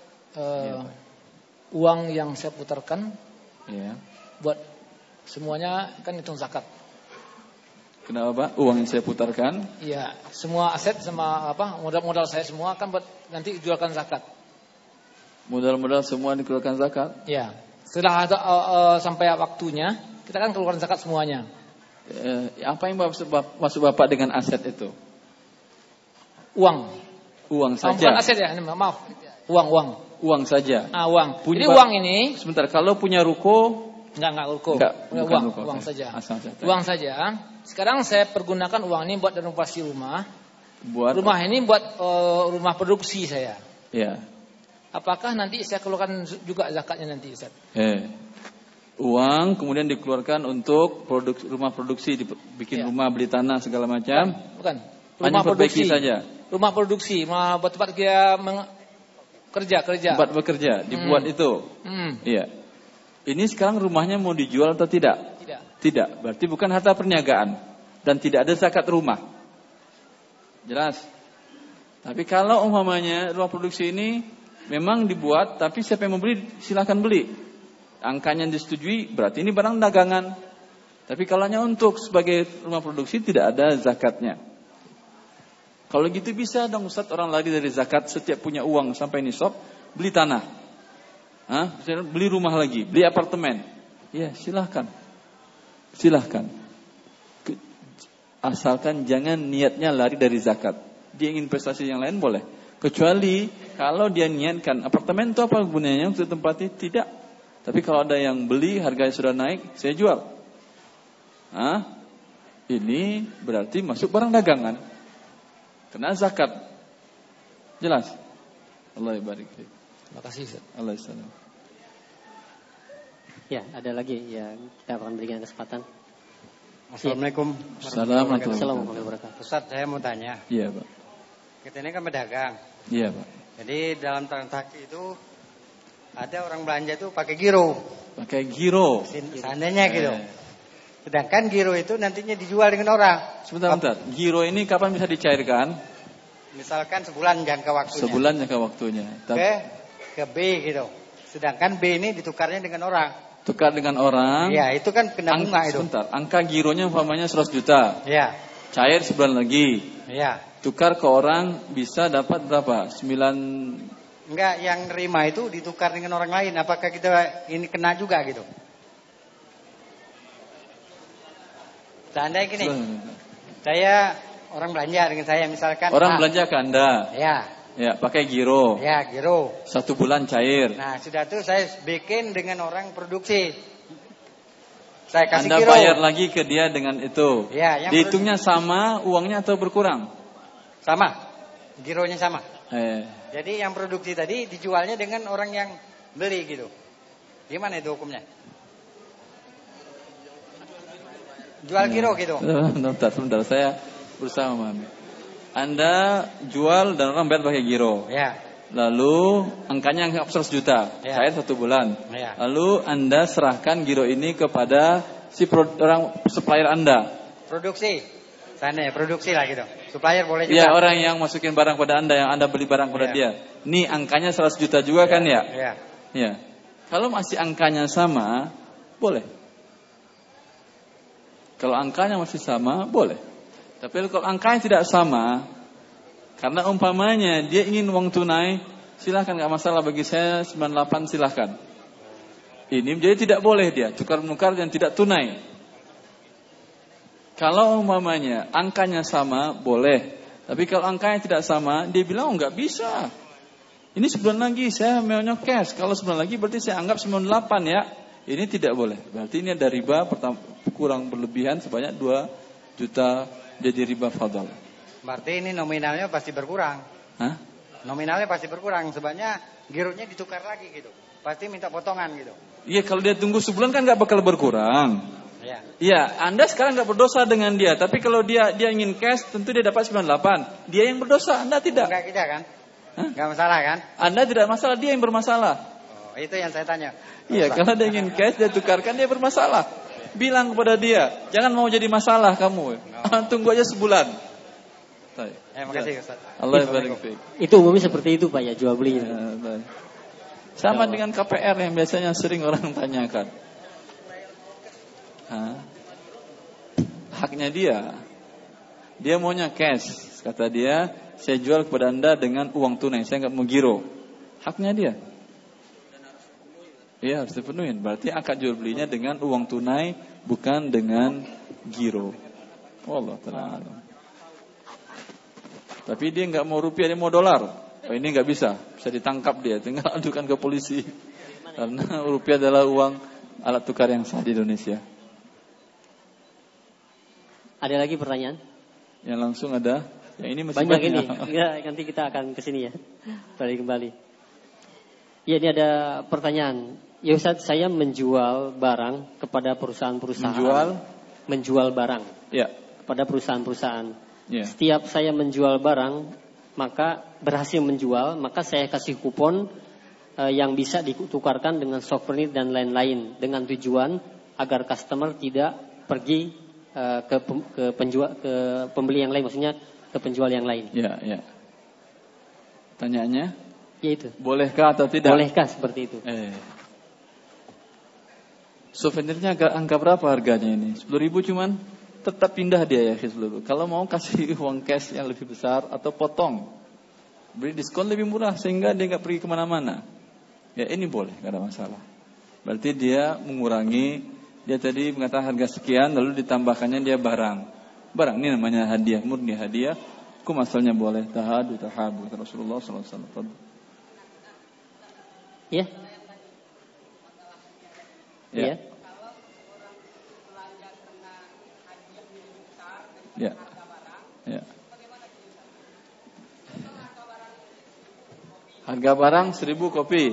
uang yang saya putarkan, buat semuanya kan hitung zakat. Kenapa Pak? Uang yang saya putarkan? Iya, semua aset sama modal saya semua kan buat nanti jualkan zakat. Modal-modal semua dikeluarkan zakat? Iya. Setelah sampai waktunya, kita kan keluarkan zakat semuanya. Apa yang maksud Bapak dengan aset itu? Uang. Uang saja. Bukan aset ya, maaf. Uang. Uang saja. Uang. Jadi uang ini. Sebentar, kalau punya ruko? Enggak ruko. Uang saja. Uang saja. Sekarang saya pergunakan uang ini buat renovasi rumah. Rumah ini buat rumah produksi saya. Ya. Apakah nanti saya keluarkan juga zakatnya nanti Ustaz? Uang kemudian dikeluarkan untuk rumah produksi, bikin rumah, beli tanah segala macam. Bukan. Rumah produksi saja. Rumah produksi, buat tempat dia kerja. Tempat bekerja, dibuat itu. Iya. Ini sekarang rumahnya mau dijual atau tidak? Tidak. Berarti bukan harta perniagaan dan tidak ada zakat rumah. Jelas. Tapi kalau umpamanya rumah produksi ini memang dibuat, tapi siapa yang membeli silakan beli. Angkanya disetujui, berarti ini barang dagangan. Tapi kalau hanya untuk sebagai rumah produksi tidak ada zakatnya. Kalau gitu bisa dong Ustaz orang lari dari zakat, setiap punya uang sampai nisab beli tanah, beli rumah lagi, beli apartemen. Ya silahkan. Asalkan jangan niatnya lari dari zakat. Dia ingin investasi yang lain boleh. Kecuali kalau dia niatkan apartemen itu apa gunanya untuk tempatnya? Tidak. Tapi kalau ada yang beli harganya sudah naik, saya jual. Ini berarti masuk barang dagangan. Kena zakat. Jelas? Allah barik fiik. Terima kasih Ustaz. Allah salam. Ya, ada lagi ya, kita akan berikan kesempatan. Assalamualaikum. Assalamualaikum warahmatullahi wabarakatuh. Ustaz, saya mau tanya. Iya, Pak. Kita ini kan pedagang. Iya, Pak. Jadi dalam transaksi itu ada orang belanja itu pakai giro. Pakai giro. Seandainya gitu. Sedangkan giro itu nantinya dijual dengan orang. Sebentar. Giro ini kapan bisa dicairkan? Misalkan sebulan jangka waktunya. Sebulan jangka waktunya. Ke B gitu. Sedangkan B ini ditukarnya dengan orang. Tukar dengan orang. Ya, itu kan kena bunga itu. Sebentar. Angka gironya umpamanya 100 juta. Ya. Cair sebulan lagi. Ya. Tukar ke orang bisa dapat berapa? 9. Enggak, yang nerima itu ditukar dengan orang lain. Apakah kita ini kena juga gitu? Seandainya gini. Saya orang belanja dengan saya misalkan. Orang belanja ke Anda. Ya, pakai giro. Ya, giro. 1 bulan cair. Nah, sudah tuh saya bikin dengan orang produksi. Saya kasih Anda giro. bayar lagi ke dia dengan itu. Ya, yang dihitungnya sama uangnya atau berkurang? Sama. Gironya sama. Eh. Jadi yang produksi tadi dijualnya dengan orang yang beli gitu. Gimana itu hukumnya? Jual giro gitu. Sebentar, saya berusaha memahami. Anda jual dan orang bayar pakai giro. Ya. Lalu angkanya 100 juta, ya. cair 1 bulan. Ya. Lalu Anda serahkan giro ini kepada si orang supplier Anda. Produksi. Sana ya, produksi lah gitu. Supplier boleh juga. Ya, orang yang masukin barang pada Anda, yang Anda beli barang pada dia. Ini angkanya 100 juta juga kan ya? Iya. Ya. Kalau masih angkanya sama, boleh. Kalau angkanya masih sama, boleh. Tapi kalau angkanya tidak sama, karena umpamanya dia ingin uang tunai, silahkan, nggak masalah bagi saya 98 silahkan. Ini jadi tidak boleh dia tukar-menukar yang tidak tunai. Kalau umpamanya angkanya sama, boleh. Tapi kalau angkanya tidak sama, dia bilang nggak bisa. Ini sebulan lagi saya maunya cash. Kalau sebulan lagi berarti saya anggap 98 ya. Ini tidak boleh. Berarti ini ada riba kurang berlebihan sebanyak 2 juta jadi riba fadl. Berarti ini nominalnya pasti berkurang. Hah? Nominalnya pasti berkurang. Sebabnya gironya ditukar lagi gitu. Pasti minta potongan gitu. Iya, kalau dia tunggu sebulan kan nggak bakal berkurang. Iya, Anda sekarang nggak berdosa dengan dia. Tapi kalau dia ingin cash, tentu dia dapat 98. Dia yang berdosa, Anda tidak. Enggak kita kan? Enggak masalah kan? Anda tidak masalah, dia yang bermasalah. Oh, itu yang saya tanya. Iya, kalau dia ingin cash, dia tukarkan, dia bermasalah. Bilang kepada dia, jangan mau jadi masalah kamu. Tunggu aja sebulan. Terima kasih Ustaz. Allah barik fiik. Itu umumnya seperti itu Pak ya, jual beli. Sama dengan KPR yang biasanya sering orang tanyakan. Haknya dia. Dia maunya cash. Kata dia, saya jual kepada Anda dengan uang tunai, saya nggak mau giro. Haknya dia. Iya, harus dipenuhin. Berarti akad jual belinya dengan uang tunai, bukan dengan giro. Wallah ta'ala. Tapi dia nggak mau rupiah, dia mau dolar. Oh, ini nggak bisa ditangkap dia. Tinggal adukan ke polisi. Karena rupiah adalah uang alat tukar yang sah di Indonesia. Ada lagi pertanyaan? Yang langsung ada. Yang ini masih banyak ini. Ya, nanti kita akan ke sini ya. Balik kembali. Ya, ini ada pertanyaan. Ya Ustaz, saya menjual barang kepada perusahaan-perusahaan. Menjual barang. Ya. Kepada perusahaan-perusahaan. Ya. Setiap saya menjual barang, maka berhasil menjual, maka saya kasih kupon yang bisa ditukarkan dengan souvenir dan lain-lain, dengan tujuan agar customer tidak pergi ke pembeli yang lain, maksudnya ke penjual yang lain. Ya, ya. Tanyaannya? Ya itu. Bolehkah atau tidak? Bolehkah seperti itu? Souvenirnya angka berapa harganya ini? 10.000 cuman? Tetap pindah dia ya seluruh. Kalau mau kasih uang cash yang lebih besar atau potong, beri diskon lebih murah sehingga dia nggak pergi kemana-mana. Ya ini boleh, nggak ada masalah. Berarti dia mengurangi. Dia tadi mengatakan harga sekian, lalu ditambahkannya dia barang. Barang ini namanya hadiah, murni hadiah. Hukum asalnya boleh. Tahabu Rasulullah SAW. Ya. Ya. Ya. Ya. Harga barang 1.000 kopi.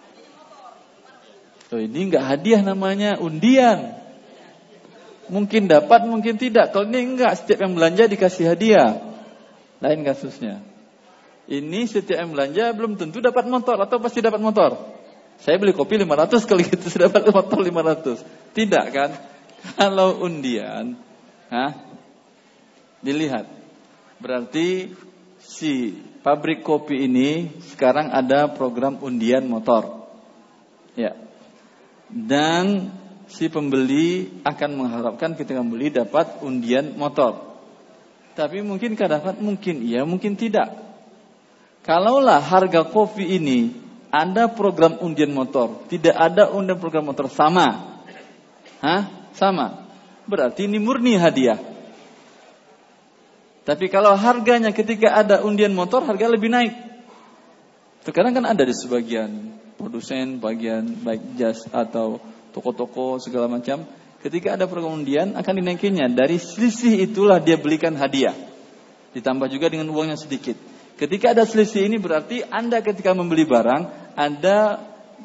Tuh, ini enggak hadiah namanya, undian. Mungkin dapat, mungkin tidak. Kalau ini enggak, setiap yang belanja dikasih hadiah. Lain kasusnya. Ini setiap yang belanja belum tentu dapat motor atau pasti dapat motor. Saya beli kopi 500, kali gitu sudah dapat motor 500. Tidak kan? Kalau undian, dilihat. Berarti si pabrik kopi ini sekarang ada program undian motor. Ya. Dan si pembeli akan mengharapkan ketika membeli dapat undian motor. Tapi mungkinkah dapat? Mungkin iya, mungkin tidak. Kalaulah harga kopi ini ada program undian motor, tidak ada undian program motor, sama. Sama. Berarti ini murni hadiah. Tapi kalau harganya ketika ada undian motor, harga lebih naik. Sekarang kan ada di sebagian produsen, bagian baik jas atau toko-toko segala macam. Ketika ada program undian akan dinaikinya. Dari selisih itulah dia belikan hadiah. Ditambah juga dengan uangnya sedikit. Ketika ada selisih ini berarti Anda ketika membeli barang ada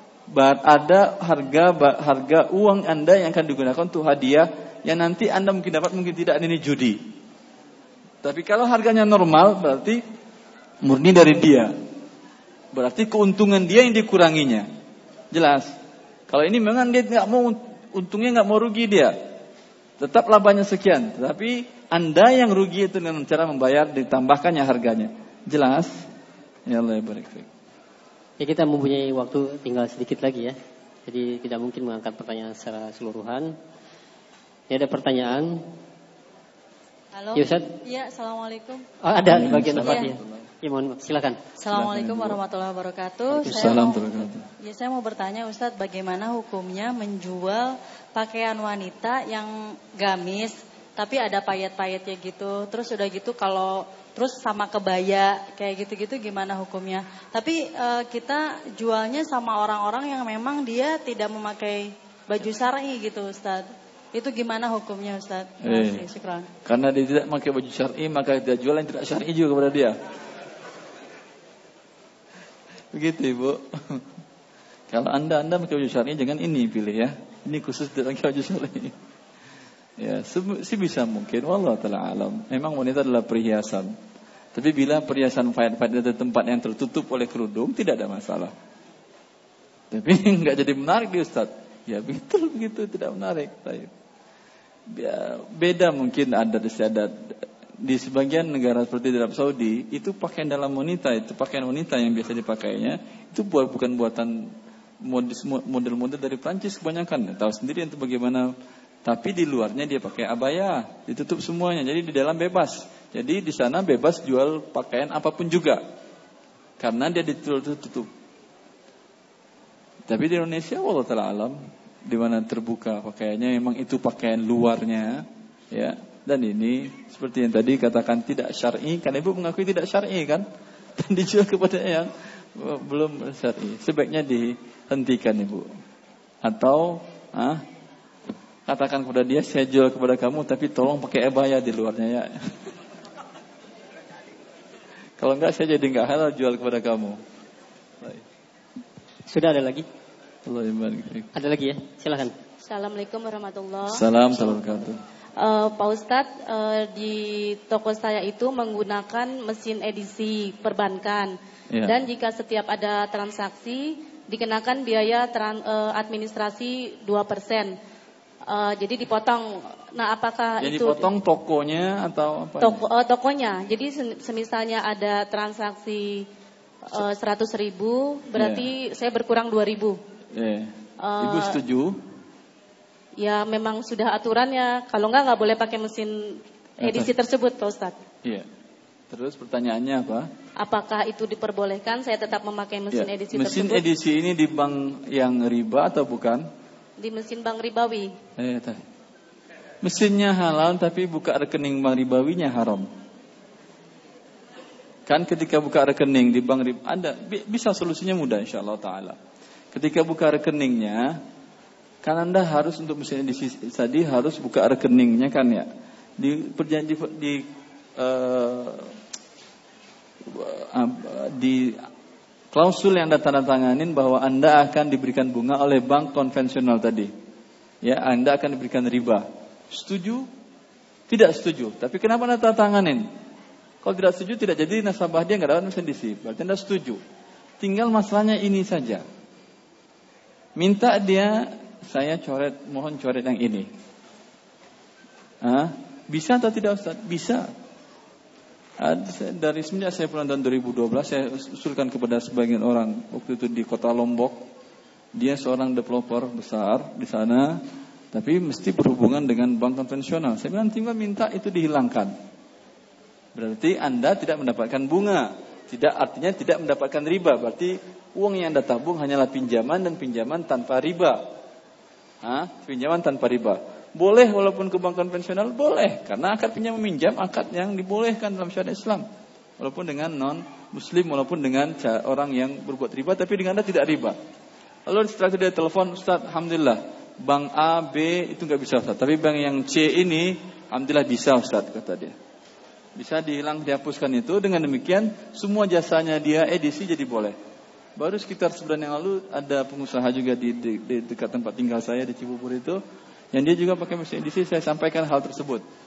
harga uang Anda yang akan digunakan untuk hadiah yang nanti Anda mungkin dapat, mungkin tidak. Ini judi. Tapi kalau harganya normal berarti murni dari dia. Berarti keuntungan dia yang dikuranginya. Jelas. Kalau ini memang dia nggak mau, untungnya nggak mau rugi dia. Tetap labanya sekian. Tetapi Anda yang rugi itu dengan cara membayar ditambahkannya harganya. Jelas? Ya Allah barik. Ya, kita mempunyai waktu tinggal sedikit lagi ya. Jadi tidak mungkin mengangkat pertanyaan secara keseluruhan. Ya, ada pertanyaan. Halo. Ya, Ustaz. Iya, assalamualaikum. Oh, ada bagian tempatnya. Ya, mohon silakan. Assalamualaikum warahmatullahi wabarakatuh. Saya mau bertanya Ustaz, bagaimana hukumnya menjual pakaian wanita yang gamis tapi ada payet-payetnya gitu. Terus udah gitu kalau terus sama kebaya kayak gitu-gitu gimana hukumnya? Tapi kita jualnya sama orang-orang yang memang dia tidak memakai baju syar'i gitu Ustaz. Itu gimana hukumnya Ustaz? Syukran. Karena dia tidak memakai baju syar'i, maka dia jual yang tidak syar'i juga kepada dia. Begitu Ibu. Kalau anda pakai baju syar'i, jangan ini pilih ya. Ini khusus tidak pakai baju syar'i. Ya, sebisa mungkin. Wallahu ta'ala alam. Memang wanita adalah perhiasan. Tapi bila perhiasan payet-payet di tempat yang tertutup oleh kerudung, tidak ada masalah. Tapi enggak jadi menarik di Ustaz. Ya betul begitu, tidak menarik. Ya, beda mungkin adat istiadat. Di sebagian negara seperti di Arab Saudi, itu pakaian dalam wanita, itu pakaian wanita yang biasa dipakainya, itu bukan buatan model-model dari Prancis kebanyakan. Tahu sendiri itu bagaimana. Tapi di luarnya dia pakai abaya, ditutup semuanya. Jadi di dalam bebas. Jadi di sana bebas jual pakaian apapun juga, karena dia ditutup. Tapi di Indonesia, wallahu ta'ala alam, di mana terbuka pakaiannya, memang itu pakaian luarnya, ya. Dan ini seperti yang tadi katakan tidak syar'i, kan Ibu mengakui tidak syar'i kan? Dan dijual kepada yang belum syar'i. Sebaiknya dihentikan Ibu. Atau katakan kepada dia, saya jual kepada kamu tapi tolong pakai abaya di luarnya ya. Kalau enggak saya jadi enggak halal jual kepada kamu. Baik. Sudah ada lagi? Ada lagi ya? Silakan. Assalamualaikum warahmatullahi wabarakatuh. Assalamualaikum warahmatullahi wabarakatuh. Pak Ustadz, di toko saya itu menggunakan mesin edisi perbankan, dan jika setiap ada transaksi dikenakan biaya administrasi 2%. Jadi dipotong. Nah, apakah jadi itu dipotong tokonya atau apa? Tokonya. Jadi semisalnya ada transaksi 100.000, berarti saya berkurang 2.000. Ibu setuju? Ya memang sudah aturannya. Kalau nggak boleh pakai mesin edisi tersebut, Pak Ustadz. Iya. Terus pertanyaannya apa? Apakah itu diperbolehkan? Saya tetap memakai mesin edisi tersebut. Mesin edisi ini di bank yang riba atau bukan? Di mesin bank ribawi. Mesinnya halal tapi buka rekening bank ribawinya haram. Kan ketika buka rekening di bank riba ada, bisa solusinya mudah insyaallah taala. Ketika buka rekeningnya, kan Anda harus untuk mesin edisi tadi harus buka rekeningnya kan ya. Di klausul yang Anda tandatanganin bahwa Anda akan diberikan bunga oleh bank konvensional tadi. Ya, Anda akan diberikan riba. Setuju? Tidak setuju. Tapi kenapa Anda tandatanganin? Kalau tidak setuju tidak jadi nasabah dia enggak dapat mesin edisi. Berarti Anda setuju. Tinggal masalahnya ini saja. Minta dia, saya mohon coret yang ini. Bisa atau tidak Ustaz? Bisa. Dari semenjak saya pulang tahun 2012, saya usulkan kepada sebagian orang waktu itu di kota Lombok. Dia seorang developer besar di sana, tapi mesti berhubungan dengan bank konvensional. Saya bilang tinggal minta itu dihilangkan. Berarti Anda tidak mendapatkan bunga. Tidak artinya tidak mendapatkan riba. Berarti uang yang Anda tabung hanyalah pinjaman dan pinjaman tanpa riba. Pinjaman tanpa riba. Boleh walaupun ke bank konvensional, boleh. Karena akad pinjam meminjam, akad yang dibolehkan dalam syariat Islam. Walaupun dengan non-muslim, walaupun dengan orang yang berbuat riba, tapi dengan Anda tidak riba. Lalu setelah itu dia telepon, Ustaz, alhamdulillah, bank A, B itu nggak bisa Ustaz. Tapi bank yang C ini, alhamdulillah bisa Ustaz, kata dia. Bisa dihapuskan itu. Dengan demikian semua jasanya dia edisi jadi boleh. Baru sekitar sebulan yang lalu ada pengusaha juga di dekat tempat tinggal saya di Cibubur itu, yang dia juga pakai mesin edisi. Saya sampaikan hal tersebut.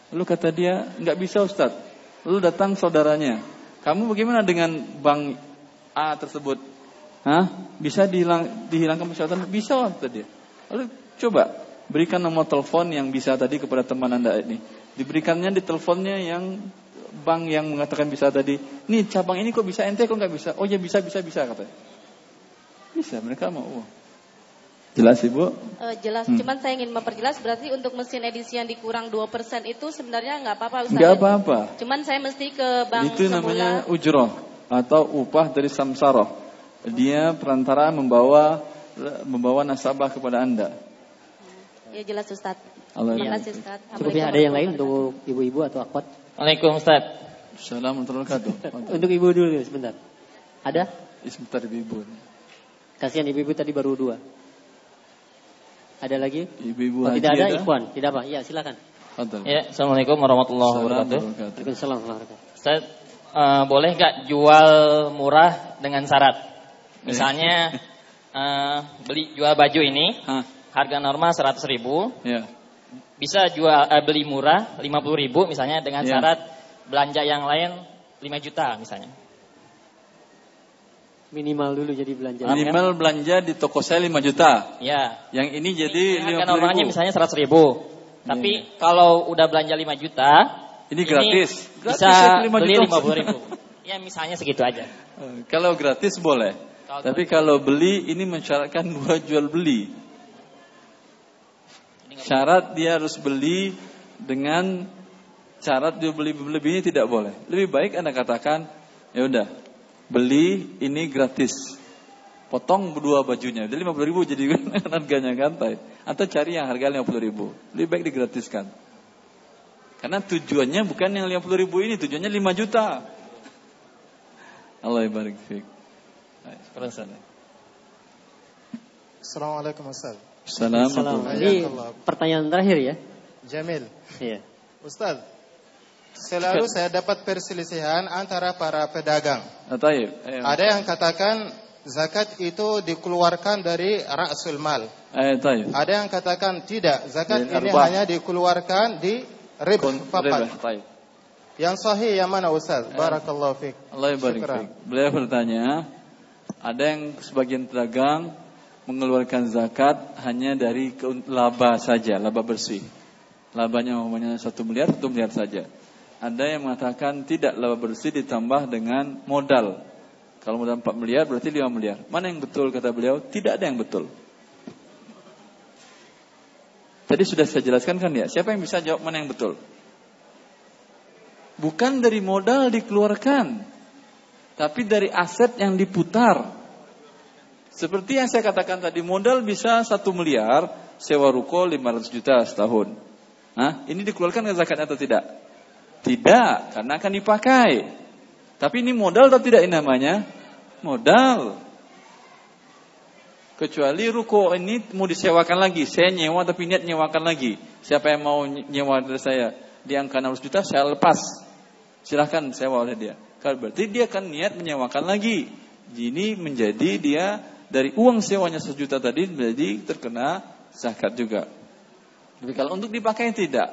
Lalu kata dia, enggak bisa Ustaz. Lalu datang saudaranya, kamu bagaimana dengan bank A tersebut? Bisa dihilangkan persyaratan? Bisa kata dia. Lalu coba berikan nomor telepon yang bisa tadi kepada teman Anda ini. Diberikannya di teleponnya yang bank yang mengatakan bisa tadi. Nih cabang ini kok bisa, ente kok enggak bisa? Oh ya bisa katanya. Bisa, mereka mau. Jelas Ibu? Jelas, cuman saya ingin memperjelas, berarti untuk mesin edisi yang dikurang 2% itu sebenarnya nggak apa-apa Ustaz? Nggak apa-apa. Cuman saya mesti ke bank itu semula. Namanya ujroh atau upah dari samsaroh. Dia perantara membawa nasabah kepada Anda. Ya jelas Ustaz. Terima kasih Ustaz. Cukup ada yang lain untuk ibu-ibu atau akhwat? Waalaikumsalam Ustaz. Assalamualaikum warahmatullahi wabarakatuh. Untuk ibu dulu sebentar. Ada? Sebentar ibu. Kasihan ibu-ibu tadi baru 2. Ada lagi? Ibu-ibu tidak ada Ikhwan? Tidak apa? Ya silakan. Ya, Assalamualaikum warahmatullahi wabarakatuh. Waalaikumsalam warahmatullahi wabarakatuh. Ustaz, boleh nggak jual murah dengan syarat? Misalnya jual baju ini harga normal 100.000. Ya. Bisa beli murah 50.000 misalnya dengan syarat belanja yang lain 5 juta misalnya. Minimal dulu jadi belanja. Minimal belanja di toko saya 5 juta. Ya. Yang ini jadi 50.000. Harga normalnya misalnya 100.000. Tapi kalau udah belanja 5 juta, ini gratis. Bisa beli 50.000. Ya misalnya segitu aja. Kalau gratis boleh. Tapi kalau beli ini mensyaratkan 2 jual beli. Syarat dia harus beli dengan syarat dia beli lebihnya tidak boleh. Lebih baik Anda katakan, ya udah, beli ini gratis. Potong 2 bajunya, jadi 50.000 jadi harganya gantai. Atau cari yang harga 50.000. Lebih baik digratiskan. Karena tujuannya bukan yang 50.000 ini, tujuannya 5 juta. Allah barik fiik. Assalamualaikum Ustaz. Assalamualaikum. Ini pertanyaan terakhir ya. Jamil. Iya. Ustaz, selalu saya dapat perselisihan antara para pedagang. Ada yang katakan zakat itu dikeluarkan dari ra'sul mal. Ada yang katakan tidak, zakat ini hanya dikeluarkan di ribah faqat. Yang sahih yang mana Ustaz? Barakallahu fiik. Allah barik fiik. Beliau bertanya, ada yang sebagian pedagang mengeluarkan zakat hanya dari laba saja, laba bersih. Labanya umumnya 1 miliar, 1 miliar saja. Ada yang mengatakan tidak, laba bersih ditambah dengan modal. Kalau modal 4 miliar berarti 5 miliar. Mana yang betul kata beliau? Tidak ada yang betul. Tadi sudah saya jelaskan kan ya. Siapa yang bisa jawab mana yang betul? Bukan dari modal dikeluarkan, tapi dari aset yang diputar. Seperti yang saya katakan tadi, modal bisa 1 miliar, sewa ruko 500 juta setahun. Ini dikeluarkan ke zakat atau tidak? Tidak, karena akan dipakai. Tapi ini modal atau tidak ini namanya? Modal. Kecuali ruko ini mau disewakan lagi, saya nyewa tapi niat nyewakan lagi. Siapa yang mau nyewa dari saya di angka 600 juta, saya lepas. Silahkan sewa oleh dia. Berarti dia akan niat menyewakan lagi. Ini menjadi dia dari uang sewanya 1 juta tadi menjadi terkena zakat juga. Tapi kalau untuk dipakai tidak.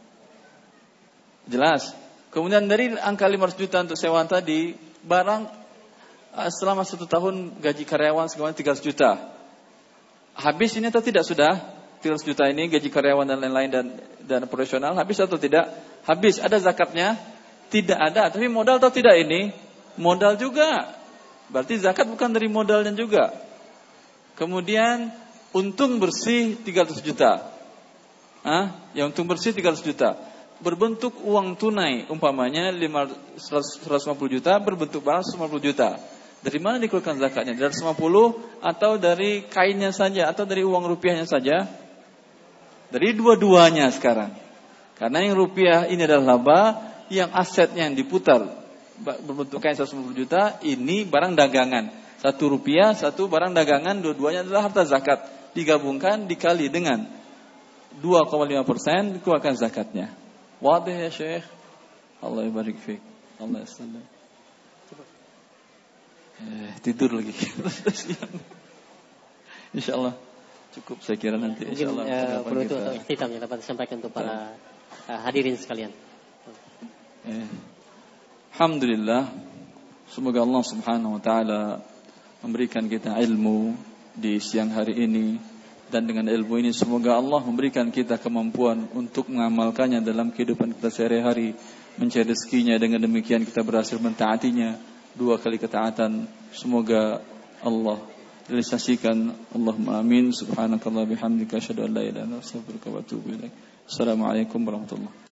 Jelas. Kemudian dari angka 500 juta untuk sewaan tadi, barang selama 1 tahun gaji karyawan sekitar 300 juta. Habis ini atau tidak sudah? 300 juta ini gaji karyawan dan lain-lain dan profesional habis atau tidak? Habis. Ada zakatnya? Tidak ada. Tapi modal atau tidak ini? Modal juga. Berarti zakat bukan dari modalnya juga. Kemudian untung bersih 300 juta. Yang untung bersih 300 juta. Berbentuk uang tunai, umpamanya 150 juta, berbentuk barang 150 juta. Dari mana dikeluarkan zakatnya? Dari 150 atau dari kainnya saja atau dari uang rupiahnya saja? Dari dua-duanya sekarang. Karena yang rupiah ini adalah laba, yang asetnya yang diputar berbentuk kain 150 juta, ini barang dagangan. 1 rupiah, 1 barang dagangan, dua-duanya adalah harta zakat. Digabungkan, dikali dengan 2,5%, dikeluarkan zakatnya. Wadih ya Syekh. Allah barik fiik. Allah salam. Tidur lagi. InsyaAllah cukup saya kira nanti. Mungkin perlu itu atau ikhtitam yang dapat disampaikan untuk para hadirin sekalian. Alhamdulillah, semoga Allah Subhanahu wa taala memberikan kita ilmu di siang hari ini, dan dengan ilmu ini semoga Allah memberikan kita kemampuan untuk mengamalkannya dalam kehidupan kita sehari-hari, mencari rezekinya. Dengan demikian kita berhasil mentaatinya 2 kali ketaatan. Semoga Allah realisasikan. Allahumma amin. Subhanakallah bihamdika asyhadu an la ilaha illa anta astaghfiruka wa atubu ilaik. Assalamualaikum warahmatullahi wabarakatuh.